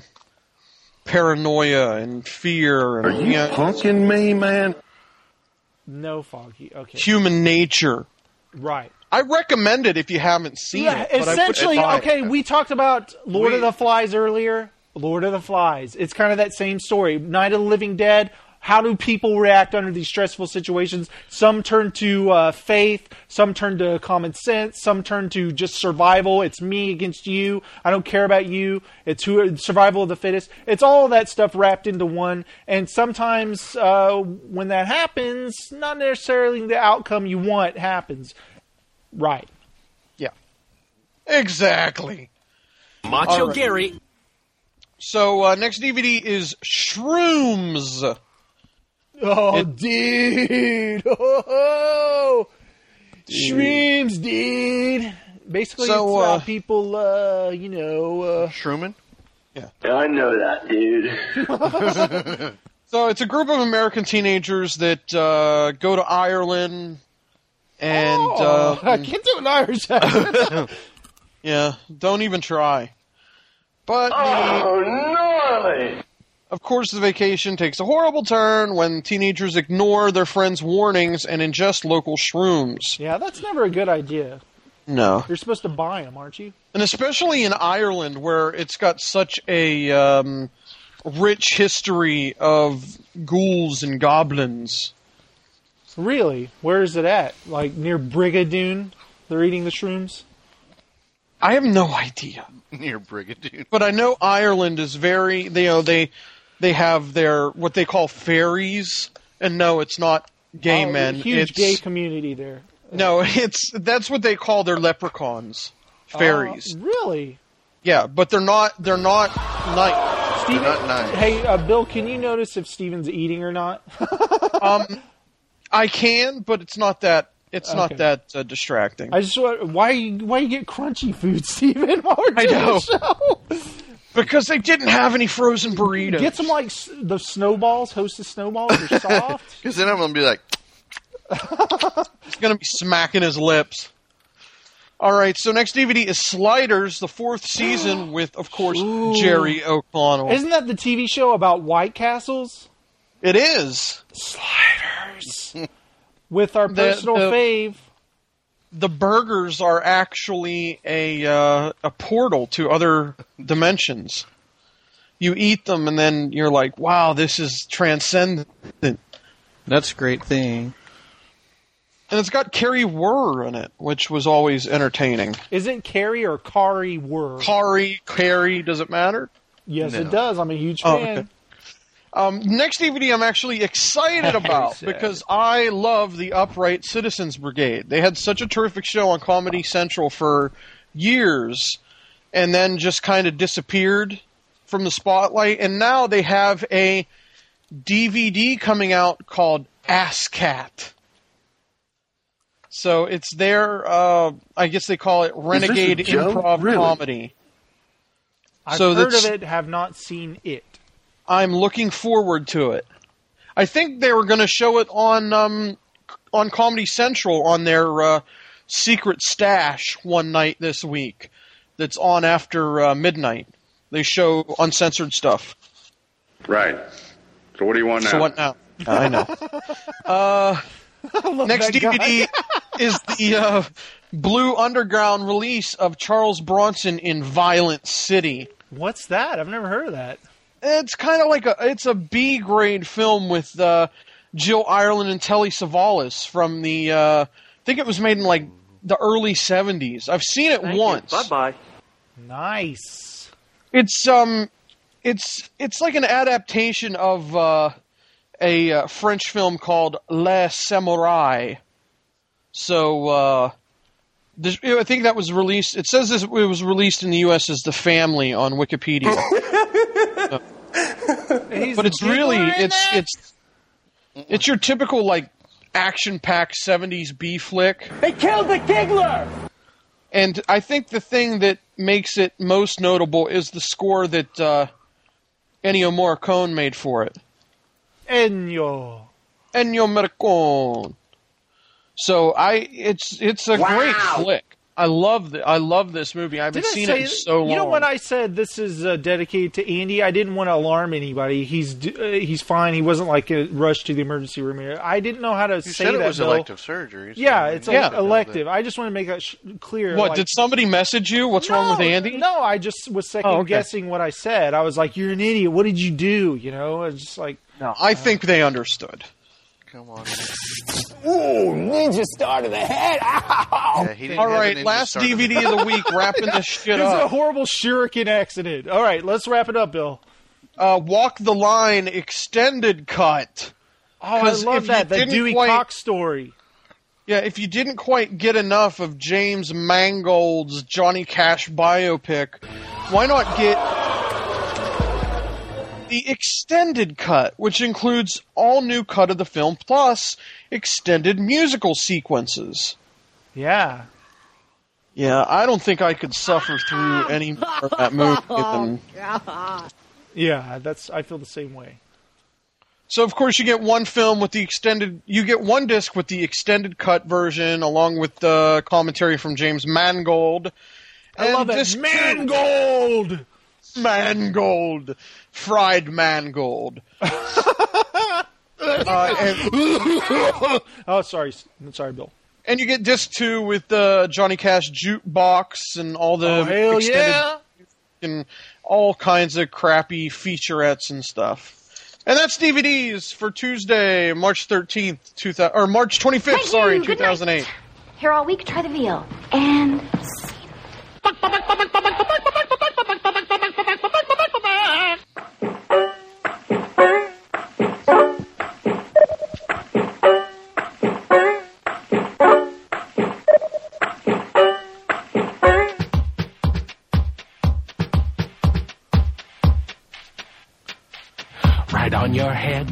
paranoia and fear. And, Are you know, punking me, man? No, Foggy. Okay. Human nature. Right. I recommend it if you haven't seen yeah, it. But essentially, I okay, we talked about Lord We- of the Flies earlier. Lord of the Flies. It's kind of that same story. Night of the Living Dead. How do people react under these stressful situations? Some turn to uh, faith. Some turn to common sense. Some turn to just survival. It's me against you. I don't care about you. It's who survival of the fittest. It's all that stuff wrapped into one. And sometimes uh, when that happens, not necessarily the outcome you want happens. Right. Yeah. Exactly. Macho All right. Gary. So, uh, next D V D is Shrooms. Oh, It- dude. Oh, Shrooms, dude. Basically, So, it's about uh, people, uh, you know... Uh, Shroomin'? Yeah. I know that, dude. So, it's a group of American teenagers that uh, go to Ireland and... oh, uh, I can't do an Irish accent. Yeah, don't even try. But the, Oh, gnarly! of course, the vacation takes a horrible turn when teenagers ignore their friends' warnings and ingest local shrooms. Yeah, that's never a good idea. No. You're supposed to buy them, aren't you? And especially in Ireland, where it's got such a um, rich history of ghouls and goblins. Really? Where is it at? Like near Brigadoon? They're eating the shrooms? I have no idea. Near Brigadoon. But I know Ireland is very, you know, they they have their, what they call fairies. And no, it's not gay Oh, men. Huge it's, gay community there. No, it's that's what they call their leprechauns. Fairies. Uh, really? Yeah, but they're not, they're not nice. Steven, not nice. Hey, uh, Bill, can you notice if Steven's eating or not? um, I can, but it's not that, it's Okay. not that uh, distracting. I just want, why why you get crunchy food, Steven? While we're I doing know. the show? Because they didn't have any frozen burritos. Get some like s- the snowballs, Hostess snowballs. They're soft. Because then I'm going to be like, He's going to be smacking his lips. All right, so next D V D is Sliders, the fourth season with, of course, Ooh. Jerry O'Connell. Isn't that the T V show about White Castles? It is. Sliders. With our The- personal the- fave. The burgers are actually a uh, a portal to other dimensions. You eat them, and then you're like, wow, this is transcendent. that's a great thing. And it's got Carrie Wurr in it, which was always entertaining. Is it Carrie or Kari Wurr? Kari, Carrie, does it matter? Yes, No. it does. I'm a huge Oh, fan. okay. Um, next D V D I'm actually excited about sad. because I love the Upright Citizens Brigade. They had such a terrific show on Comedy Central for years and then just kind of disappeared from the spotlight. And now they have a D V D coming out called Ass Cat. So it's their, uh, I guess they call it Renegade Is this a joke? Improv Really? Comedy. I've So heard that's- of it, have not seen it. I'm looking forward to it. I think they were going to show it on um, on Comedy Central on their uh, secret stash one night this week. That's on after uh, midnight. They show uncensored stuff. Right. So what do you want now? So what now? I know. Uh, next that D V D is the uh, Blue Underground release of Charles Bronson in Violent City. What's that? I've never heard of that. It's kind of like a it's a B grade film with uh, Jill Ireland and Telly Savalas from the uh, I think it was made in like the early seventies. I've seen it once. Bye bye. Nice. It's um it's it's like an adaptation of uh, a uh, French film called Les Samurai. So uh, this, I think that was released. It says this, it was released in the U S as The Family on Wikipedia. So- but it's really it's it's it's your typical like action-packed seventies B flick. They killed the Giggler! And I think the thing that makes it most notable is the score that uh, Ennio Morricone made for it. Ennio. Ennio Morricone. So I, it's it's a Wow. great flick. I love the, I love this movie. I haven't Did I seen say- it in so long. You know, when I said this is uh, dedicated to Andy, I didn't want to alarm anybody. He's d- uh, he's fine. He wasn't like a rush to the emergency room here. I didn't know how to You say said it that. was Bill. elective surgery. so Yeah, it's Yeah. a, elective. I just want to make that sh- clear. What, like- did somebody message you? What's wrong with Andy? No, I just was second Oh, okay. guessing what I said. I was like, "You're an idiot. What did you do?" You know, it's just like. No, I think they understood. Come on. Ooh, ninja star to the head. Ow! Yeah, he didn't All have right, an last indie D V D of the week, wrapping this shit It was a up. horrible shuriken accident. All right, let's wrap it up, Bill. Uh, Walk the Line extended cut. Oh, I 'Cause love if you that. The didn't Dewey quite- Cox story. Yeah, if you didn't quite get enough of James Mangold's Johnny Cash biopic, why not get the extended cut, which includes all new cut of the film plus extended musical sequences. Yeah. Yeah, I don't think I could suffer through any more of that movie than... Yeah, that's. I feel the same way. So, of course, you get one film with the extended... You get one disc with the extended cut version, along with the commentary from James Mangold. I love it. disc two- Mangold! Mangold! Fried Mangold. uh, and, oh, sorry. Sorry, Bill. and you get disc two with the Johnny Cash jukebox and all the Oh, hell extended... yeah! And all kinds of crappy featurettes and stuff. And that's D V Ds for Tuesday, March thirteenth, two thousand, or March twenty-fifth, Thank sorry, you. Good two thousand eight. Here all week, try the veal. And Right on your head.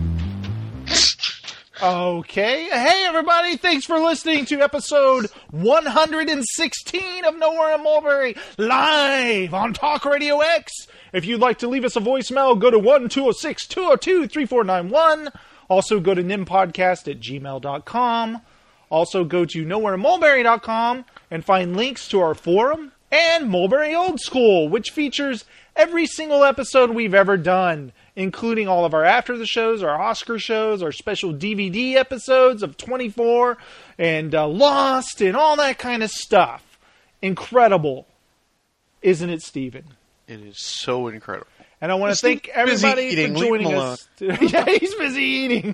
Okay. Hey, everybody. Thanks for listening to episode one hundred sixteen of Nowhere in Mulberry, live on Talk Radio X. If you'd like to leave us a voicemail, go to one two zero six, two zero two, three four nine one. Also, go to nimpodcast at gmail dot com. Also, go to nowhere in mulberry dot com and find links to our forum and Mulberry Old School, which features every single episode we've ever done, including all of our after the shows, our Oscar shows, our special D V D episodes of twenty-four, and uh, Lost, and all that kind of stuff. Incredible. Isn't it, Steven? It is so incredible. And I want to Steve thank everybody busy eating. for Leave joining him us. Yeah, he's busy eating.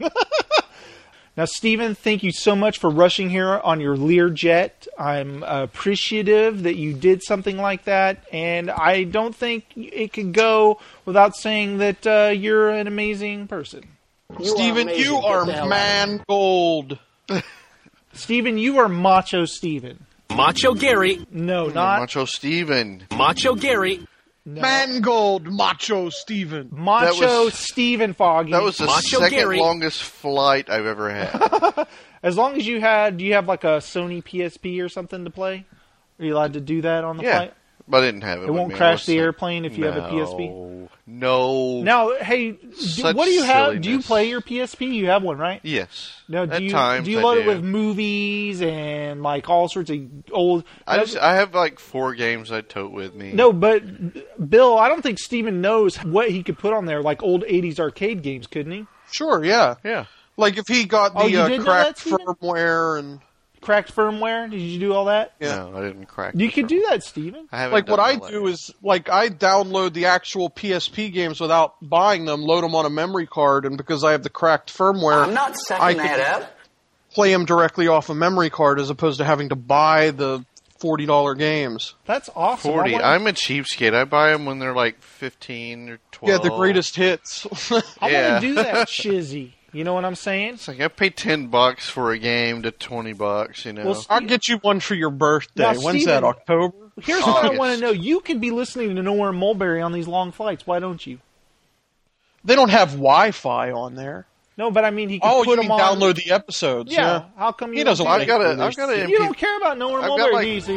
Now, Steven, thank you so much for rushing here on your Learjet. I'm appreciative that you did something like that, and I don't think it could go without saying that uh, you're an amazing person. Steven, you are Mangold. Steven, you are Macho Steven. Macho Gary. No, not Macho Steven. Macho Gary. No. Mangold Macho Steven. Macho That was- Steven Foggy. That was the Macho second Gary. longest flight I've ever had. As long as you had, do you have like a Sony P S P or something to play? Are you allowed to do that on the Yeah, flight? but I didn't have it. It with won't me. I crash was the sick. airplane if you have a P S P? No. No. Now, hey, do, Such what do you have? Do you silliness. play your P S P? You have one, right? Yes. No, do At you times do you I load do. it with movies and like all sorts of old? I just I have like four games I tote with me. No, but Bill, I don't think Steven knows what he could put on there, like old eighties arcade games, couldn't he? Sure, yeah. Yeah. Like if he got the Oh, you uh, did know cracked that, Steven? firmware and... Cracked firmware? Did you do all that? Yeah. No, I didn't crack. You could do that, Steven. I haven't Like what done I all that. do is, like I download the actual P S P games without buying them, load them on a memory card, and because I have the cracked firmware, I'm not sucking I that can up. play them directly off a memory card as opposed to having to buy the forty dollar games. That's awesome. Forty. I wanna- I'm a cheapskate. I buy them when they're like fifteen or twelve. Yeah, the greatest hits. I Yeah. want to do that shizzy. You know what I'm saying? It's like I pay ten bucks for a game to twenty bucks. You know. Well, I'll get you one for your birthday. Now, When's Steven, that? October? Here's what I August. want to know. You could be listening to Nowhere in Mulberry on these long flights. Why don't you? They don't have Wi-Fi on there. No, but I mean, he could Oh, put you them mean on. download the episodes? Yeah. Yeah. How come you He don't doesn't do like that? I've got a. I've got a. You don't care about Nowhere in I've got Mulberry, like- do you, Steve?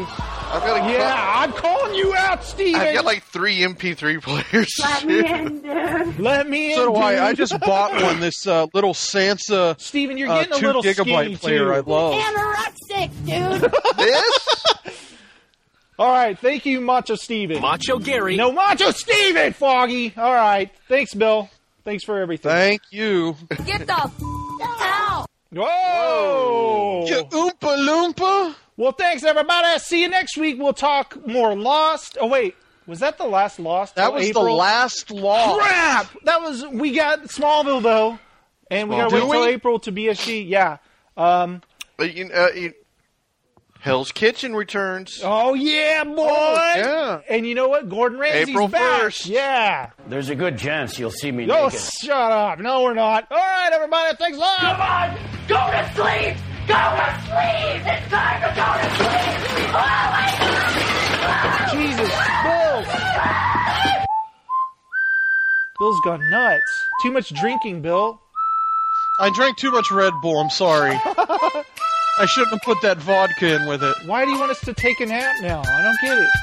I've got a Yeah, I'm calling you out, Steven. I've got like three M P three players. Let me in, dude. Let me in, So do dude. I. I just bought one. This uh, little Sansa. Steven, you're uh, getting a two little gigabyte skinny, player. too. I love. Anorexic, dude. This? All right, thank you, Macho Steven. Macho Gary. No, Macho Steven, Foggy. All right, thanks, Bill. Thanks for everything. Thank you. Get the f- out. Whoa! You oompa loompa. Well, thanks, everybody. See you next week. We'll talk more Lost. Oh, wait. Was that the last Lost? That till was April? the last Lost. Crap! That was, we got Smallville, though. And we got to Do wait till we? April to B S G. Yeah. Um, But you, uh, you, Hell's Kitchen returns. oh, yeah, boy! Oh, yeah. And you know what? Gordon Ramsay's April back. first. Yeah. There's a good chance you'll see me Oh, naked. shut up. No, we're not. All right, everybody. Thanks a lot. Come on! Go to sleep! Go to sleep! It's time to go to sleep! Oh my God! Jesus, Bill. Bill's gone nuts. Too much drinking, Bill. I drank too much Red Bull. I'm sorry. I shouldn't have put that vodka in with it. Why do you want us to take a nap now? I don't get it.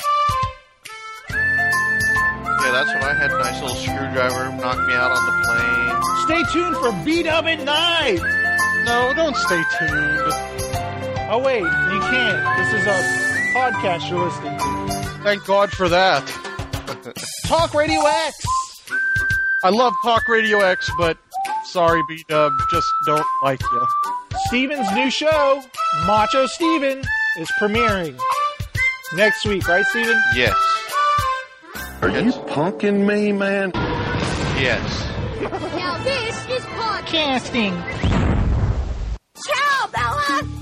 Yeah, that's when I had a nice little screwdriver knock me out on the plane. Stay tuned for B-Dub at night. No, don't stay tuned. Oh, wait. You can't. This is a podcast you're listening to. Thank God for that. Talk Radio X. I love Talk Radio X, but sorry, B-Dub, just don't like you. Steven's new show, Macho Steven, is premiering next week. Right, Steven? Yes. Are you punking me, man? Yes. Now this is podcast. Casting. Ciao, Bella!